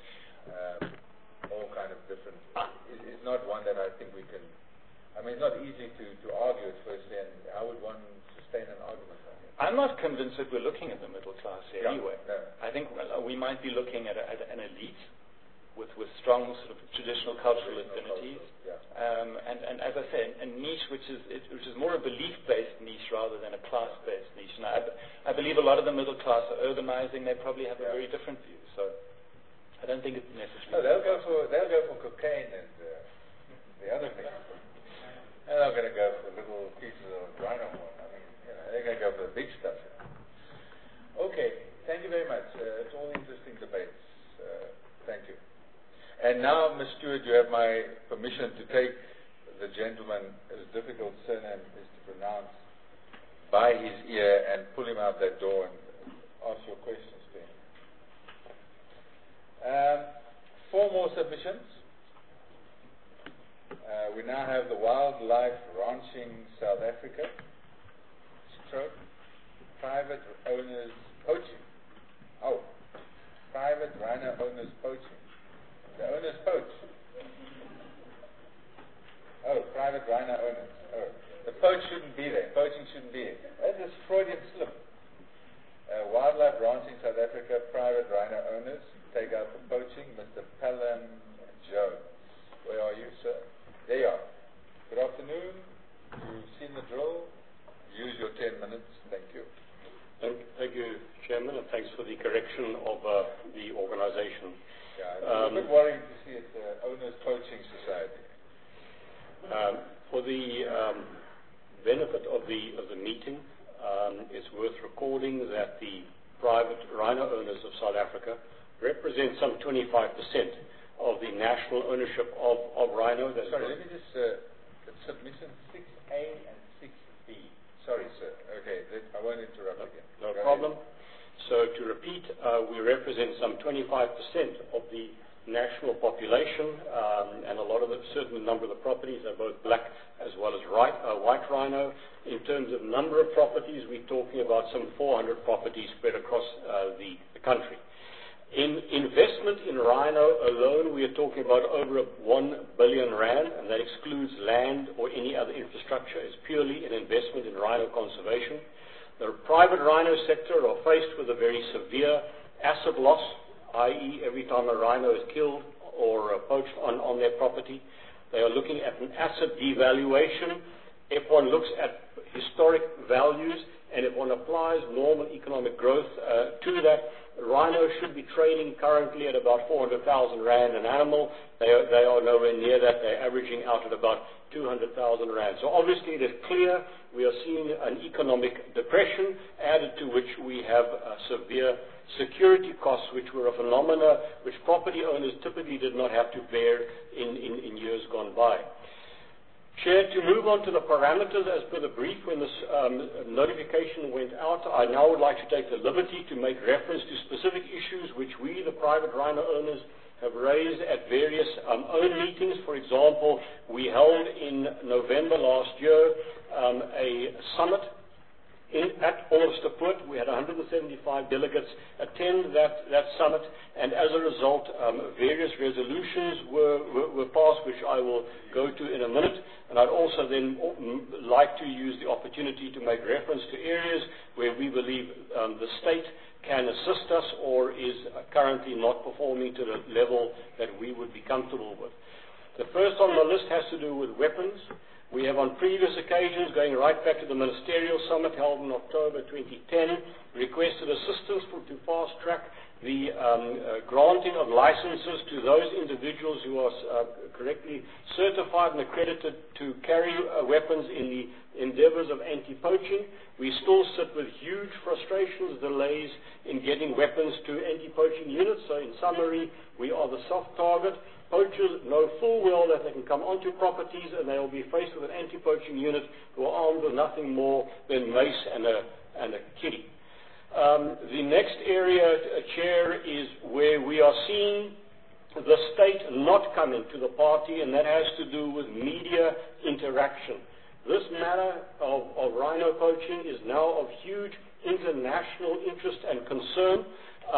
all kind of different is not one that I think we can. I mean, it's not easy to argue it firstly, and how would one sustain an argument on it? I'm not convinced that we're looking at the middle class here anyway. No. I think we might be looking at an elite with strong sort of traditional cultural affinities, and as I say, a niche which is more a belief-based niche rather than a class-based niche. And I believe a lot of the middle class are urbanizing. They probably have a very different view. So I don't think it's necessary. No, they'll go for cocaine and the other things. They're not going to go for little pieces of rhino horn. I mean, they're going to go for the big stuff. Okay, thank you very much. It's all interesting debates. Thank you. And now, Ms. Stewart, you have my permission to take the gentleman whose difficult surname is to pronounce by his ear and pull him out that door and ask your questions to him. 4 more submissions. We now have the Wildlife Ranching South Africa, stroke, private owners poaching. Oh, private rhino owners poaching. The owners poach. Oh, private rhino owners. Oh, the poach shouldn't be there. Poaching shouldn't be there. That's a Freudian slip. Wildlife Ranching South Africa, private rhino owners take out the poaching. Mr. Pelham Jones. Where are you, sir? There you are. Good afternoon. You've seen the drill. Use your 10 minutes. Thank you. Thank you, Chairman, and thanks for the correction of the organization. Yeah, it's a bit worrying to see it, Owners Poaching Society. For the benefit of the meeting, it's worth recording that the private rhino owners of South Africa represent some 25% of the national ownership of rhino. Sorry, let me just, submission 6A and 6B. Sorry, sir. Okay, I won't interrupt again. No problem. So to repeat, we represent some 25% of the national population, and a certain number of the properties are both black as well as white rhino. In terms of number of properties, we're talking about some 400 properties spread across the country. In investment in rhino alone, we are talking about over 1 billion rand, and that excludes land or any other infrastructure. It's purely an investment in rhino conservation. The private rhino sector are faced with a very severe asset loss, i.e. every time a rhino is killed or poached on their property, they are looking at an asset devaluation. If one looks at historic values and if one applies normal economic growth to that, rhino should be trading currently at about 400,000 rand an animal. They are nowhere near that. They're averaging out at about 200,000 rand. So obviously it is clear we are seeing an economic depression, added to which we have severe security costs, which were a phenomena which property owners typically did not have to bear in years gone by. Chair, to move on to the parameters as per the brief when this notification went out, I now would like to take the liberty to make reference to specific issues which we, the private rhino owners, have raised at various own meetings. For example, we held in November last year a summit at Onderstepoort. We had 175 delegates attend that summit, and as a result, various resolutions were passed, which I will go to in a minute. And I'd also then like to use the opportunity to make reference to areas where we believe the state can assist us or is currently not performing to the level that we would be comfortable with. The first on the list has to do with weapons. We have on previous occasions, going right back to the ministerial summit held in October 2010, requested assistance to fast-track the granting of licenses to those individuals who are correctly certified and accredited to carry weapons in the endeavors of anti-poaching. We still sit with huge frustrations, delays in getting weapons to anti-poaching units. So in summary, we are the soft target. Poachers know full well that they can come onto properties and they will be faced with an anti-poaching unit who are armed with nothing more than mace and a kitty. The next area, Chair, is where we are seeing the state not coming to the party, and that has to do with media interaction. This matter of rhino poaching is now of huge international interest and concern.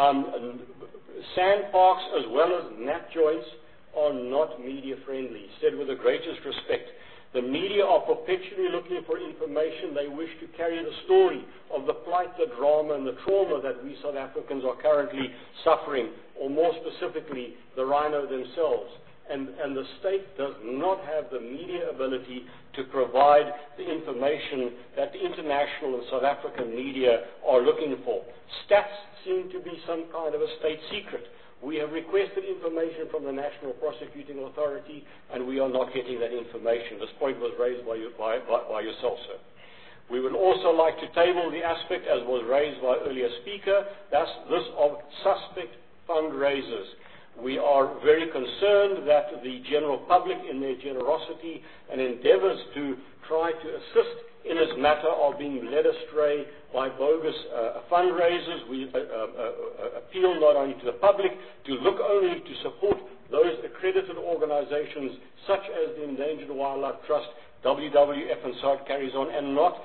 Sand parks as well as nap joints are not media friendly, said with the greatest respect. The media are perpetually looking for information. They wish to carry the story of the plight, the drama, and the trauma that we South Africans are currently suffering, or more specifically, the rhino themselves. And the state does not have the media ability to provide the information that the international and South African media are looking for. Stats seem to be some kind of a state secret. We have requested information from the National Prosecuting Authority, and we are not getting that information. This point was raised by yourself, sir. We would also like to table the aspect, as was raised by earlier speaker, that's this of suspect fundraisers. We are very concerned that the general public, in their generosity and endeavors to try to assist in this matter, are being led astray by bogus fundraisers. We appeal not only to the public to look only to support those accredited organizations such as the Endangered Wildlife Trust, WWF, and so it carries on, and not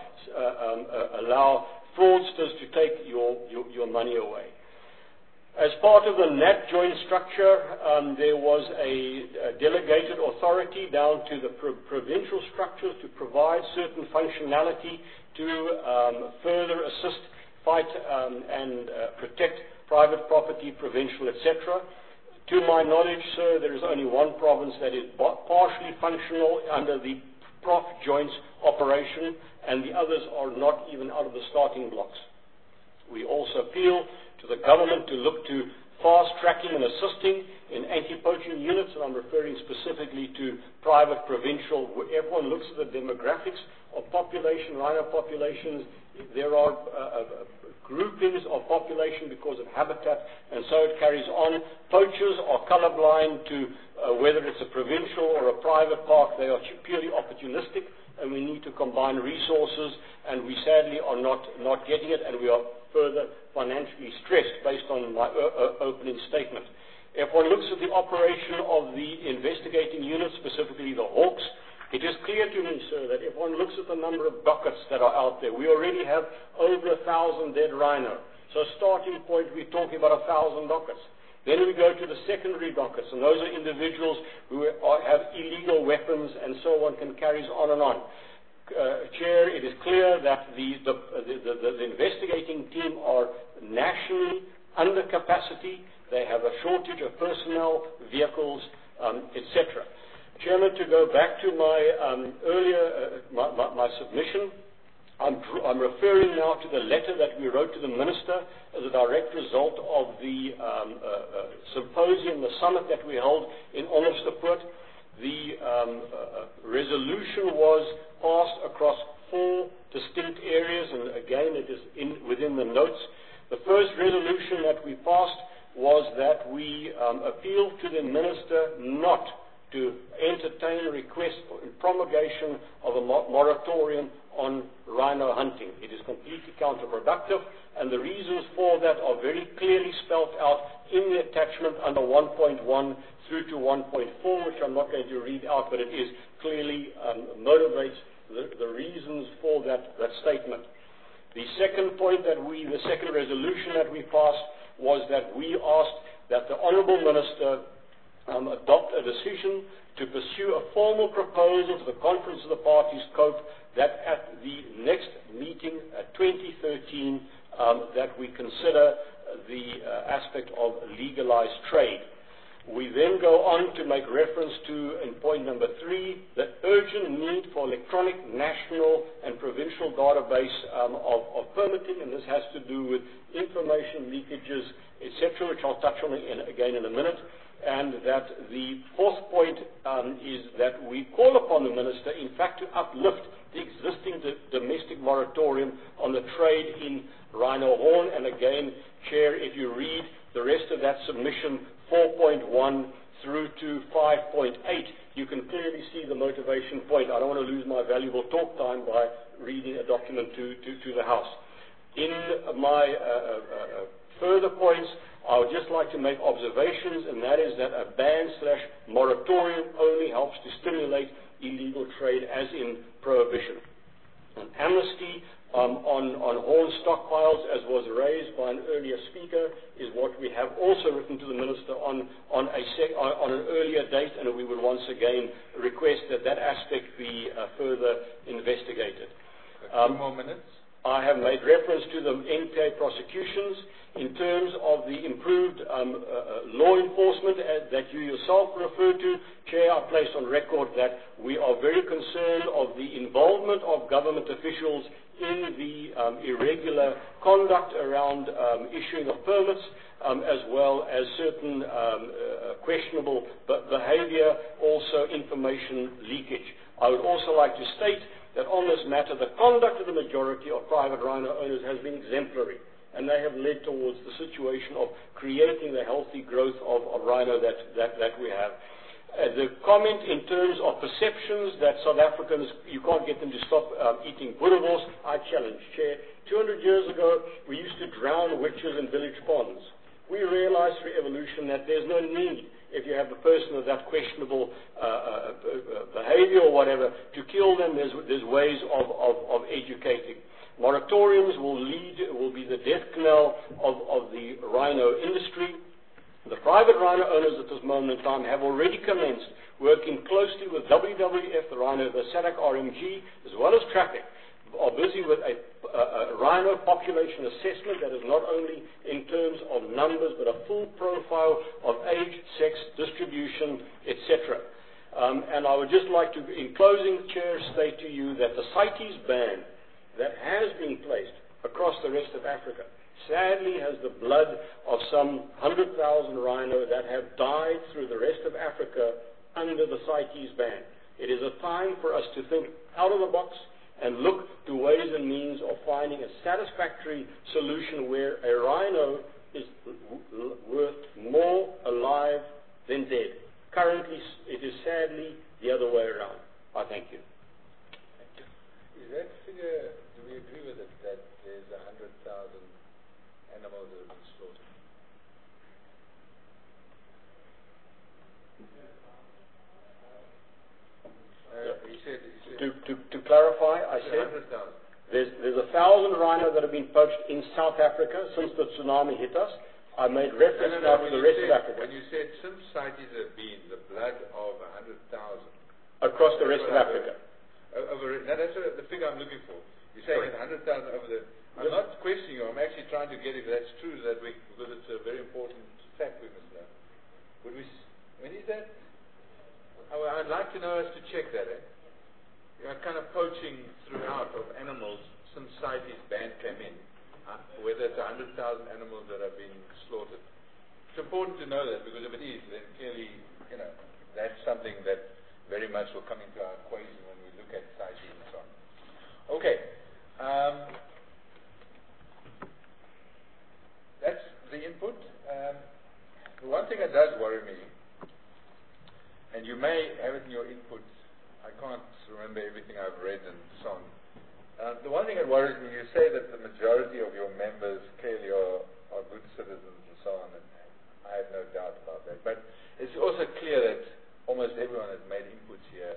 allow fraudsters to take your money away. As part of the NAT joint structure, there was a delegated authority down to the provincial structures to provide certain functionality to further assist, fight, and protect private property, provincial, etc. To my knowledge, sir, there is only one province that is partially functional under the Prof Joints operation, and the others are not even out of the starting blocks. We also appeal to the government to look to fast-tracking and assisting in anti-poaching units, and I'm referring specifically to private provincial, where everyone looks at the demographics of population, rhino populations. There are groupings of population because of habitat, and so it carries on. Poachers are colorblind to whether it's a provincial or a private park. They are purely opportunistic, and we need to combine resources, and we sadly are not getting it, and we are further financially stressed based on my opening statement. If one looks at the operation of the investigating units, specifically the Hawks, it is clear to me, sir, that if one looks at the number of dockets that are out there, we already have over 1,000 dead rhino. So starting point, we're talking about 1,000 dockets. Then we go to the secondary dockets, and those are individuals who have illegal weapons and so on, can carry on and on. Chair, it is clear that the investigating team are nationally under capacity. They have a shortage of personnel, vehicles, etc. Chairman, to go back to my earlier my submission, I'm referring now to the letter that we wrote to the Minister as a direct result of the symposium, the summit that we held in Onderstepoort. The resolution was passed across 4 distinct areas, and again it is within the notes. The first resolution that we passed was that we appealed to the Minister not to entertain a request for promulgation of a moratorium on rhino hunting. It is completely counterproductive, and the reasons for that are very clearly spelled out in the attachment under 1.1 through to 1.4, which I'm not going to read out, but it is clearly motivates the reasons for that statement. The second point the second resolution that we passed was that we asked that the Honourable Minister adopt a decision to pursue a formal proposal to the Conference of the Parties, COPE, that at the next meeting, 2013, that we consider the aspect of legalized trade. We then go on to make reference to, in point number 3, the urgent need for electronic national and provincial database of permitting, and this has to do with information leakages, etc., which I'll touch on again in a minute. And that the fourth point is that we call upon the Minister, in fact, to uplift the existing domestic moratorium on the trade in rhino horn. And again, Chair, if you read the rest of that submission, 4.1 through to 5.8, you can clearly see the motivation point. I don't want to lose my valuable talk time by reading a document to the House. In my further points, I would just like to make observations, and that is that a ban/moratorium only helps to stimulate illegal trade, as in prohibition. An amnesty on horn stockpiles, as was raised by an earlier speaker, is what we have also written to the Minister on an earlier date, and we would once again request that that aspect be further investigated. A few more minutes. I have made reference to the NPA prosecutions in terms of the improved law enforcement that you yourself referred to. Chair, I place on record that we are very concerned of the involvement of government officials in the irregular conduct around issuing of permits, as well as certain questionable behavior, also information leakage. I would also like to state that on this matter, the conduct of the majority of private rhino owners has been exemplary, and they have led towards the situation of creating the healthy growth of rhino that we have. The comment in terms of perceptions that South Africans, you can't get them to stop eating boerewors, I challenge, Chair. 200 years ago, we used to drown witches in village ponds. We realized through evolution that there's no need, if you have a person of that questionable behavior or whatever, to kill them. There's ways of educating. Moratoriums will be the death knell of the rhino industry. The private rhino owners at this moment in time have already commenced working closely with WWF, the SADC RMG, as well as traffic, are busy with a rhino population assessment that is not only in terms of numbers, but a full profile of age, sex, distribution, etc. And I would just like to, in closing, Chair, state to you that the CITES ban that has been placed across the rest of Africa sadly has the blood of some 100,000 rhino that have died through the rest of Africa under the CITES ban. It is a time for us to think out of the box and look to ways and means of finding a satisfactory solution where a rhino is worth more alive than dead. Currently, it is sadly the other way around. I thank you. Is that figure, do we agree with it, that there's 100,000 animals that have been slaughtered? He said to clarify, I said 100,000. There's 1,000 rhino that have been poached in South Africa since the tsunami hit us. I made reference now to the rest of Africa. When you said some CITES have been the blood of 100,000 across the rest of Africa. Now that's the figure I'm looking for. You're saying 100,000 over the. I'm not questioning you. I'm actually trying to get if that's true. Because it's a very important fact we must know. When is that? I'd like to know us to check that. You are kind of poaching throughout of animals since CITES ban came in, whether it's 100,000 animals that have been slaughtered. It's important to know that, because if it is, then clearly, that's something that very much will come into our equation when we look at CITES and so on. Okay. That's the input. The one thing that does worry me, and you may have it in your input, I can't remember everything I've read and so on. The one thing that worries me, you say that the majority of your members clearly are good citizens and so on, and I have no doubt about that. But it's also clear that almost everyone has made inputs here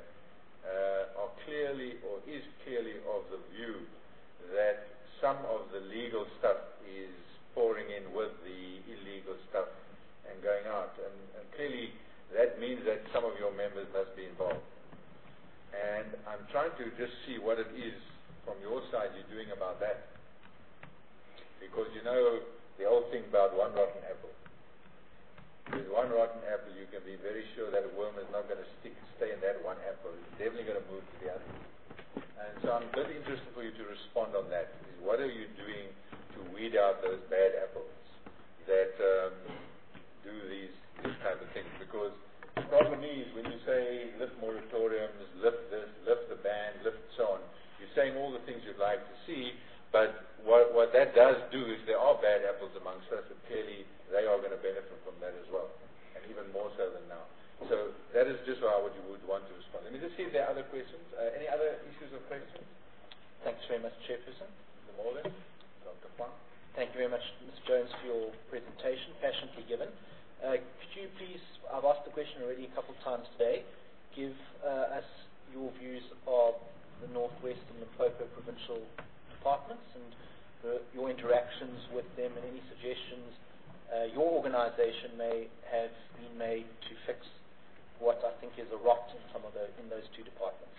is clearly of the view that some of the legal stuff is pouring in with the illegal stuff and going out. And clearly that means that some of your members must be involved. And I'm trying to just see what it is from your side you're doing about that. Because the old thing about one rotten apple. With one rotten apple, you can be very sure that a worm is not going to stay in that one apple. It's definitely going to move to the other. And so I'm very interested for you to respond on that. What are you doing to weed out those bad apples that do these type of things? Because the problem is when you say lift moratoriums, lift this, lift the ban, lift so on, you're saying all the things you'd like to see, but what that does do is there are bad apples amongst us, and clearly they are going to benefit from that as well, and even more so than now. So that is just how you would want to respond. Let me just see if there are other questions. Any other issues or questions? Thanks very much, Chairperson. The Morgan, Dr. Huang. Thank you very much, Mr. Jones, for your presentation, passionately given. Could you please, I've asked the question already a couple of times today, give us your views of the Northwest and Limpopo provincial departments and your interactions with them, and any suggestions your organization may have been made to fix what I think is a rot in those two departments.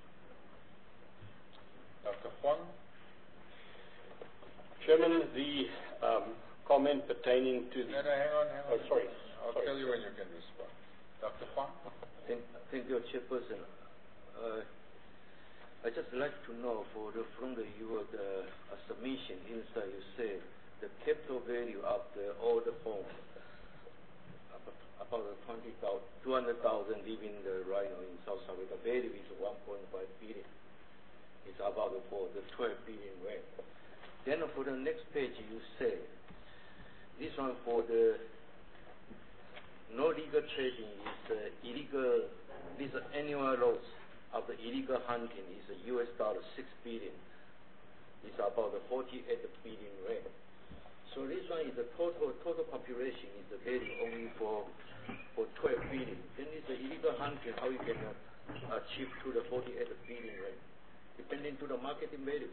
Dr. Huang. Chairman, the comment pertaining to the... No, hang on. Oh, sorry. I'll tell you when you can respond. Dr. Huang. Thank you, Chairperson. I just like to know from your submission inside, you say the capital value of all the homes, about 200,000 living the rhino in South Africa, value is 1.5 billion. It's about for the 12 billion rand. Then for the next page, you say this one for the no legal trading is illegal. This annual loss of the illegal hunting is $6 billion. It's about 48 billion rand. So this one is the total population is the value only for 12 billion. Then it's the illegal hunting, how you can achieve to the 48 billion rand, depending to the marketing value.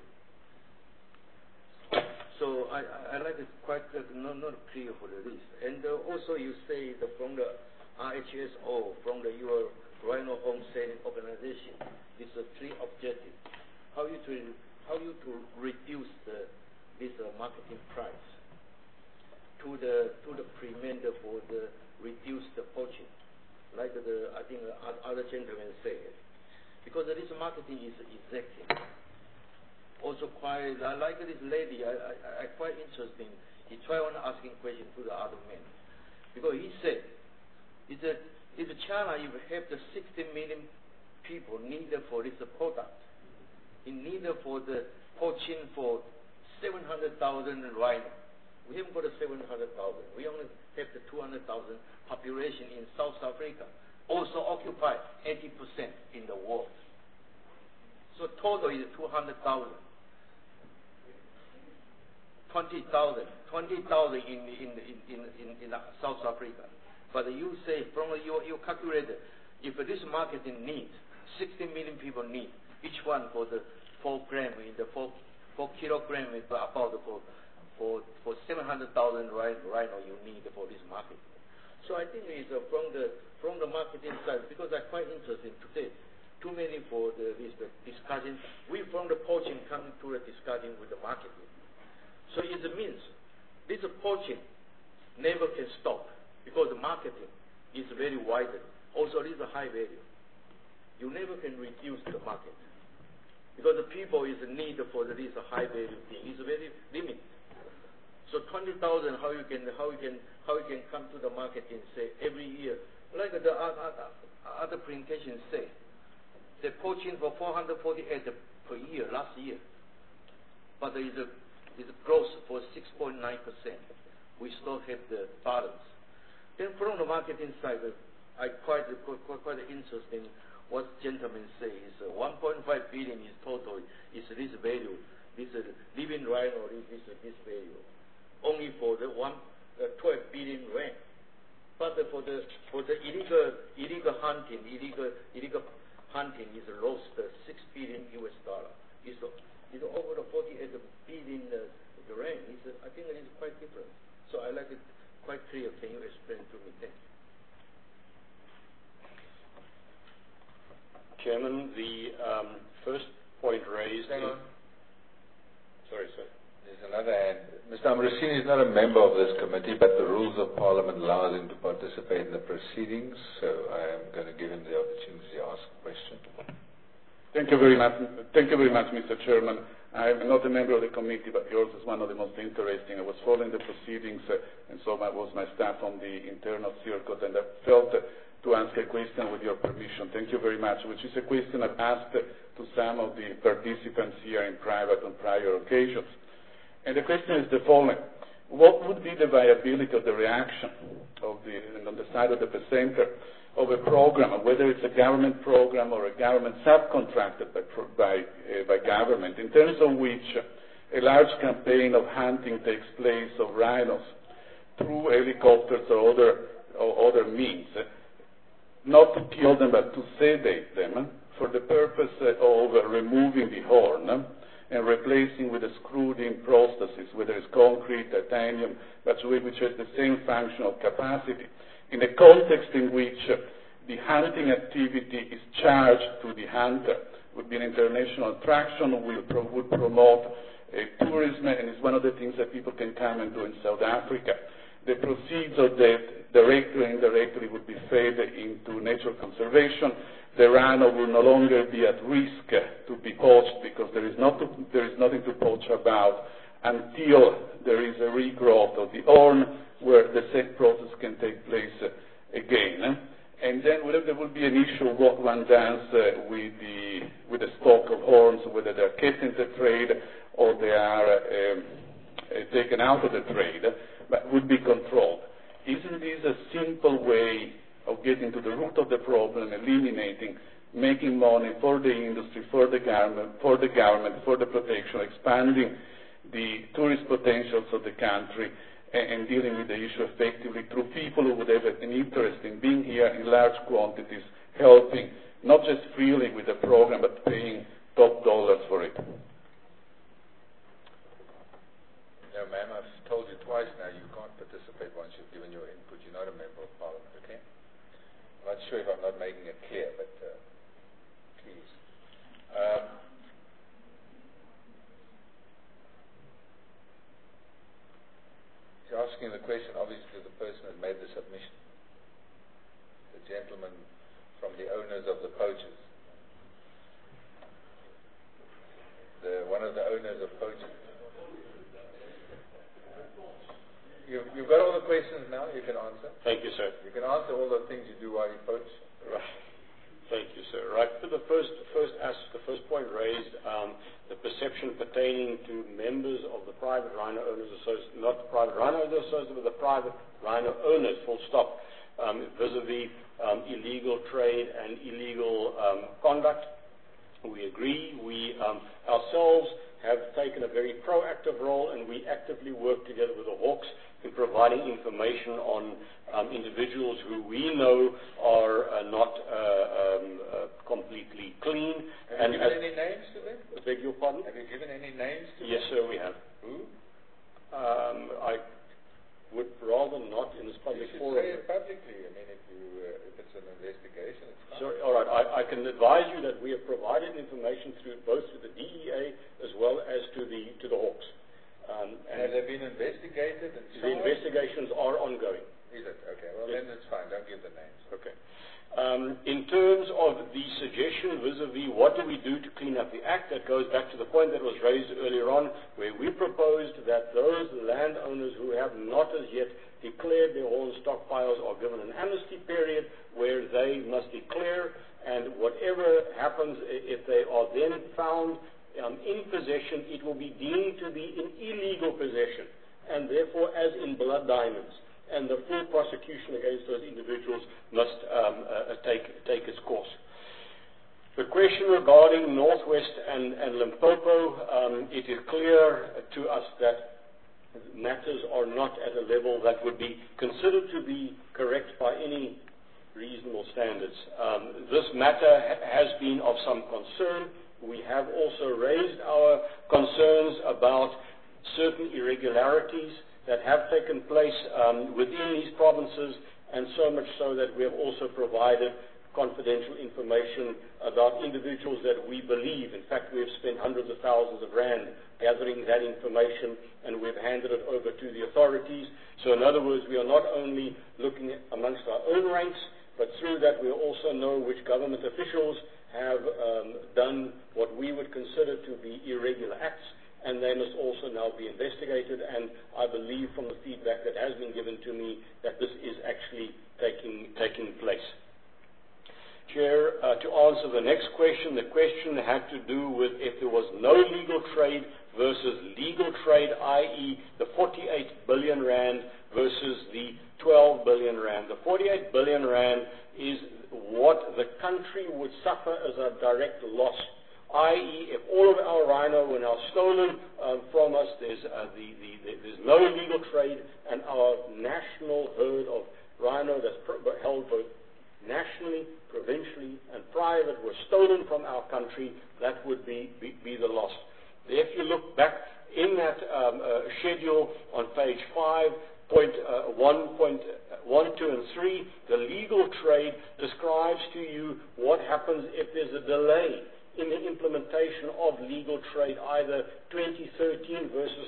So I like it quite not clear for the list. And also you say that from the RHSO, from your Rhino Home Selling Organization, these are three objectives. How you to reduce this marketing price to the prevent for the reduce the poaching, like I think other gentlemen said, because this marketing is exacting. Also quite, I like this lady, I quite interesting. He tried on asking questions to the other men. Because he said, if China, you have the 60 million people needed for this product, in need for the poaching for 700,000 rhino. We haven't got a 700,000. We only have the 200,000 population in South Africa, also occupy 80% in the world. So total is 200,000. 20,000 in South Africa. But you say from your calculator, if this marketing needs 60 million people need, each one for the 4 gram in the 4 kilogram is about for 700,000 rhino you need for this market. So I think it's from the marketing side, because I'm quite interested today. Too many for this discussion. We from the poaching come to the discussion with the marketing. So it means this poaching never can stop, because the marketing is very wide. Also, it is a high value. You never can reduce the market. because the people is a need for this high value thing. It's very limited. So 20,000, how you can come to the market and say every year, like the other presentations say, they're poaching for 448 per year last year, but there is a growth for 6.9%. We still have the balance. Then from the marketing side, I quite interesting what gentleman say is 1.5 billion is total is this value, this living rhino this value, only for the 12 billion rand. But for the illegal hunting is lost $6 billion US. It's over the 48 billion rand. I think it is quite different. So I like it quite clear. Can you explain to me? Thanks. Chairman, the first point raised. Hang on. Sorry, sir. There's another hand. Mr. Ambrosini is not a member of this committee, but the rules of Parliament allows him to participate in the proceedings, so I am going to give him the opportunity to ask a question. Thank you very much. Thank you very much, Mr. Chairman. I am not a member of the committee, but yours is one of the most interesting. I was following the proceedings, and so was my staff on the internal circuit, and I felt to ask a question with your permission. Thank you very much, which is a question I've asked to some of the participants here in private on prior occasions. And the question is the following. What would be the viability of the reaction of on the side of the presenter of a program, whether it's a government program or a government subcontracted by government, in terms of which a large campaign of hunting takes place of rhinos through helicopters or other means, not to kill them but to sedate them for the purpose of removing the horn and replacing with a screwed-in prosthesis, whether it's concrete, titanium, but which has the same functional capacity, in a context in which the hunting activity is charged to the hunter, would be an international attraction, would promote tourism, and is one of the things that people can come and do in South Africa. The proceeds of that, directly and indirectly, would be fed into nature conservation. The rhino will no longer be at risk to be poached because there is nothing to poach about until there is a regrowth of the horn where the said process can take place again. And then there will be an issue of what one does with the stock of horns, whether they are kept in the trade or they are taken out of the trade, but would be controlled. Isn't this a simple way of getting to the root of the problem, eliminating, making money for the industry, for the government, for the protection, expanding the tourist potentials of the country, and dealing with the issue effectively through people who would have an interest in being here in large quantities, helping, not just freely with the program, but paying top dollars for it? No, ma'am, I've told you twice now you can't participate once you've given your input. You're not a member of Parliament, okay? I'm not sure if I'm not making it clear, but please. You're asking the question, obviously, to the person who made the submission. The gentleman from the owners of the poachers. One of the owners of poachers. You've got all the questions now, you can answer. Thank you, sir. You can answer all the things you do while you poach. Right. Thank you, sir. Right. To the first point raised, the perception pertaining to members of the Private Rhino Owners Association, not the Private Rhino Owners Association, but the private rhino owners, full stop, vis-a-vis illegal trade and illegal conduct. We agree. We ourselves have taken a very proactive role, and we actively work together with the Hawks in providing information on individuals who we know are not completely clean. Have you given any names to them? I beg your pardon? Have you given any names to them? Yes, sir, we have. Who? I would rather not in this public forum. You should say it publicly. I mean, if it's an investigation, it's fine. Sorry, all right. I can advise you that we have provided information both to the DEA as well as to the Hawks. Have they been investigated? And the investigations are ongoing. Is it? Okay. Well, yes. Then it's fine. Don't give the names. Okay. In terms of the suggestion vis-a-vis what do we do to clean up the act, that goes back to the point that was raised earlier on, where we proposed that those landowners who have not as yet declared their horn stockpiles are given an amnesty period where they must declare, and whatever happens, if they are then found in possession, it will be deemed to be in illegal possession, and therefore as in blood diamonds. And the full prosecution against those individuals must take its course. The question regarding Northwest and Limpopo, it is clear to us that matters are not at a level that would be considered to be correct by any reasonable standards. This matter has been of some concern. We have also raised our concerns about certain irregularities that have taken place within these provinces, and so much so that we have also provided confidential information about individuals that we believe. In fact, we have spent hundreds of thousands of rand gathering that information, and we've handed it over to the authorities. So in other words, we are not only looking amongst our own ranks, but through that we also know which government officials have done what we would consider to be irregular acts, and they must also now be investigated, and I believe from the feedback that has been given to me that this is actually taking place. Chair, to answer the next question, the question had to do with if there was no legal trade versus legal trade, i.e. the 48 billion rand versus the 12 billion rand. The 48 billion rand is what the country would suffer as a direct loss, i.e. if all of our rhino were now stolen from us, there's no illegal trade, and our national herd of rhino that's held both nationally, provincially, and private were stolen from our country, that would be the loss. If you look back in that schedule on page 5.1, 1, 2, and 3, the legal trade describes to you what happens if there's a delay in the implementation of legal trade, either 2013 versus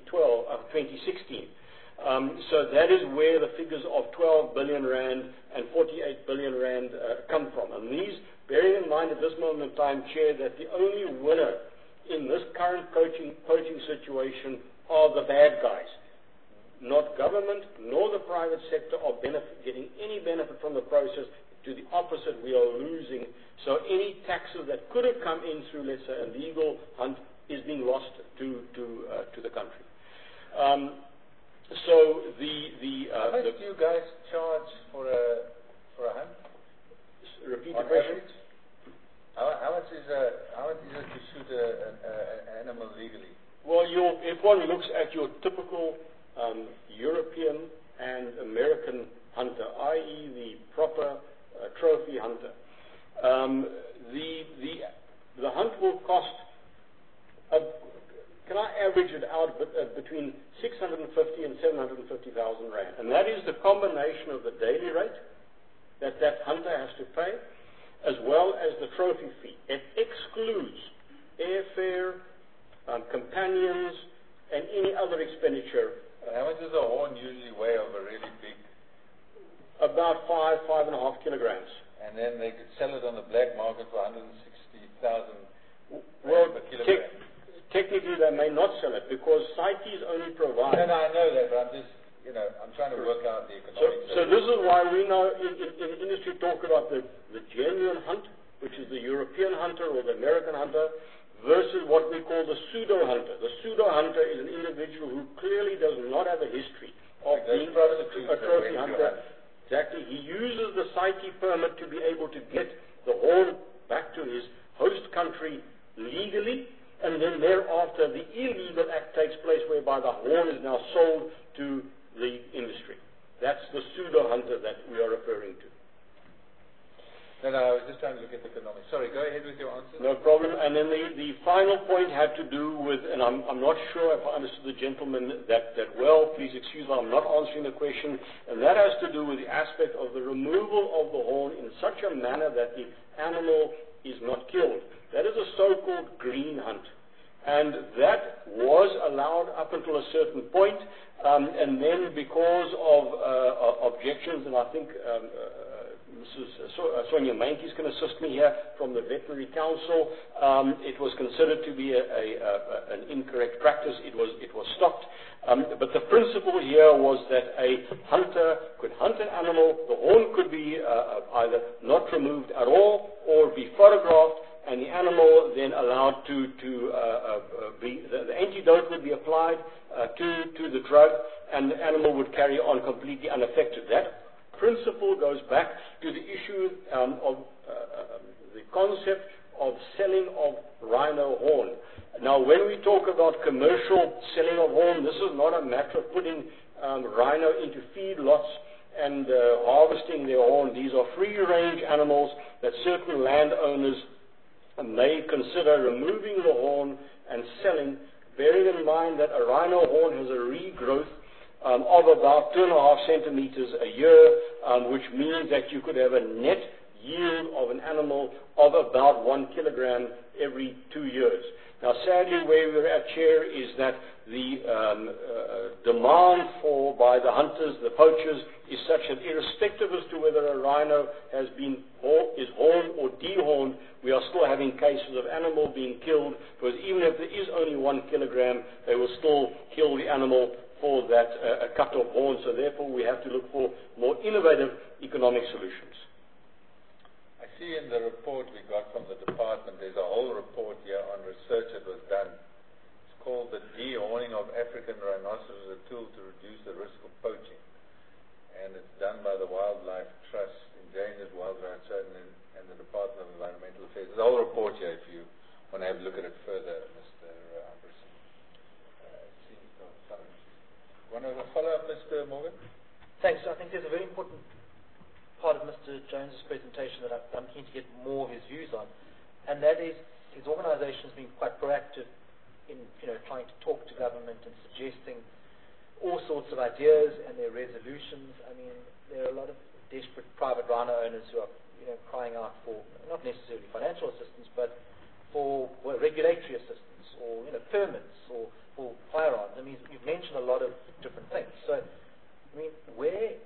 2016. So that is where the figures of 12 billion rand and 48 billion rand come from. And these, bearing in mind at this moment in time, Chair, that the only winner in this current poaching situation are the bad guys. Not government nor the private sector are getting any benefit from the process. To the opposite, we are losing. So any taxes that could have come in through, let's say, a legal hunt is being lost to the country. So how much do you guys charge for a hunt? Repeat the question. How much is it to shoot an animal legally? Well, if one looks at your typical European and American hunter, i.e. the proper trophy hunter, the hunt will cost, can I average it out between 650 and 750,000 rand, and that is the combination of the daily rate that hunter has to pay, as well as the trophy fee. It excludes airfare, companions, and any other expenditure. How much does a horn usually weigh of a really big? About 5.5 kilograms. And then they could sell it on the black market for 160,000 per kilogram. Technically, they may not sell it because CITES only provide. No, I know that, but I'm just, I'm trying to work out the economics. So this is why we now in the industry talk about the genuine hunt, which is the European hunter or the American hunter, versus what we call the pseudo hunter. The pseudo hunter is an individual who clearly does not have a history of being a trophy hunter. Exactly. He uses the CITES permit to be able to get the horn back to his host country legally, and then thereafter the illegal act takes place whereby the horn is now sold to the industry. That's the pseudo hunter that we are referring to. No, I was just trying to look at the economics. Sorry, go ahead with your answer. No problem. And then the final point had to do with, and I'm not sure if I understood the gentleman that well. Please excuse me, I'm not answering the question. And that has to do with the aspect of the removal of the horn in such a manner that the animal is not killed. That is a so-called green hunt. And that was allowed up until a certain point, and then because of objections, and I think Mrs. Sonia Mankey is going to assist me here from the Veterinary Council. It was considered to be an incorrect practice. It was stopped. But the principle here was that a hunter could hunt an animal. The horn could be either not removed at all or be photographed, and the animal then allowed to be, the antidote would be applied to the drug, and the animal would carry on completely unaffected. That principle goes back to the issue of the concept of selling of rhino horn. Now, when we talk about commercial selling of horn, this is not a matter of putting rhino into feedlots and harvesting their horn. These are free-range animals that certain landowners may consider removing the horn and selling, bearing in mind that a rhino horn has a regrowth of about 2.5 centimeters a year, which means that you could have a net yield of an animal of about 1 kilogram every 2 years. Now, sadly, where we're at, Chair, is that the demand by the hunters, the poachers, is such that irrespective as to whether a rhino is horned or dehorned, we are still having cases of animal being killed, because even if there is only 1 kilogram, they will still kill the animal for that cut-off horn. So therefore, we have to look for more innovative economic solutions. I see in the report we got from the department, there's a whole report here on research that was done. It's called The Dehorning of African Rhinoceros, a Tool to Reduce the Risk of Poaching. And it's done by the Wildlife Trust in James Wildlife Trust and the Department of Environmental Affairs. There's a whole report here if you want to have a look at it further, Mr. Anderson. Want to follow up, Mr. Morgan? Thanks. I think there's a very important part of Mr. Jones's presentation that I'm keen to get more of his views on, and that is his organisation has been quite proactive in trying to talk to government and suggesting all sorts of ideas and their resolutions. I mean, there are a lot of desperate private rhino owners who are crying out for not necessarily financial assistance, but for regulatory assistance or permits or for firearms. I mean, you've mentioned a lot of different things. So, I mean, where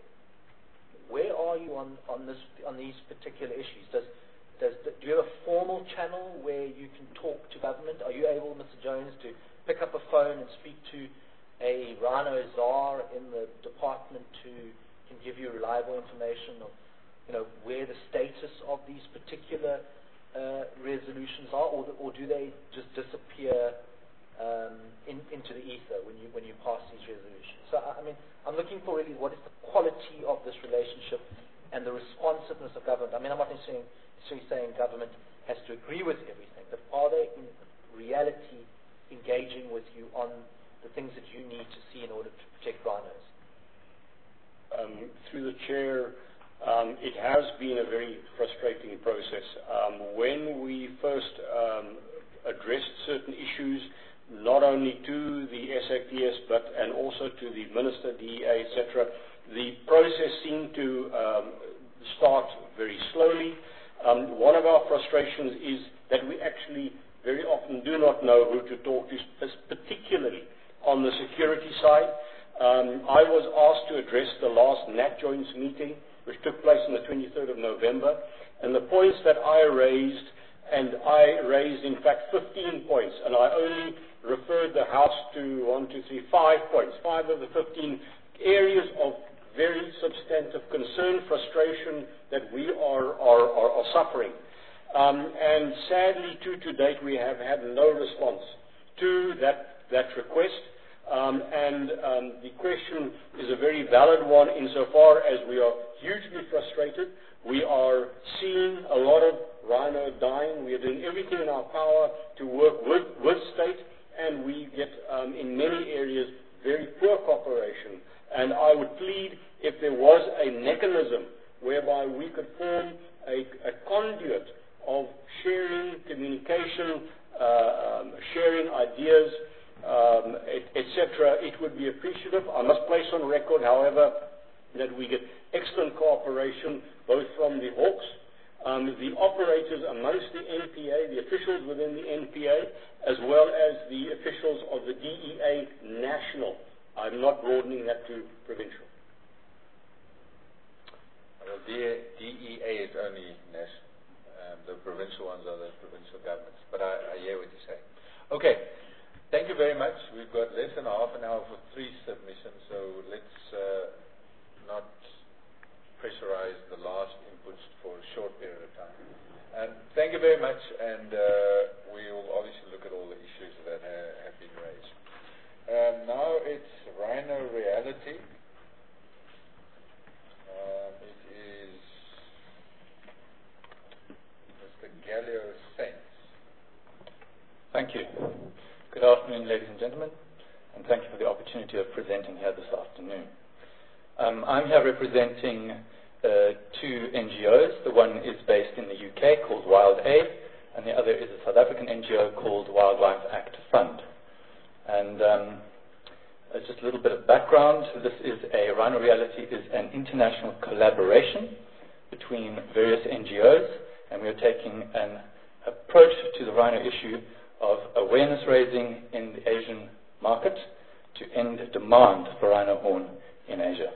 are you on these particular issues? Do you have a formal channel where you can talk to government? Are you able, Mr. Jones, to pick up a phone and speak to a rhino czar in the department who can give you reliable information of where the status of these particular resolutions are, or do they just disappear into the ether when you pass these resolutions? So, I mean, I'm looking for really what is the quality of this relationship and the responsiveness of government. I mean, I'm not necessarily saying government has to agree with everything, but are they in reality engaging with you on the things that you need to see in order to protect rhinos? Through the Chair, it has been a very frustrating process. When we first addressed certain issues, not only to the SAPS and also to the Minister, DEA, etc., the process seemed to start very slowly. One of our frustrations is that we actually very often do not know who to talk to, particularly on the security side. I was asked to address the last NatJoints meeting, which took place on the 23rd of November, and the points that I raised, in fact 15 points, and I only referred the House to 5 points, 5 of the 15 areas of very substantive concern, frustration that we are suffering. And sadly, to date, we have had no response to that request. The question is a very valid one insofar as we are hugely frustrated. We are seeing a lot of rhino dying. We are doing everything in our power to work with state, and we get, in many areas, very poor cooperation. And I would plead if there was a mechanism whereby we could form a conduit of sharing, communication, sharing ideas, etc., it would be appreciative. I must place on record, however, that we get excellent cooperation both from the Hawks, the operators amongst the NPA, the officials within the NPA, as well as the officials of the DEA national. I'm not broadening that to provincial. Well, DEA closer ones are the provincial governments. But I hear what you're saying. Okay. Thank you very much. We've got less than half an hour for 3 submissions, so let's not pressurize the last inputs for a short period of time. Thank you very much, and we will obviously look at all the issues that have been raised. Now it's Rhino Reality. It is Mr. Galio Saints. Thank you. Good afternoon, ladies and gentlemen, and thank you for the opportunity of presenting here this afternoon. I'm here representing 2 NGOs. The one is based in the UK called Wild Aid, and the other is a South African NGO called Wildlife Act Fund. And just a little bit of background. This is Rhino Reality is an international collaboration between various NGOs, and we are taking an approach to the rhino issue of awareness raising in the Asian market to end demand for rhino horn in Asia.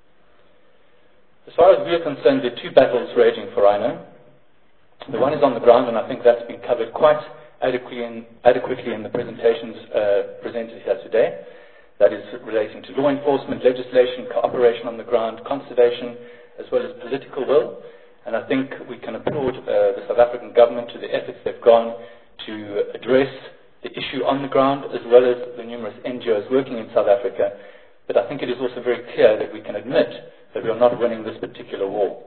As far as we are concerned, there are 2 battles raging for rhino. The one is on the ground, and I think that's been covered quite adequately in the presentations presented here today. That is relating to law enforcement, legislation, cooperation on the ground, conservation, as well as political will. And I think we can applaud the South African government to the efforts they've gone to address the issue on the ground, as well as the numerous NGOs working in South Africa. But I think it is also very clear that we can admit that we are not winning this particular war.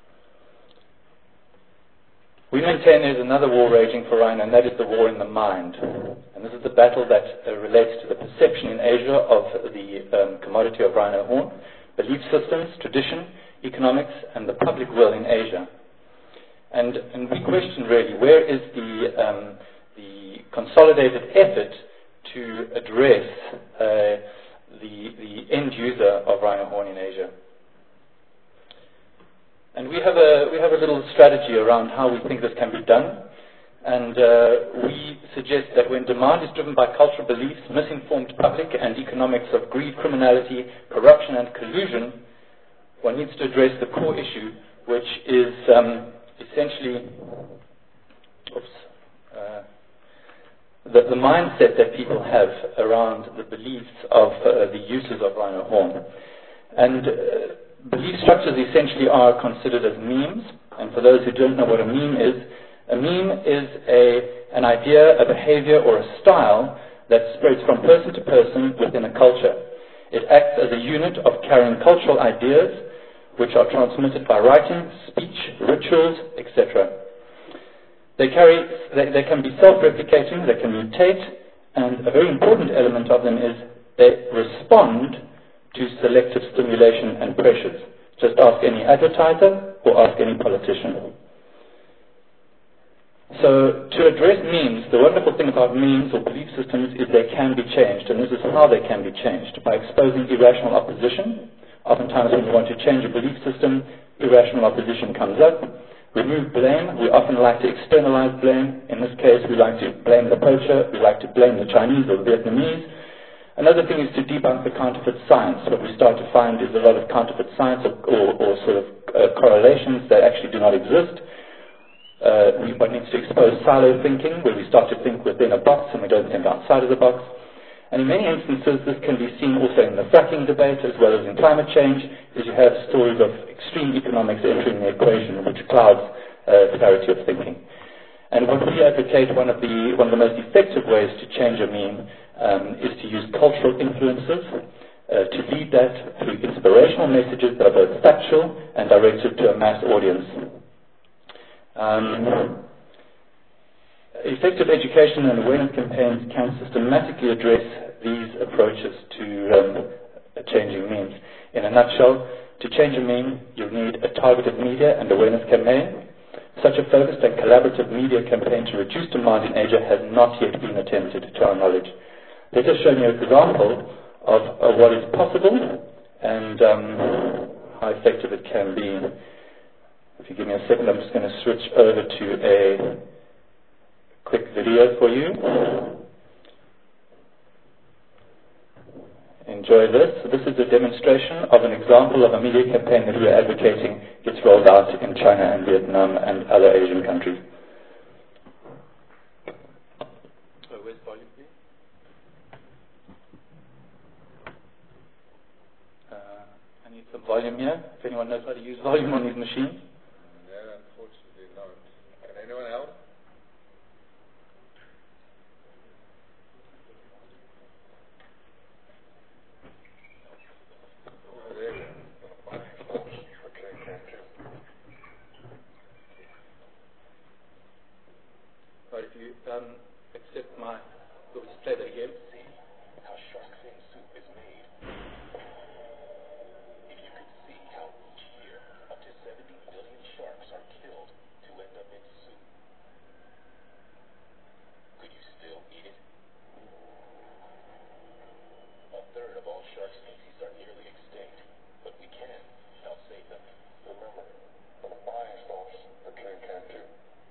We maintain there's another war raging for rhino, and that is the war in the mind. And this is the battle that relates to the perception in Asia of the commodity of rhino horn, belief systems, tradition, economics, and the public will in Asia. And we question really, where is the consolidated effort to address the end user of rhino horn in Asia? And we have a little strategy around how we think this can be done. And we suggest that when demand is driven by cultural beliefs, misinformed public, and economics of greed, criminality, corruption, and collusion, one needs to address the core issue, which is essentially the mindset that people have around the beliefs of the uses of rhino horn. And belief structures essentially are considered as memes. And for those who don't know what a meme is an idea, a behavior, or a style that spreads from person to person within a culture. It acts as a unit of carrying cultural ideas which are transmitted by writing, speech, rituals, etc. They can be self-replicating, they can mutate, and a very important element of them is they respond to selective stimulation and pressures. Just ask any advertiser or ask any politician. So to address memes, the wonderful thing about memes or belief systems is they can be changed, and this is how they can be changed, by exposing irrational opposition. Oftentimes when you want to change a belief system, irrational opposition comes up. Remove blame. We often like to externalize blame. In this case, we like to blame the poacher, we like to blame the Chinese or the Vietnamese. Another thing is to debunk the counterfeit science. What we start to find is a lot of counterfeit science or sort of correlations that actually do not exist. One needs to expose silo thinking, where we start to think within a box and we don't think outside of the box. And in many instances, this can be seen also in the fracking debate as well as in climate change, as you have stories of extreme economics entering the equation, which clouds clarity of thinking. And what we advocate, one of the most effective ways to change a meme is to use cultural influences to lead that through inspirational messages that are both factual and directed to a mass audience. Effective education and awareness campaigns can systematically address these approaches to changing memes. In a nutshell, to change a meme, you need a targeted media and awareness campaign. Such a focused and collaborative media campaign to reduce demand in Asia has not yet been attempted, to our knowledge. Let us show you an example of what is possible and how effective it can be. If you give me a second, I'm just going to switch over to a quick video for you. Enjoy this. So this is a demonstration of an example of a media campaign that we are advocating gets rolled out in China and Vietnam and other Asian countries. some volume here. If anyone knows how to use volume on these machines. No, unfortunately not. Can anyone help? Oh, there we go. Right, if you accept my, we'll just play that again. How shark fin soup is made. If you could see how each year up to 70 million sharks are killed to end up in soup, could you still eat it? A third of all shark species are nearly extinct, but we can help save them. Remember, when a lion stops, the train can too.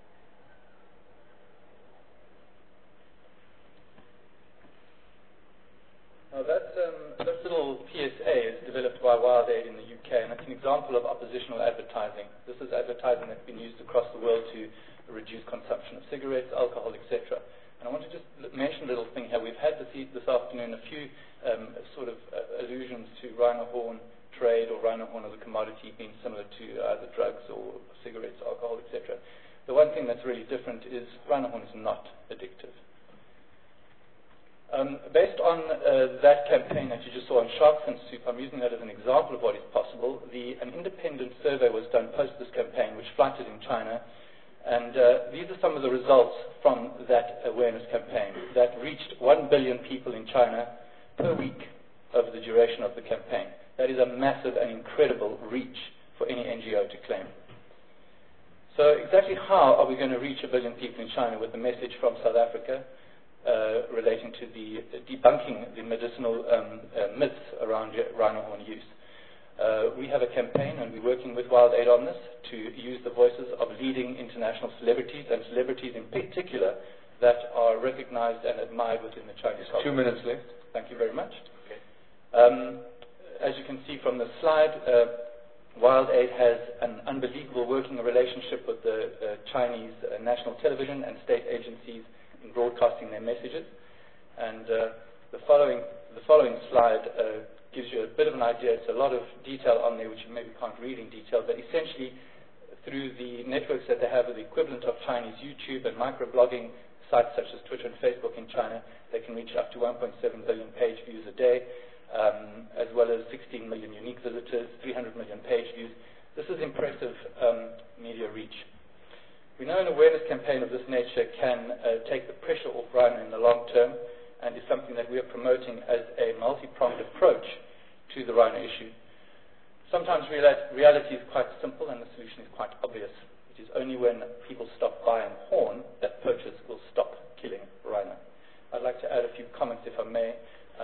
Now that little PSA is developed by WildAid in the UK, and it's an example of oppositional advertising. This is advertising that's been used across the world to reduce consumption of cigarettes, alcohol, etc. And I want to just mention a little thing here. We've had this afternoon a few allusions to rhino horn trade or rhino horn as a commodity being similar to either drugs or cigarettes, alcohol, etc. The one thing that's really different is rhino horn is not addictive. Based on that campaign that you just saw on shark fin soup, I'm using that as an example of what is possible. An independent survey was done post this campaign, which flooded in China, and these are some of the results from that awareness campaign that reached 1 billion people in China per week over the duration of the campaign. That is a massive and incredible reach for any NGO to claim. So exactly how are we going to reach 1 billion people in China with a message from South Africa relating to the debunking the medicinal myths around rhino horn use? We have a campaign, and we're working with WildAid on this, to use the voices of leading international celebrities, and celebrities in particular that are recognized and admired within the Chinese culture. 2 minutes left. Thank you very much. Okay. As you can see from the slide, WildAid has an unbelievable working relationship with the Chinese national television and state agencies in broadcasting their messages. And the following slide gives you a bit of an idea. It's a lot of detail on there which you maybe can't read in detail, but essentially through the networks that they have, the equivalent of Chinese YouTube and microblogging sites such as Twitter and Facebook in China, they can reach up to 1.7 billion page views a day, as well as 16 million unique visitors, 300 million page views. This is impressive media reach. We know an awareness campaign of this nature can take the pressure off rhino in the long term, and is something that we are promoting as a multi-pronged approach to the rhino issue. Sometimes reality is quite simple and the solution is quite obvious. It is only when people stop buying horn that poachers will stop killing rhino. I'd like to add a few comments, if I may,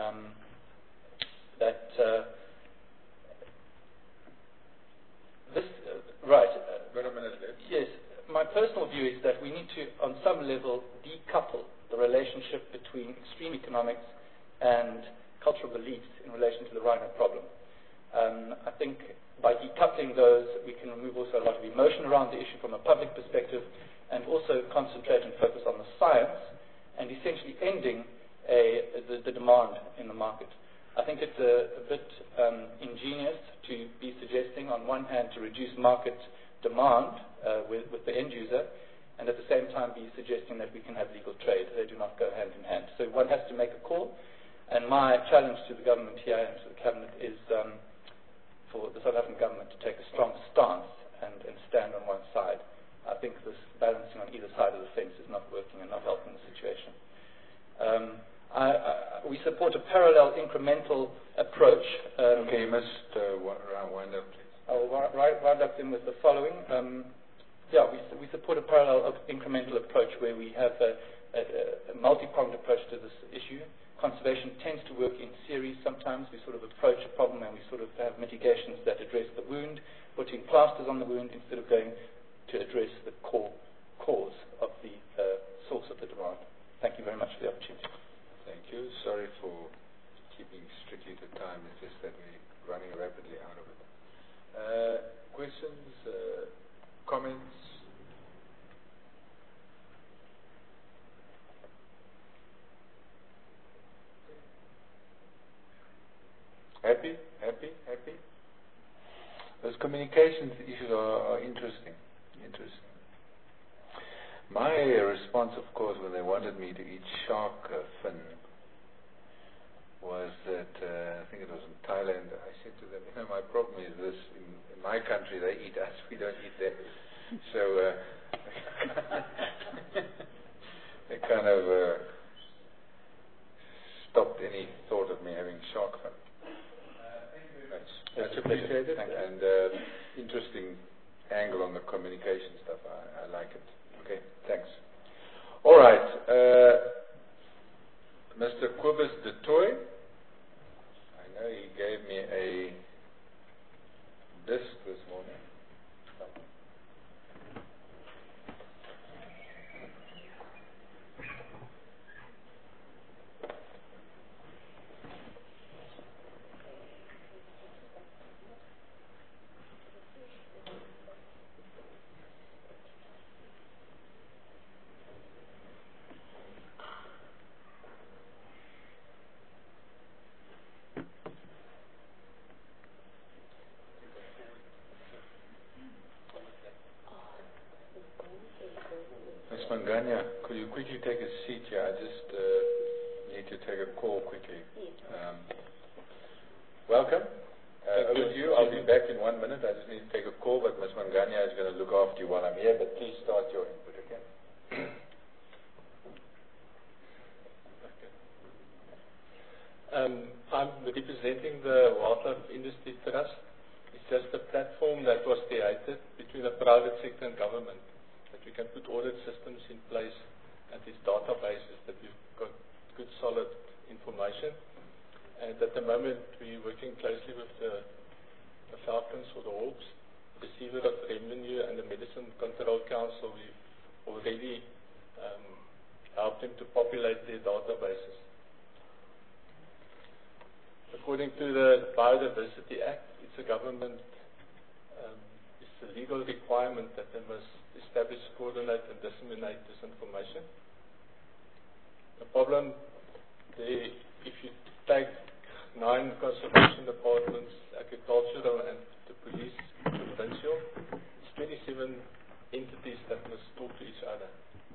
Got a minute left. Yes. My personal view is that we need to, on some level, decouple the relationship between extreme economics and cultural beliefs in relation to the rhino problem. I think by decoupling those, we can remove also a lot of emotion around the issue from a public perspective, and also concentrate and focus on the science, and essentially ending the demand in the market. I think it's a bit ingenious to be suggesting, on one hand, to reduce market demand with the end user, and at the same time be suggesting that we can have legal trade. They do not go hand in hand. So one has to make a call, and my challenge to the government here and to the cabinet is for the South African government to take a strong stance and stand on one side. I think this balancing on either side of the fence is not working and not helping the situation. We support a parallel incremental approach. Okay, you must wind up, please. I'll wind up then with the following. We support a parallel incremental approach where we have a multi-pronged approach to this issue. Conservation tends to work in series. Sometimes we sort of approach a problem and we sort of have mitigations that address the wound, putting plasters on the wound instead of going to address the core cause of the source of the demand. Thank you very much for the opportunity. Thank you. Sorry for keeping strictly to time. It's just that we're running rapidly out of it. Questions, comments? Happy? Happy? Happy? those communications issues are interesting. My response, of course, when they wanted me to eat shark fin, was that, I think it was in Thailand, I said to them, my problem is this, in my country they eat us, we don't eat them. So they kind of stopped any thought of me having shark fin. Thank you very much. Much appreciated, and interesting angle on the communication stuff. I like it. Okay, thanks. All right, Mr. Kobus de Toy. I know he gave me a disc this morning. Manganya, could you quickly take a seat here? I just need to take a call quickly. Welcome. Over to you. I'll be back in 1 minute. I just need to take a call, but Ms. Manganya is going to look after you while I'm here, but please start your input, okay? I'm representing the Wildlife Industry Trust. It's just a platform that was created between the private sector and government. We can put audit systems in place and these databases that we've got good solid information. And at the moment we're working closely with the Falcons or the Hawks, the Receiver of Revenue and the Medicine Control Council. We've already helped them to populate their databases. According to the Biodiversity Act, it's a government, it's a legal requirement that they must establish, coordinate and disseminate this information. The problem, if you take 9 conservation departments, agricultural and the police, provincial, it's 27 entities that must talk to each other.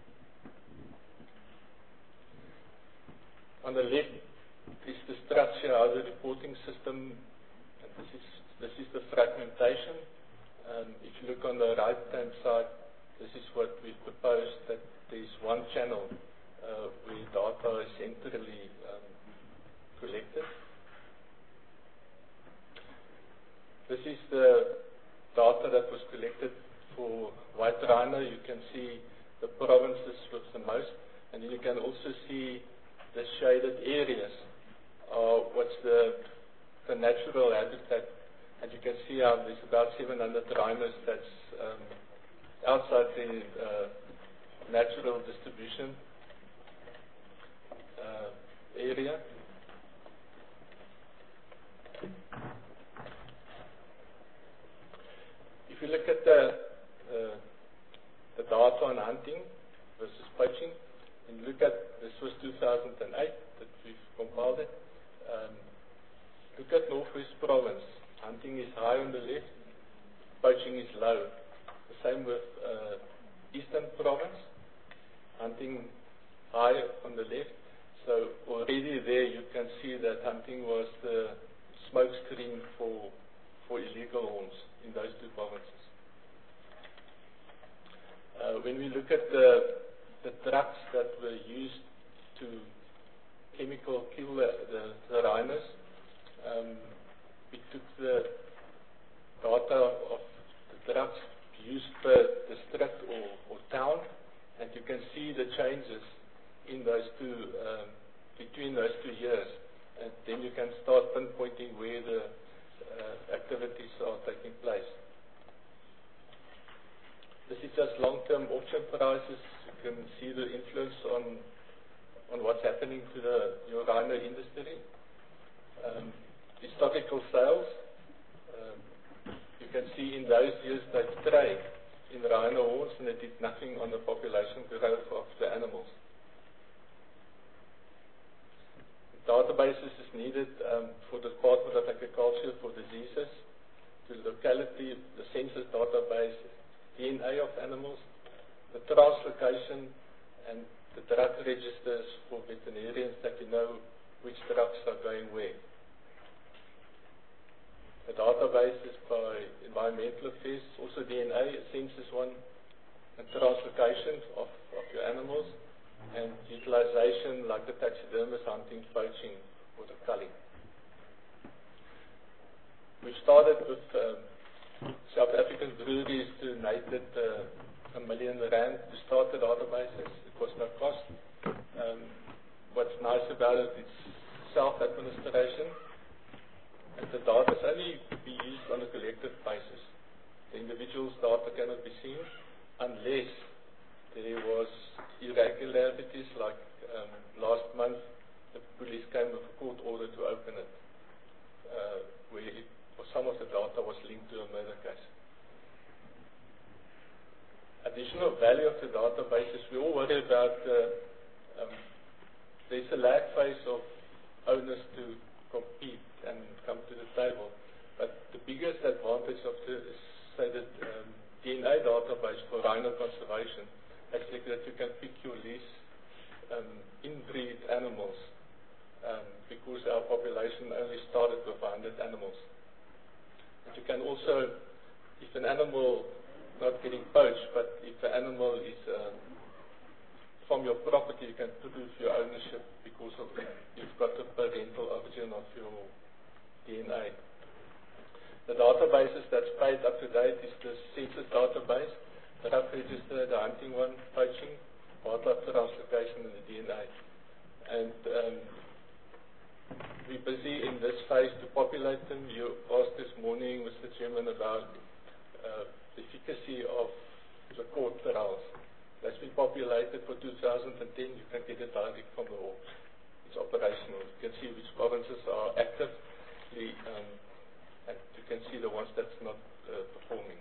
On the left is the structure of the reporting system, and this is the fragmentation. If you look on the right-hand side, this is what we proposed, that there is one channel where data is centrally collected. This is the data that was collected for white rhino. You can see the provinces with the most, and you can also see the shaded areas. What's the natural habitat, and you can see how there's about 700 rhinos that's outside the natural distribution area. If you look at the data on hunting versus poaching, and look at, this was 2008 that we've compiled it. Look at Northwest Province. Hunting is high on the left, poaching is low. The same with Eastern Province, hunting high on the left. So already there you can see that hunting was the smokescreen for illegal horns in those 2 provinces. When we look at the trucks that were used to chemical kill the rhinos, we took the data of the trucks used per district or town, and you can see the changes in those between those 2 years, and then you can start pinpointing where the activities are taking place. This is just long-term auction prices. You can see the influence on what's happening to the rhino industry. Historical sales. You can see in those years they trade in rhino horns and they did nothing on the population growth of the animals. Databases is needed for the Department of Agriculture for diseases to to locality, the census database, DNA of animals, the translocation, and the drug registers for veterinarians that you know which drugs are going where. The database is by environmental affairs, also DNA, a census one, and translocation of your animals, and utilization like the taxidermist, hunting, poaching, or the culling. We started with South African breweries donated R1 million to start the databases. It was no cost. What's nice about it, it's self-administration, and the data is only be used on a collective basis. The individual's data cannot be seen unless there was irregularities, like last month the police came with a court order to open it, where some of the data was linked to a murder case. Additional value of the databases, we all worry about there's a lag phase of owners to compete and come to the table. But the biggest advantage of this is, say, that DNA database for rhino conservation, actually that you can pick your least inbreed animals, because our population only started with 100 animals. But you can also, if an animal, not getting poached, but if the animal is from your property, you can prove your ownership because of you've got the parental origin of your DNA. The databases that's paid up to date is the census database, the drug register, the hunting one, poaching, wildlife translocation, and the DNA. And we're busy in this phase to populate them. You asked this morning, Mr. Chairman, about the efficacy of the court trials. That's been populated for 2010. You can get it directly from the law. It's operational. You can see which provinces are actively, and you can see the ones that's not performing.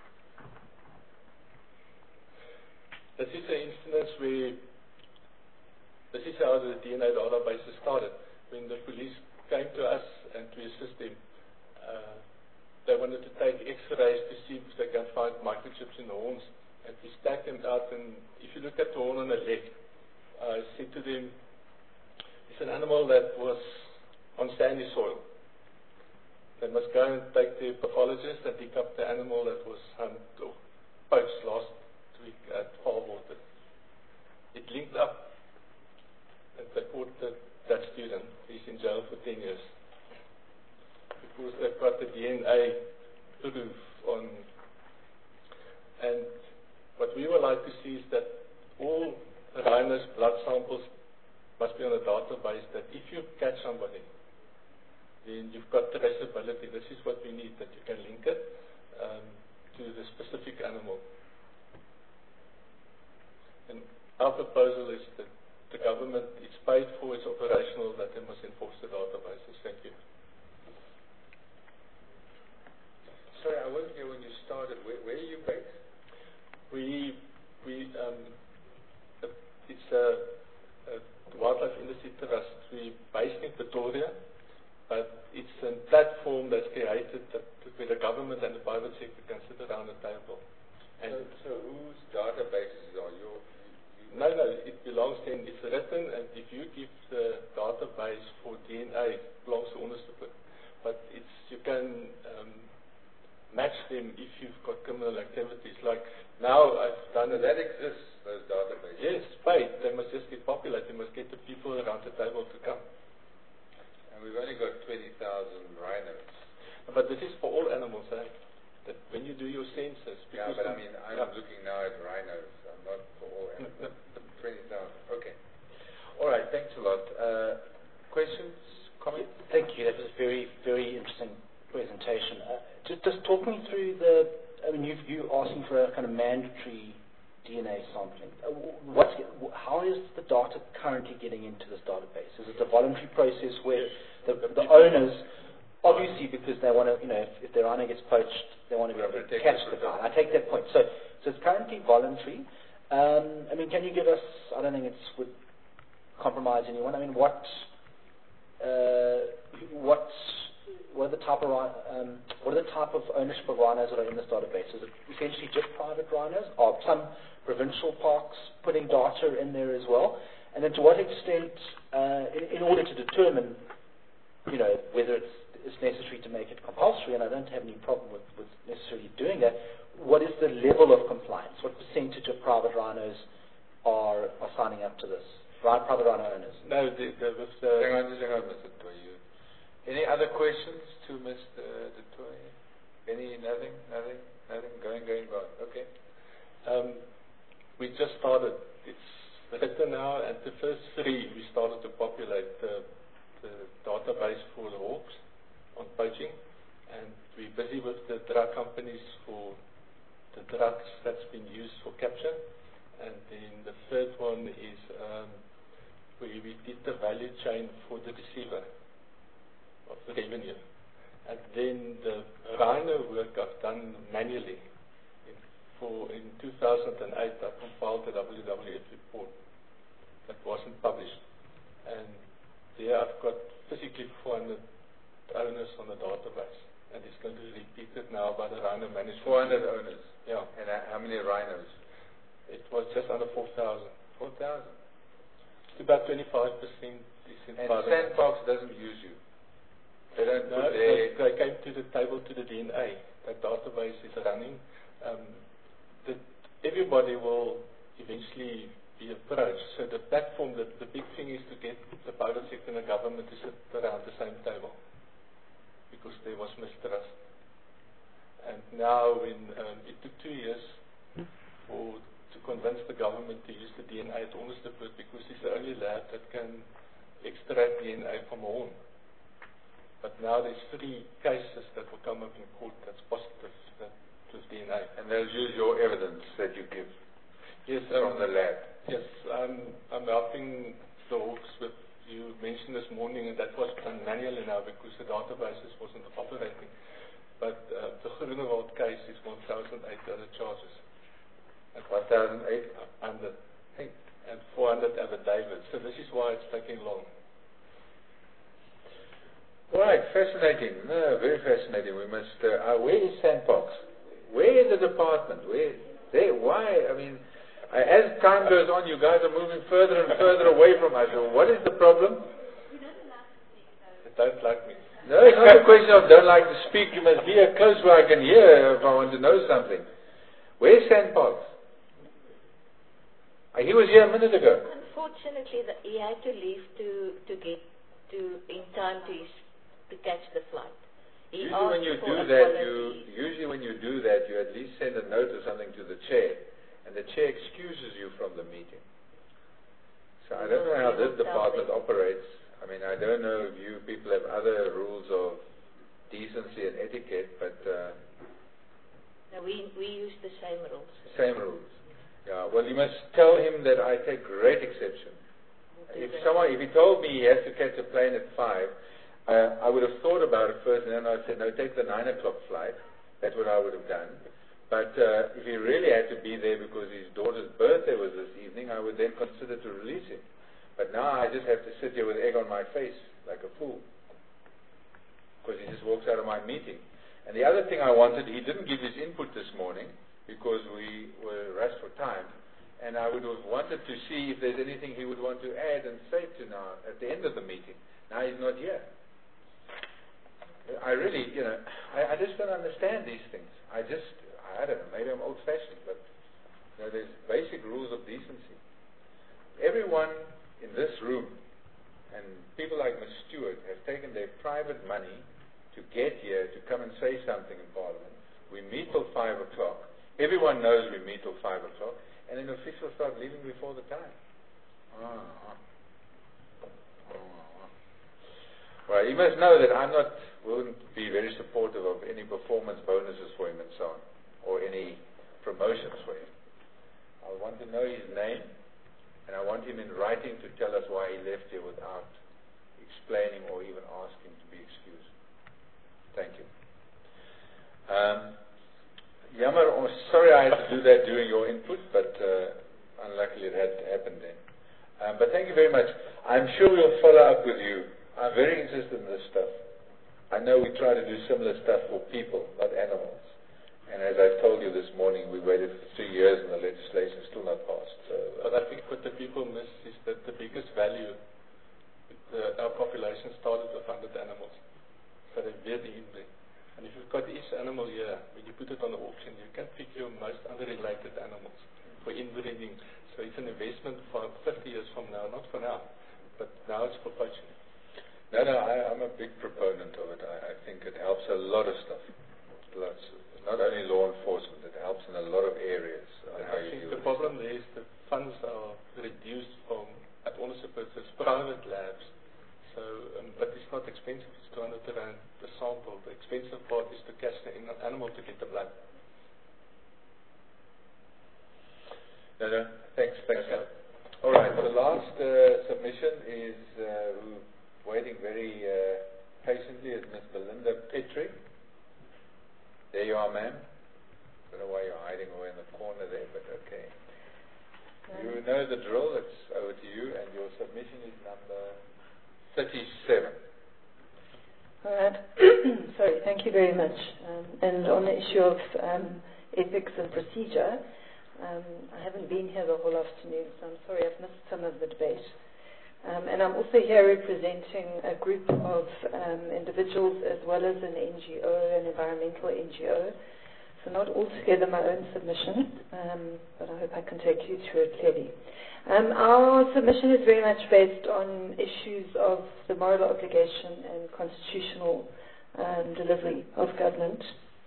This is an instance where this is how the DNA databases started. When the police came to us and to assist them, they wanted to take X-rays to see if they can find microchips in the horns. And we stacked them out, and if you look at the horn on the left, I said to them, it's an animal that was on sandy soil. They must go and take the pathologist and dig up the animal that was hunted or poached last week at Far Water. It linked up, and they caught that student. He's in jail for 10 years. Because they've got the DNA proof on. And what we would like to see is that all rhinos' blood samples must be on a database, that if you catch somebody, then you've got traceability. This is what we need, that you can link it to the specific animal. And our proposal is that the government is paid for, it's operational, that they must enforce the databases. Thank you. Sorry, I wasn't here when you started. Where are you based? It's a Wildlife Industry Trust. We're based in Pretoria, but it's a platform that's created where the government and the private sector can sit around the table. And so whose databases are yours? No, it belongs to him. It's written, and if you give the database for DNA, it belongs to UNICEF. But you can match them if you've got criminal activities. Like now, I've done that exists, those databases. Yes, paid. They must just get populated. They must get the people around the table to come. And we've only got 20,000 rhinos. But this is for all animals, eh? That when you do your census. Yeah, but I mean, I'm looking now at rhinos. I'm not for all animals. 20,000. Okay. All right. Thanks a lot. Questions, comments? Thank you. That was very, very interesting presentation. Just talk me through you're asking for a kind of mandatory DNA sampling. How is the data currently getting into this database? Is it a voluntary process where the owners, obviously because they want to, if their rhino gets poached, they want to be able to catch the guy. I take that point. So it's currently voluntary. Can you give us, I don't think it would compromise anyone, what are the type of ownership of rhinos that are in this database? Is it essentially just private rhinos? Are some provincial parks putting data in there as well? And then to what extent, in order to determine, whether it's necessary to make it compulsory, and I don't have any problem with necessarily doing that, what is the level of compliance? What percentage of private rhinos are signing up to this? Private rhino owners? No, there was... Hang on, Mr. Toy. Any other questions to Mr. Du Toit? Nothing? Going, gone. Okay. We just started. It's better now, and the first 3, we started to populate the database for the hawks on poaching, and we're busy with the drug companies for the drugs that's been used for capture, and then the third one is we did the value chain for the receiver of the revenue. And then the rhino work I've done manually. In 2008, I compiled the WWF report that wasn't published. And there I've got physically 400 owners on the database. And it's going to be repeated now by the rhino management. 400 owners? Yeah. And how many rhinos? It was just under 4,000. 4,000? It's about 25% is in And Sandbox doesn't use you? They don't put they came to the table to the DNA. That database is running. Everybody will eventually be approached. So the platform, the big thing is to get the private sector and the government to sit around the same table, because there was mistrust. And now, it took 2 years to convince the government to use the DNA at Onderstepoort, because it's the only lab that can extract DNA from a horn. But now there's 3 cases that will come up in court that's positive, that with DNA. And they'll use your evidence that you give from the lab. Yes, I'm helping the hawks with, you mentioned this morning, and that was done manually now because the databases wasn't operating. But the Groenewald case is 1,008 other charges. 1,800? And 400 affidavits. So this is why it's taking long. Right, fascinating. No, very fascinating. We must. Where is Sandbox? Where is the department? Why? I mean, as time goes on, you guys are moving further and further away from us. So what is the problem? They don't like me. No, it's not a question of don't like to speak. You must be close where I can hear if I want to know something. Where's Sandbox? He was here a minute ago. Unfortunately, he had to leave to get in time to catch the flight. Usually when you do that, you at least send a note or something to the chair, and the chair excuses you from the meeting. So I don't know how this department operates. I mean, I don't know if you people have other rules of decency and etiquette, but no, we use the same rules. Same rules. Yeah. Well, you must tell him that I take great exception. If he told me he has to catch a plane at 5. I would have thought about it first, and then I said, no, take the 9 o'clock flight. That's what I would have done. But if he really had to be there because his daughter's birthday was this evening, I would then consider to release him. But now I just have to sit here with egg on my face like a fool, because he just walks out of my meeting. And the other thing I wanted, he didn't give his input this morning because we were rushed for time, and I would have wanted to see if there's anything he would want to add and say to now at the end of the meeting. Now he's not here. I really, I just don't understand these things. I don't know, maybe I'm old-fashioned, but there's basic rules of decency. Everyone in this room, and people like Ms. Stewart, have taken their private money to get here to come and say something in Parliament. We meet till 5 o'clock. Everyone knows we meet till 5 o'clock, and then officials start leaving before the time. Well, you must know that wouldn't be very supportive of any performance bonuses for him and so on, or any promotions for him. I want to know his name, and I want him in writing to tell us why he left here without explaining or even asking to be excused. Thank you. Jammer, sorry I had to do that during your input, but unluckily it had to happen then. But thank you very much. I'm sure we'll follow up with you. I'm very interested in this stuff. I know we try to do similar stuff for people, not animals. And as I told you this morning, we waited for 3 years and the legislation is still not passed. So, but I think what the people miss is that the biggest value, our population started with 100 animals. So they really inbreed. And if you've got each animal here, when you put it on the auction, you can pick your most unrelated animals for inbreeding. So it's an investment for 50 years from now, not for now, but now it's for poaching. No, I'm a big proponent of it. I think it helps a lot of stuff. Not only law enforcement, it helps in a lot of areas. I think the problem there is the funds are reduced from, at honest purposes, private labs. So, but it's not expensive. It's 200 rand per sample. The expensive part is to catch the animal to get the blood. No, thanks. Okay. All right, the last submission is waiting very patiently is Ms. Belinda Petrie. There you are, ma'am. Don't know why you're hiding away in the corner there, but okay. You know the drill. It's over to you, and your submission is number 37. All right. Sorry, thank you very much. And on the issue of ethics and procedure, I haven't been here the whole afternoon, so I'm sorry I've missed some of the debate. And I'm also here representing a group of individuals as well as an NGO, an environmental NGO. So not altogether my own submission, but I hope I can take you through it clearly. Our submission is very much based on issues of the moral obligation and constitutional delivery of government.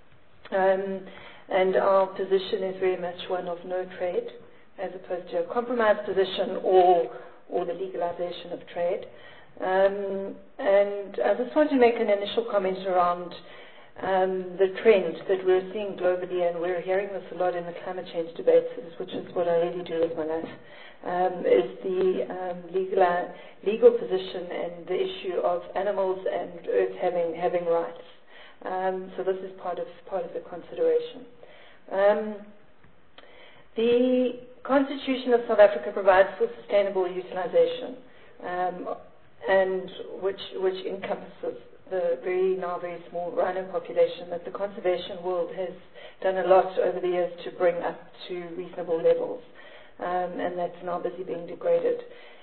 And our position is very much one of no trade, as opposed to a compromise position or the legalization of trade. And I just want to make an initial comment around the trend that we're seeing globally, and we're hearing this a lot in the climate change debates, which is what I really do with my life, is the legal position and the issue of animals and earth having rights. So this is part of the consideration. The Constitution of South Africa provides for sustainable utilization, and which encompasses the now very small rhino population that the conservation world has done a lot over the years to bring up to reasonable levels, and that's now busy being degraded.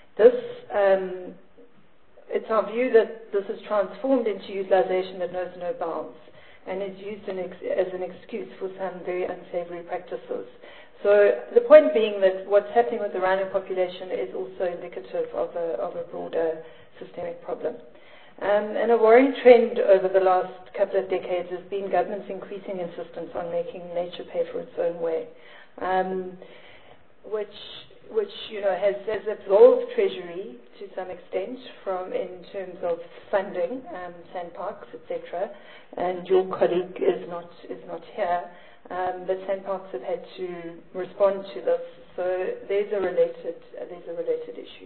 It's our view that this is transformed into utilization that knows no bounds and is used as an excuse for some very unsavory practices. So the point being that what's happening with the rhino population is also indicative of a broader systemic problem. And a worrying trend over the last couple of decades has been government's increasing insistence on making nature pay for its own way, which has absolved Treasury to some extent in terms of funding, SANParks, etc. And your colleague is not here, but SANParks have had to respond to this. So there's a related issue.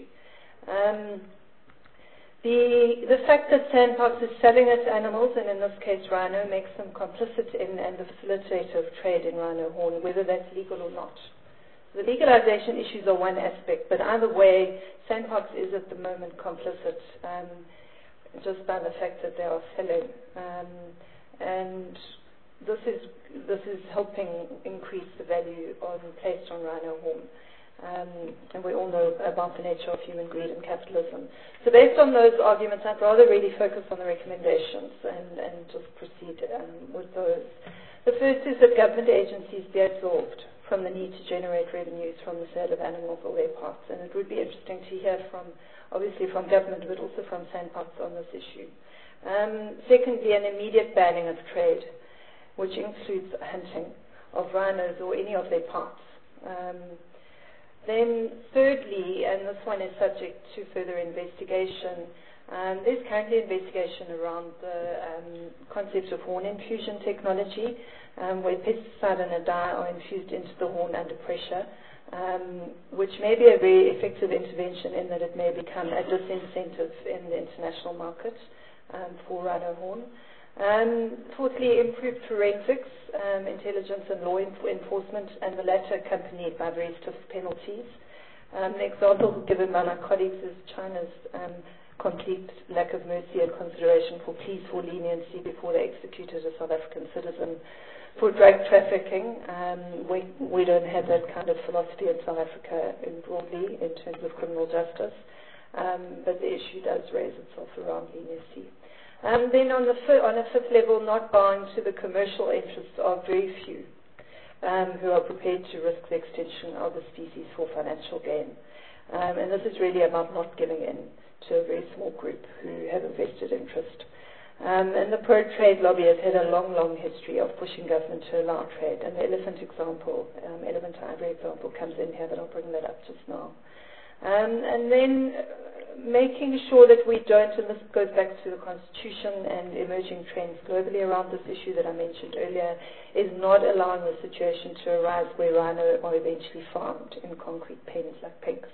The fact that SANParks is selling its animals, and in this case rhino, makes them complicit in and the facilitator of trade in rhino horn, whether that's legal or not. The legalization issues are one aspect, but either way, SANParks is at the moment complicit, just by the fact that they are selling, and this is helping increase the value placed on rhino horn. And we all know about the nature of human greed and capitalism. So based on those arguments, I'd rather really focus on the recommendations and just proceed with those. The first is that government agencies be absolved from the need to generate revenues from the sale of animals or their parts. And it would be interesting to hear obviously from government, but also from SANParks on this issue. Secondly, an immediate banning of trade, which includes hunting of rhinos or any of their parts. Then thirdly, and this one is subject to further investigation, there's currently investigation around the concept of horn infusion technology, where pesticide and a dye are infused into the horn under pressure, which may be a very effective intervention in that it may become a disincentive in the international market for rhino horn. Fourthly, improved forensics, intelligence and law enforcement, and the latter accompanied by very stiff penalties. The example given by my colleagues is China's complete lack of mercy and consideration for pleas for leniency before they executed a South African citizen for drug trafficking. We don't have that kind of philosophy in South Africa broadly in terms of criminal justice, but the issue does raise itself around leniency. Then on a fifth level, not bowing to the commercial interests of very few who are prepared to risk the extinction of the species for financial gain. And this is really about not giving in to a very small group who have a vested interest. And the pro-trade lobby has had a long, long history of pushing government to allow trade. And the elephant ivory example comes in here, but I'll bring that up just now. And then making sure that we don't, and this goes back to the Constitution and emerging trends globally around this issue that I mentioned earlier, is not allowing the situation to arise where rhino are eventually farmed in concrete pens like pigs.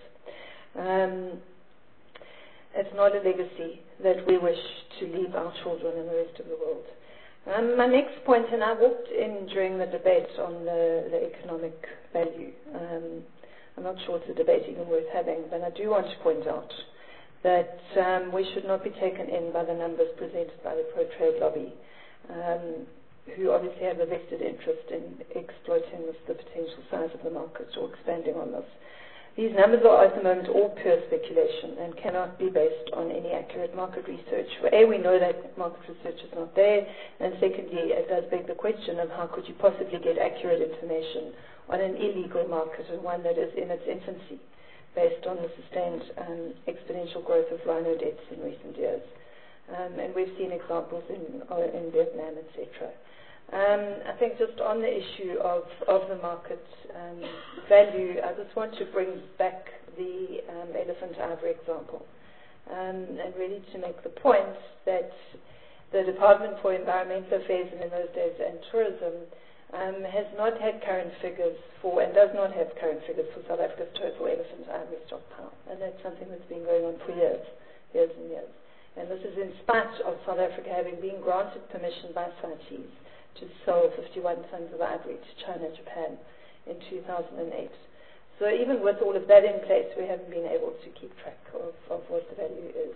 It's not a legacy that we wish to leave our children and the rest of the world. My next point, and I walked in during the debate on the economic value. I'm not sure it's a debate even worth having, but I do want to point out that we should not be taken in by the numbers presented by the pro-trade lobby, who obviously have a vested interest in exploiting the potential size of the market or expanding on this. These numbers are at the moment all pure speculation and cannot be based on any accurate market research. For A, we know that market research is not there, and secondly, it does beg the question of how could you possibly get accurate information on an illegal market and one that is in its infancy, based on the sustained exponential growth of rhino deaths in recent years. And we've seen examples in Vietnam, etc. I think just on the issue of the market value, I just want to bring back the elephant ivory example, and really to make the point that the Department for Environmental Affairs and in those days and Tourism has not had current figures for, and does not have current figures for South Africa's total elephant ivory stockpile, and that's something that's been going on for years and years. And this is in spite of South Africa having been granted permission by CITES to sell 51 tons of ivory to China and Japan in 2008. So even with all of that in place, we haven't been able to keep track of what the value is.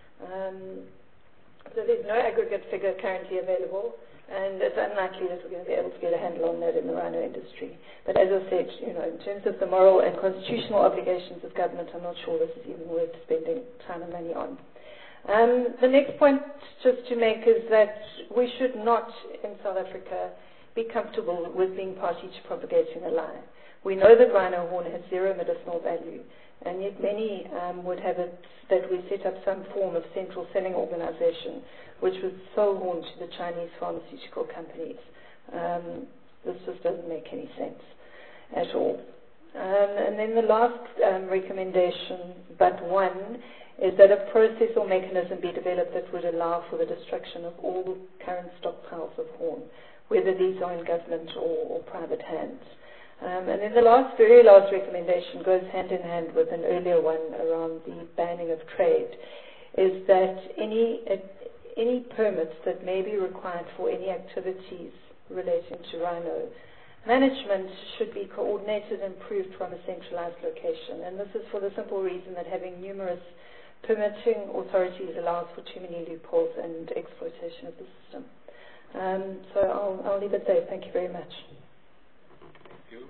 So there's no aggregate figure currently available, and it's unlikely that we're going to be able to get a handle on that in the rhino industry. But as I said, in terms of the moral and constitutional obligations of government, I'm not sure this is even worth spending time and money on. The next point just to make is that we should not, in South Africa, be comfortable with being party to propagating a lie. We know that rhino horn has zero medicinal value, and yet many would have it that we set up some form of central selling organization which would sell horn to the Chinese pharmaceutical companies. This just doesn't make any sense at all. And then the last recommendation, but one, is that a process or mechanism be developed that would allow for the destruction of all current stockpiles of horn, whether these are in government or private hands. And then the very last recommendation goes hand in hand with an earlier one around the banning of trade, is that any permits that may be required for any activities relating to rhino management should be coordinated and approved from a centralized location. And this is for the simple reason that having numerous permitting authorities allows for too many loopholes and exploitation of the system. So I'll leave it there. Thank you very much. Thank you.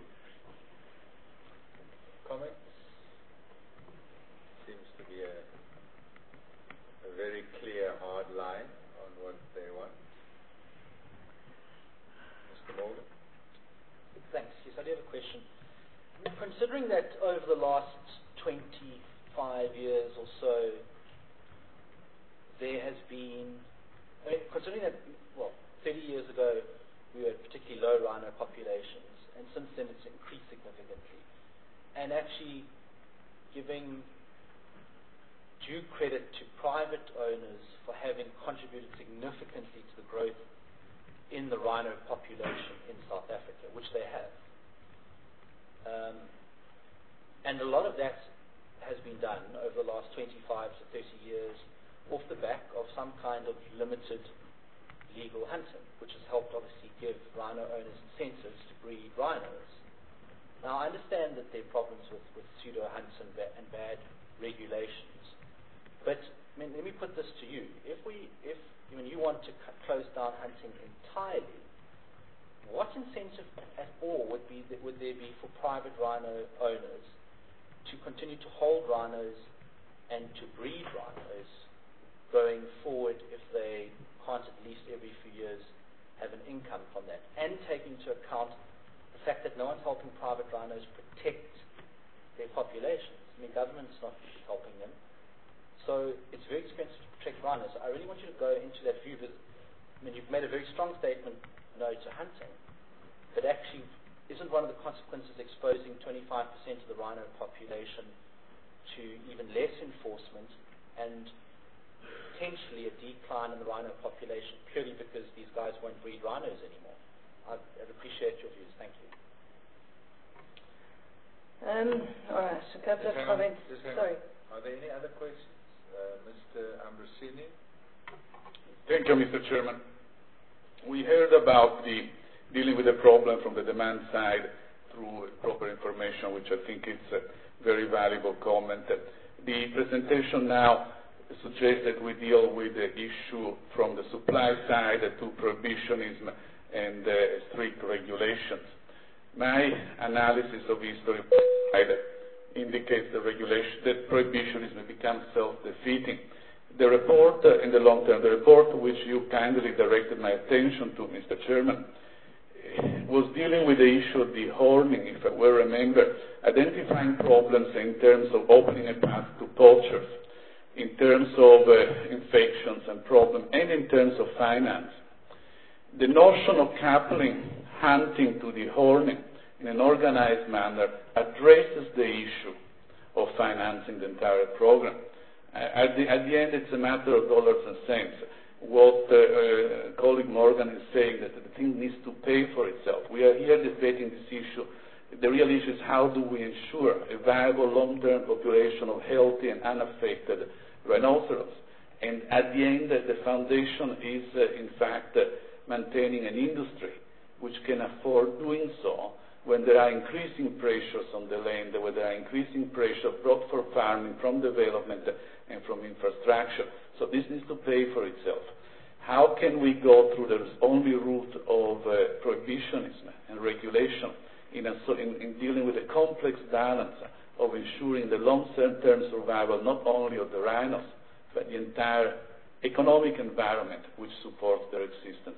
Comments? Seems to be a very clear, hard line on what they want. Mr. Morgan? Thanks. Yes, I do have a question. Considering that over the last 25 years or so, there has been, considering that, 30 years ago we had particularly low rhino populations, and since then it's increased significantly, and actually giving due credit to private owners for having contributed significantly to the growth in the rhino population in South Africa, which they have. And a lot of that has been done over the last 25 to 30 years off the back of some kind of limited legal hunting, which has helped obviously give rhino owners incentives to breed rhinos. Now I understand that there are problems with pseudo hunts and bad regulations, but mean, let me put this to you. If when you want to close down hunting entirely, what incentive at all would there be for private rhino owners to continue to hold rhinos and to breed rhinos going forward if they can't at least every few years have an income from that, and take into account the fact that no one's helping private rhinos protect their populations. I mean, government's not helping them. So it's very expensive to protect rhinos. I really want you to go into that view that, I mean, you've made a very strong statement no to hunting, but actually isn't one of the consequences exposing 25% of the rhino population to even less enforcement and potentially a decline in the rhino population purely because these guys won't breed rhinos anymore? I'd appreciate your views. Thank you. All right, a couple of comments. Sorry. Are there any other questions? Mr. Ambrosini? Thank you, Mr. Chairman. We heard about dealing with the problem from the demand side through proper information, which I think is a very valuable comment. The presentation now suggests that we deal with the issue from the supply side to prohibitionism and strict regulations. My analysis of history indicates that prohibitionism becomes self-defeating. The report, in the long term, the report which you kindly directed my attention to, Mr. Chairman, was dealing with the issue of the horning, if I well remember, identifying problems in terms of opening a path to poachers, in terms of infections and problems, and in terms of finance. The notion of coupling hunting to the horning in an organized manner addresses the issue of financing the entire program. At the end, it's a matter of dollars and cents. What colleague Morgan is saying, that the thing needs to pay for itself. We are here debating this issue. The real issue is how do we ensure a viable long-term population of healthy and unaffected rhinoceros. And at the end, the foundation is, in fact, maintaining an industry which can afford doing so when there are increasing pressures on the land, where there are increasing pressure brought for farming, from development, and from infrastructure. So this needs to pay for itself. How can we go through the only route of prohibitionism and regulation in dealing with the complex balance of ensuring the long-term survival not only of the rhinos, but the entire economic environment which supports their existence?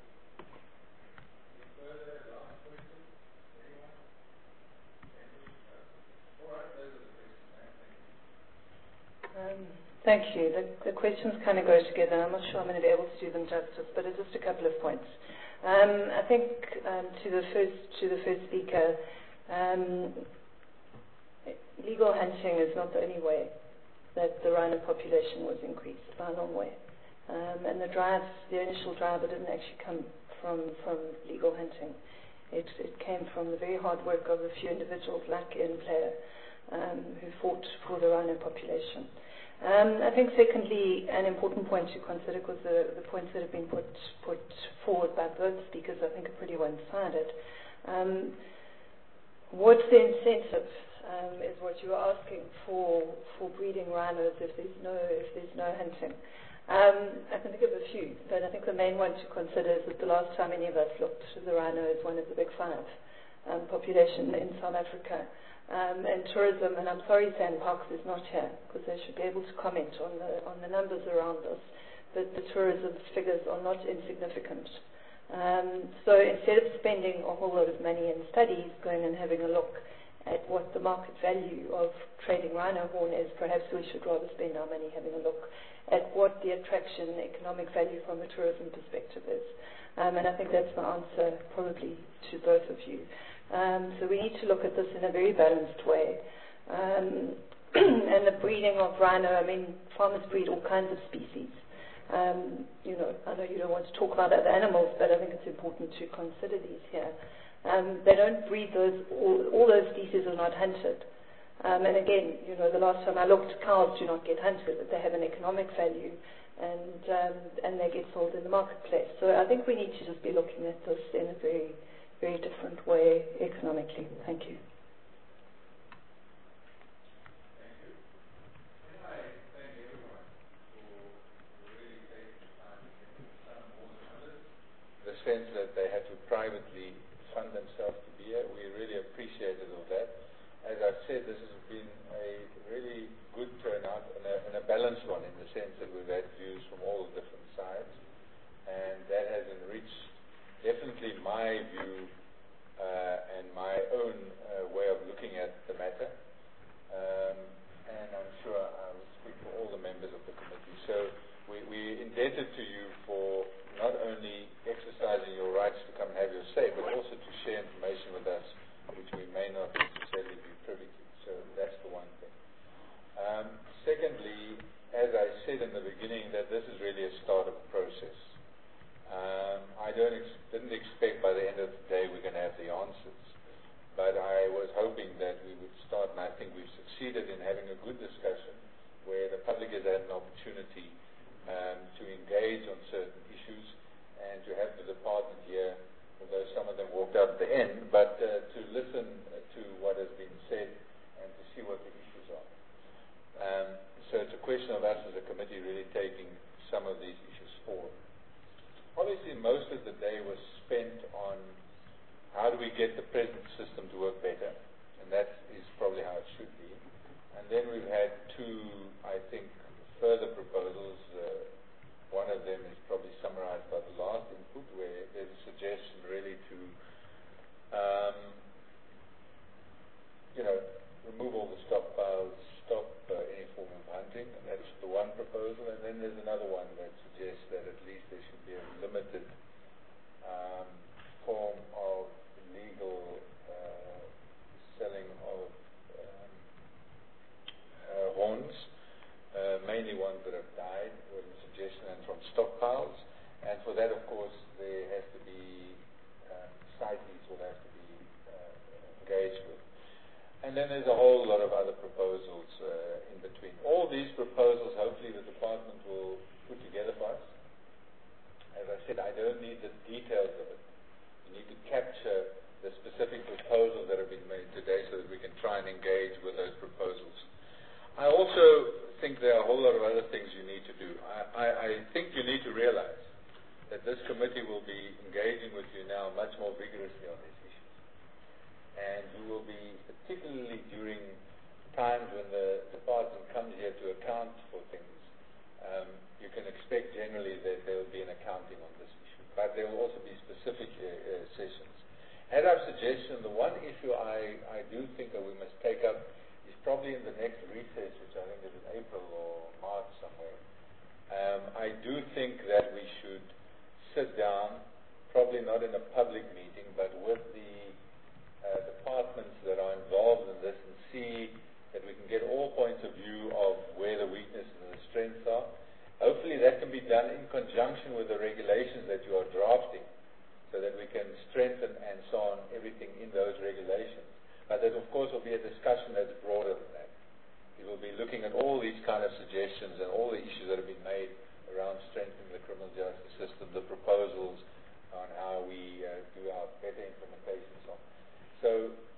Thank you. The questions kind of go together. I'm not sure I'm going to be able to do them justice, but it's just a couple of points. I think to the first speaker, legal hunting is not the only way that the rhino population was increased, by a long way. And the initial driver didn't actually come from legal hunting. It came from the very hard work of a few individuals like Ian Player, who fought for the rhino population. I think secondly, an important point to consider, because the points that have been put forward by both speakers I think are pretty one-sided. What's the incentive, is what you are asking for breeding rhinos if there's no hunting. I can think of a few, but I think the main one to consider is that the last time any of us looked, the rhino is one of the big five population in South Africa. And tourism, and I'm sorry SANParks is not here, because they should be able to comment on the numbers around us, but the tourism figures are not insignificant. So instead of spending a whole lot of money in studies, going and having a look at what the market value of trading rhino horn is, perhaps we should rather spend our money having a look at what the attraction and economic value from a tourism perspective is. And I think that's my answer probably to both of you. So we need to look at this in a very balanced way. And the breeding of rhino, I mean, farmers breed all kinds of species. I know you don't want to talk about other animals, but I think it's important to consider these here. They don't breed all those species are not hunted. And again, the last time I looked, cows do not get hunted, but they have an economic value, and they get sold in the marketplace. So I think we need to just be looking at this in a very, very different way economically. Thank you. attend, but to listen to what has been said and to see what the issues are. So it's a question of us as a committee really taking some of these issues forward. Obviously, most of the day was spent on how do we get the present system to work better, and that is probably how it should be. And then we've had two, I think, further proposals. One of them is probably summarized by the last input, where there's a suggestion really to, remove all the stockpiles, stop any form of hunting, and that's the one proposal. And then there's another one that suggests that at least there should be a limited form of legal selling of horns, mainly ones that have died, was a suggestion, and from stockpiles. And for that, of course, there has to be CITES will have to be engaged with. And then there's a whole lot of other proposals in between. All these proposals, hopefully, the department will put together for us. As I said, I don't need the details of it. You need to capture the specific proposals that have been made today so that we can try and engage with those proposals. I also think there are a whole lot of other things you need to do. I think you need to realize that this committee will be engaging with you now much more vigorously on these issues. And we will be, particularly during times when the department comes here to account for things, you can expect generally that there will be an accounting on this issue. But there will also be specific sessions. As I've suggested, the one issue I do think that we must take up is probably in the next recess, which I think is in April or March somewhere. I do think that we should sit down, probably not in a public meeting, but with the departments that are involved in this, and see that we can get all points of view of where the weaknesses and the strengths are. Hopefully that can be done in conjunction with the regulations that you are drafting, so that we can strengthen and so on everything in those regulations. But that, of course, will be a discussion that's broader than that. We will be looking at all these kind of suggestions and all the issues that have been made around strengthening the criminal justice system, the proposals on how we do our better implementation and so on. So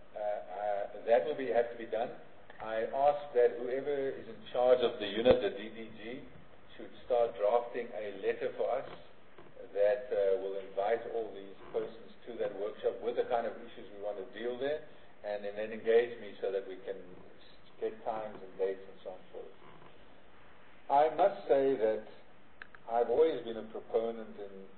that will have to be done. I ask that whoever is in charge of the unit, the DDG, should start drafting a letter for us that will invite all these persons to that workshop with the kind of issues we want to deal there, and then engage me so that we can get times and dates and so on forth. I must say that I've always been a proponent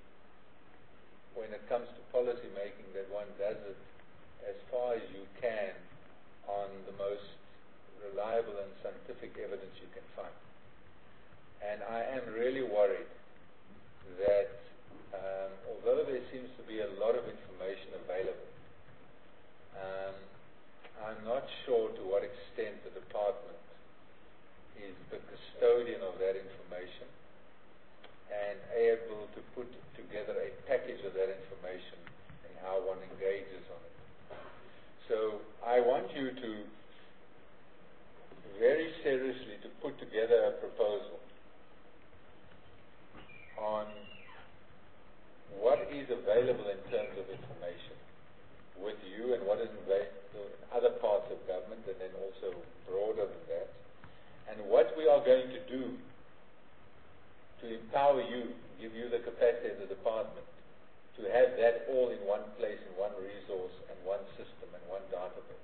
when it comes to policy making, that one does it as far as you can on the most reliable and scientific evidence you can find. And I am really worried that although there seems to be a lot of information available, I'm not sure to what extent the department is the custodian of that information and able to put together a package of that information and how one engages on it. So I want you to very seriously to put together a proposal on what is available in terms of information with you and what is available in other parts of government, and then also broader than that, and what we are going to do to empower you, give you the capacity as a department to have that all in one place, in one resource, and one system, and one database.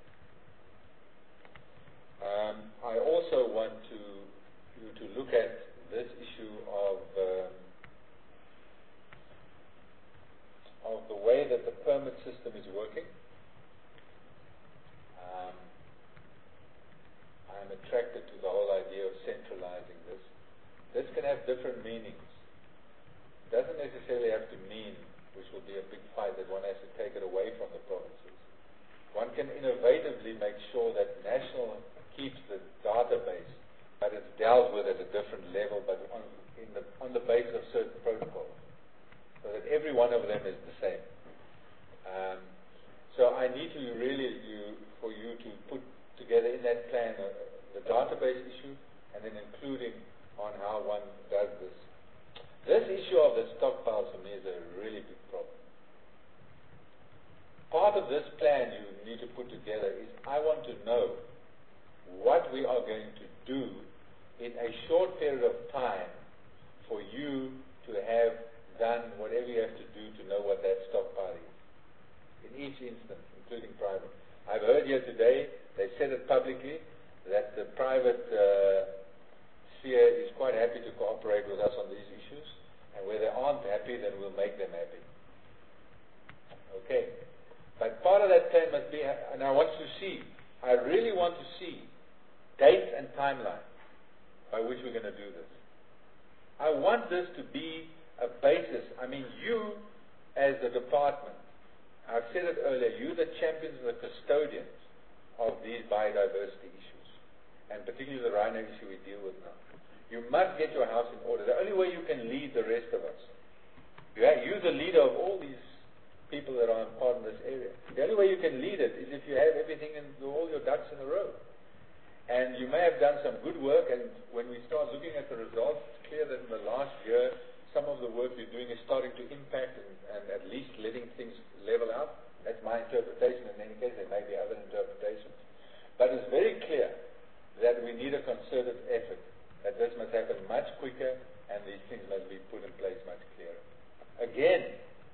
I also want you to look at this issue of the way that the permit system is working. I'm attracted to the whole idea of centralizing this. This can have different meanings. It doesn't necessarily have to mean, which will be a big fight, that one has to take it away from the provinces. One can innovatively make sure that national keeps the database, but it's dealt with at a different level, but on the basis of certain protocols, so that every one of them is the same. So I need to for you to put together in that plan the database issue, and then including on how one does this. This issue of the stockpiles for me is a really big problem. part of this plan you need to put together is I want to know what we are going to do in a short period of time for you to have done whatever you have to do to know what that stockpile is. In each instance, including private. I've heard here today, they said it publicly, that the private sphere is quite happy to cooperate with us on these issues, and where they aren't happy, then we'll make them happy. Okay. But part of that plan must be, and I really want to see dates and timeline by which we're going to do this. I want this to be a basis. I mean, you as the department, I've said it earlier, you the champions and the custodians of these biodiversity issues, and particularly the rhino issue we deal with now. You must get your house in order. The only way you can lead the rest of us, you're the leader of all these people that are part of this area. The only way you can lead it is if you have everything in all your ducks in a row. And you may have done some good work, and when we start looking at the results, it's clear that in the last year, some of the work you're doing is starting to impact and at least letting things level out. That's my interpretation. In any case, there may be other interpretations. But it's very clear that we need a concerted effort, that this must happen much quicker, and these things must be put in place much clearer. Again,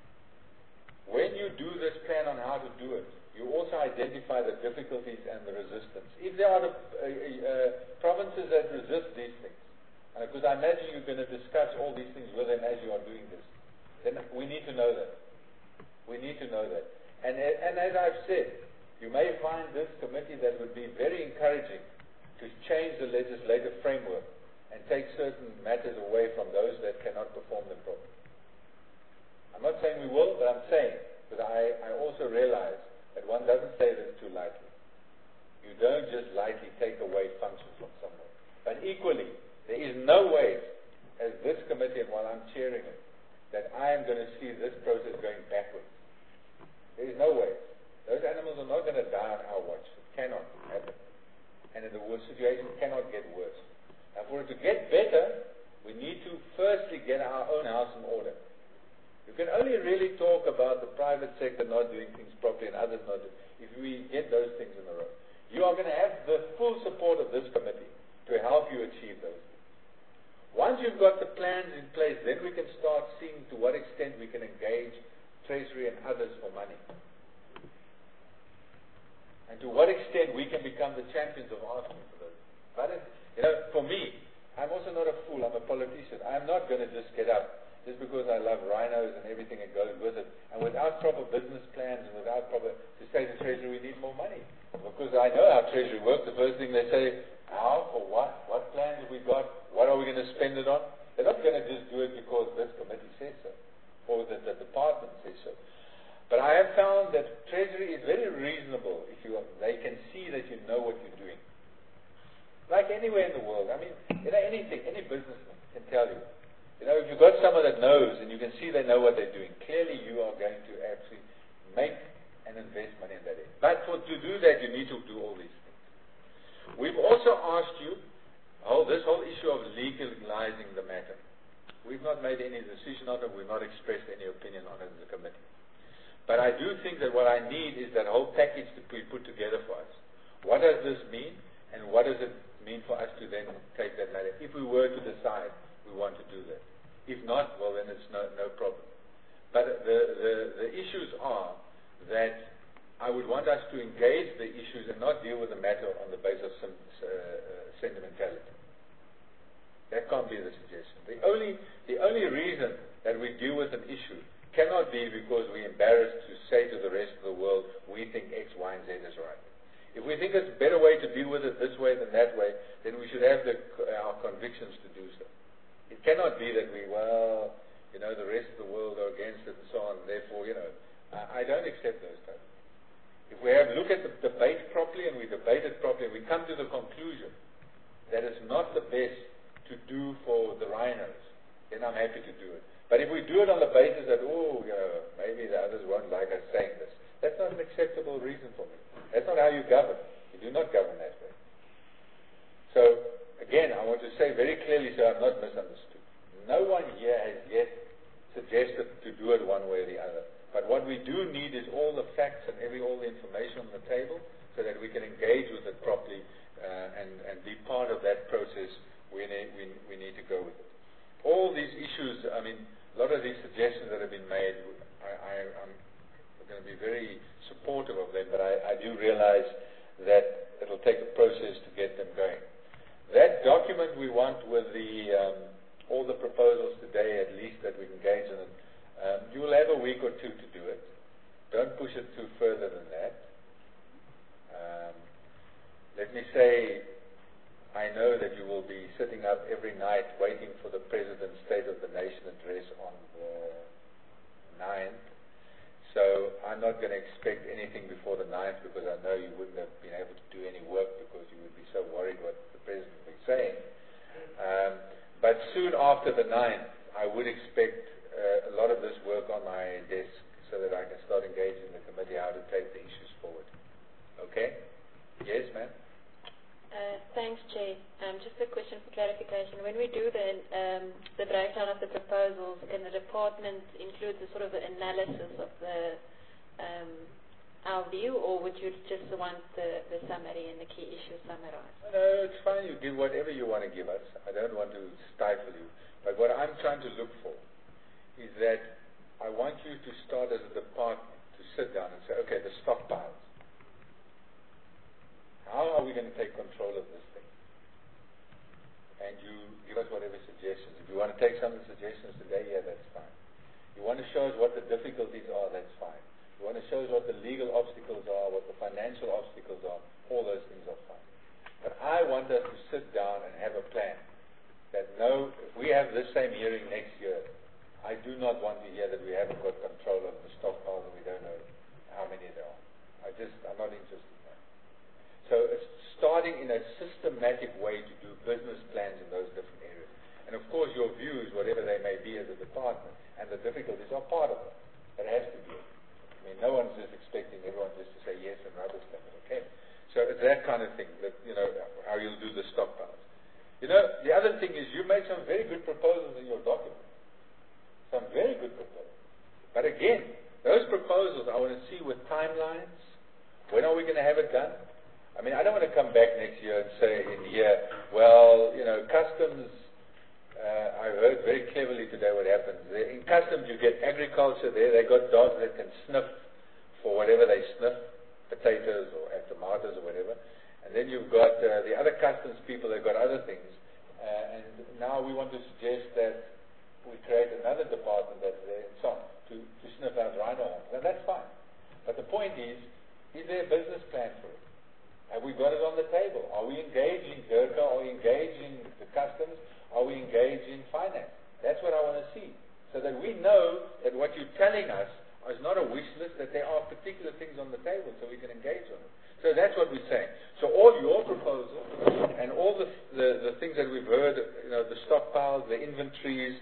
when you do this plan on how to do it, you also identify the difficulties and the resistance. If there are provinces that resist these things, because I imagine you're going to discuss all these things with them as you are doing this, then we need to know that. We need to know that. And as I've said, you may find this committee that would be very encouraging to change the legislative framework and take certain matters away from those that cannot perform them properly. I'm not saying we will, but I'm saying, because I also realize that one doesn't say this too lightly. You don't just lightly take away functions from someone. But equally, there is no way, as this committee, and while I'm chairing it, that I am going to see this process going backwards. There is no way. Those animals are not going to die on our watch. It cannot happen. And the situation cannot get worse. Now, for it to get better, we need to firstly get our own house in order. You can only really talk about the private sector not doing things properly and others not doing if we get those things in a row. You are going to have the full support of this committee to help you achieve those things. Once you've got the plans in place, then we can start seeing to what extent we can engage Treasury and others for money. And to what extent we can become the champions of asking for those. But, for me, I'm also not a fool, I'm a politician. I'm not going to just get up just because I love rhinos and everything that goes with it, and without proper business plans and without proper, to say to Treasury, we need more money. Because I know how Treasury works. The first thing they say, how, for what? What plans have we got? What are we going to spend it on? They're not going to just do it because this committee says so, or that the department says so. But I have found that Treasury is very reasonable if they can see that you know what you're doing. Like anywhere in the world. I mean, anything, any businessman can tell you. If you've got someone that knows and you can see they know what they're doing, clearly you are going to actually make and invest money in that area. But to do that, you need to do all these things. We've also asked you this whole issue of legalizing the matter. We've not made any decision on it. We've not expressed any opinion on it as a committee. But I do think that what I need is that whole package to be put together for us. What does this mean, and what does it mean for us to then take that matter, if we were to decide we want to do that? If not, well, then it's no problem. But the issues are that I would want us to engage the issues and not deal with the matter on the basis of sentimentality. That can't be the suggestion. The only reason that we deal with an issue cannot be because we're embarrassed to say to the rest of the world, we think X, Y, and Z is right. If we think there's a better way to deal with it this way than that way, then we should have our convictions to do so. It cannot be that the rest of the world are against it and so on, and therefore, I don't accept those terms. If we look at the debate properly and we debate it properly and we come to the conclusion that it's not the best to do for the rhinos, then I'm happy to do it. But if we do it on the basis that, maybe the others won't like us saying this, that's not an acceptable reason for me. That's not how you govern. You do not govern that way. So, again, I want to say very clearly so I'm not misunderstood. No one here has yet suggested to do it one way or the other. But what we do need is all the facts and all the information on the table so that we can engage with it properly and be part of that process. We need to go with it. All these issues, I mean, a lot of these suggestions that have been made, I'm going to be very supportive of them, but I do realize that it'll take a process to get them going. That document we want with all the proposals today, at least that we engage in it, you will have a week or two to do it. Don't push it too further than that. Let me say, I know that you will be sitting up every night waiting for the President's State of the Nation address on the 9th. So I'm not going to expect anything before the 9th because I know you wouldn't have been able to do any work because you would be so worried what the President would be saying. But soon after the 9th, I would expect a lot of this work on my desk so that I can start engaging the committee how to take the issues forward. Okay? Yes, ma'am? Thanks, Chair. Just a question for clarification. When we do the breakdown of the proposals, can the department include the sort of the analysis of our view, or would you just want the summary and the key issues summarized? No, it's fine. You give whatever you want to give us. I don't want to stifle you. But what I'm trying to look for is that I want you to start as a department to sit down and say, okay, the stockpiles. How are we going to take control of this thing? And you give us whatever suggestions. If you want to take some of the suggestions today, yeah, that's fine. You want to show us what the difficulties are, that's fine. You want to show us what the legal obstacles are, what the financial obstacles are, all those things are fine. But I want us to sit down and have a plan. That if we have this same hearing next year, I do not want to hear that we haven't got control of the stockpiles and we don't know how many there are. I'm not interested in that. So it's starting in a systematic way to do business plans in those different areas. And of course your views, whatever they may be as a department, and the difficulties are part of it. It has to be. I mean, no one's just expecting everyone just to say yes and rubber stamp it, okay? So it's that kind of thing, that, how you'll do the stockpiles. The other thing is you make some very good proposals in your document. Some very good proposals. But again, those proposals I want to see with timelines. When are we going to have it done? I mean, I don't want to come back next year and say in here, well, customs, I heard very cleverly today what happens. In customs, you get agriculture there. They got dogs that can sniff for whatever they sniff, potatoes or tomatoes or whatever. And then you've got the other customs people that got other things. And now we want to suggest that we create another department that's there and so on to sniff out rhino horns. Now that's fine. But the point is there a business plan for it? Have we got it on the table? Are we engaging DIRCA? Are we engaging the customs? Are we engaging finance? That's what I want to see. So that we know that what you're telling us is not a wish list, that there are particular things on the table so we can engage on it. So that's what we're saying. So all your proposals and all the things that we've heard, the stockpiles, the inventories,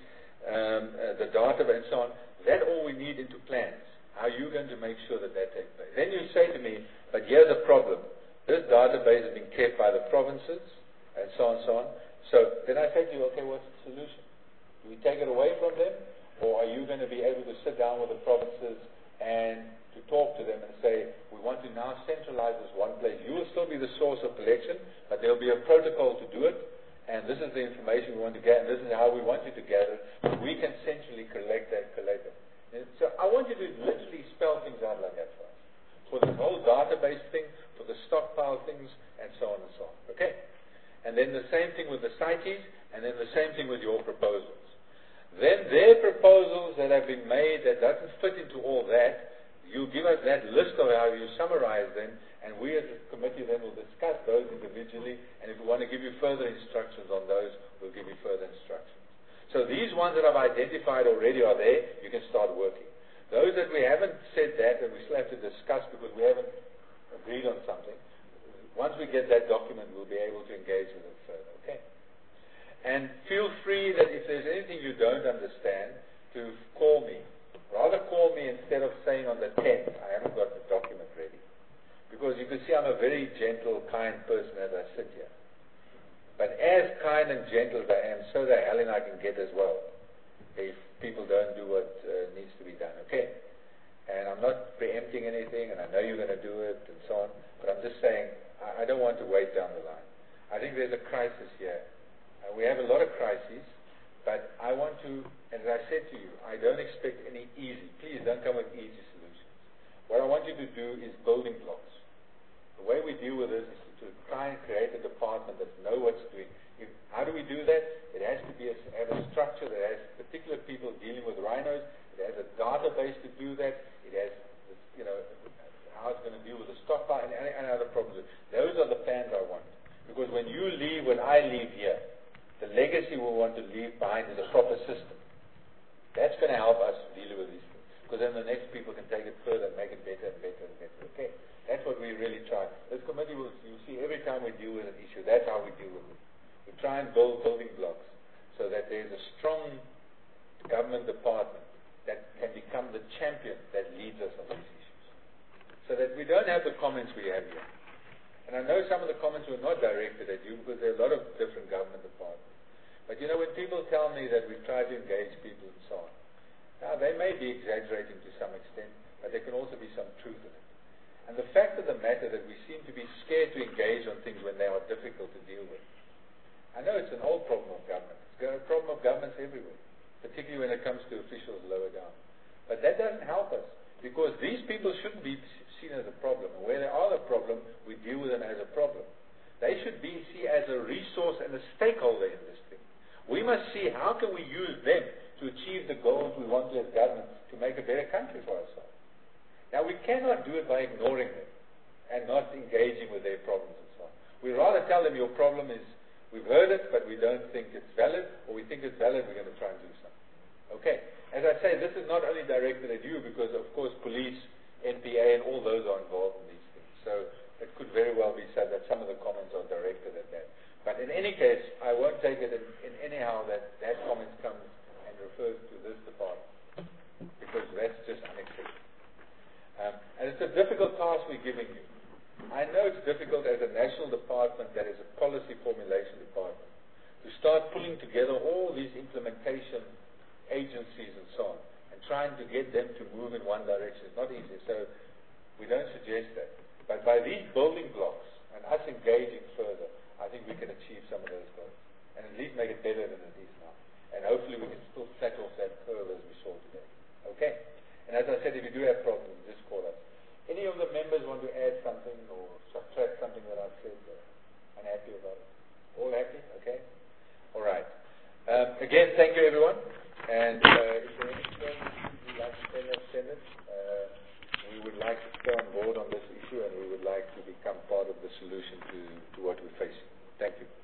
the data and so on, that all we need into plans. How are you going to make sure that takes place? Then you say to me, but here's the problem. This database has been kept by the provinces, and so on and so on. So then I say to you, okay, what's the solution? Do we take it away from them, or are you going to be able to sit down with the provinces and to talk to them and say, we want to now centralize this one place. You will still be the source of collection, but there will be a protocol to do it, and this is the information we want to get, and this is how we want you to gather. We can centrally collect it. And so I want you to literally spell things out like that for us. For this whole database thing, for the stockpile things, and so on and so on. Okay? And then the same thing with the CITES, and then the same thing with your proposals. Then their proposals that have been made that doesn't fit into all that, you give us that list of how you summarize them, and we as a committee then will discuss those individually, and if we want to give you further instructions on those, we'll give you further instructions. So these ones that I've identified already are there, you can start working. Those that we haven't said that, and we still have to discuss because we haven't agreed on something, once we get that document, we'll be able to engage with it further, okay? And feel free that if there's anything you don't understand, to call me. Rather call me instead of saying on the 10th, I haven't got the document ready. Because you can see I'm a very gentle, kind person as I sit here. But as kind and gentle as I am, so the hell I can get as well, if people don't do what needs to be done, okay? And I'm not preempting anything, and I know you're going to do it, and so on, but I'm just saying, I don't want to wait down the line. I think there's a crisis here. We have a lot of crises, but I want to, as I said to you, I don't expect any easy, please don't come with easy solutions. What I want you to do is building blocks. The way we deal with this is to try and create a department that knows what's doing. How do we do that? It has to be have a structure that has particular people dealing with rhinos. It has a database to do that. It has, how it's going to deal with the stockpile and other problems. Those are the plans I want. Because when you leave, when I leave here, the legacy we want to leave behind is a proper system. That's going to help us deal with these things. Because then the next people can take it further and make it better and better and better. Okay? That's what we really try. This committee will, you see, every time we deal with an issue, that's how we deal with it. We try and build building blocks so that there's a strong government department that can become the champion that leads us on these issues. So that we don't have the comments we have here. And I know some of the comments were not directed at you because there are a lot of different government departments. But when people tell me that we try to engage people and so on, now they may be exaggerating to some extent, but there can also be some truth in it. And the fact of the matter that we seem to be scared to engage on things when they are difficult to deal with. I know it's an old problem of government. It's got a problem of governments everywhere, particularly when it comes to officials lower down. But that doesn't help us, because these people shouldn't be seen as a problem. And where they are a problem, we deal with them as a problem. They should be seen as a resource and a stakeholder in this thing. We must see how can we use them to achieve the goals we want as government to make a better country for ourselves. Now, we cannot do it by ignoring them and not engaging with their problems and so on. We rather tell them your problem is, we've heard it, but we don't think it's valid, or we think it's valid, we're going to try and do something. Okay. As I say, this is not only directed at you, because, of course, police, NPA, and all those are involved in these things. So it could very well be said that some of the comments are directed at that. But in any case, I won't take it in anyhow that comment comes and refers to this department, because that's just unacceptable. And it's a difficult task we're giving you. I know it's difficult as a national department that is a policy formulation department to start pulling together all these implementation agencies and so on and trying to get them to move in one direction. It's not easy, so we don't suggest that. But by these building blocks and us engaging further, I think we can achieve some of those goals and at least make it better than it is now. And hopefully we can still flat off that curve as we saw today. Okay? And as I said, if you do have problems, just call us. Any of the members want to add something or subtract something that I've said? Unhappy about it? All happy? Okay? All right. Again, thank you, everyone. And if there anything you'd like to send us, we would like to stay on board on this issue, and we would like to become part of the solution to what we're facing. Thank you.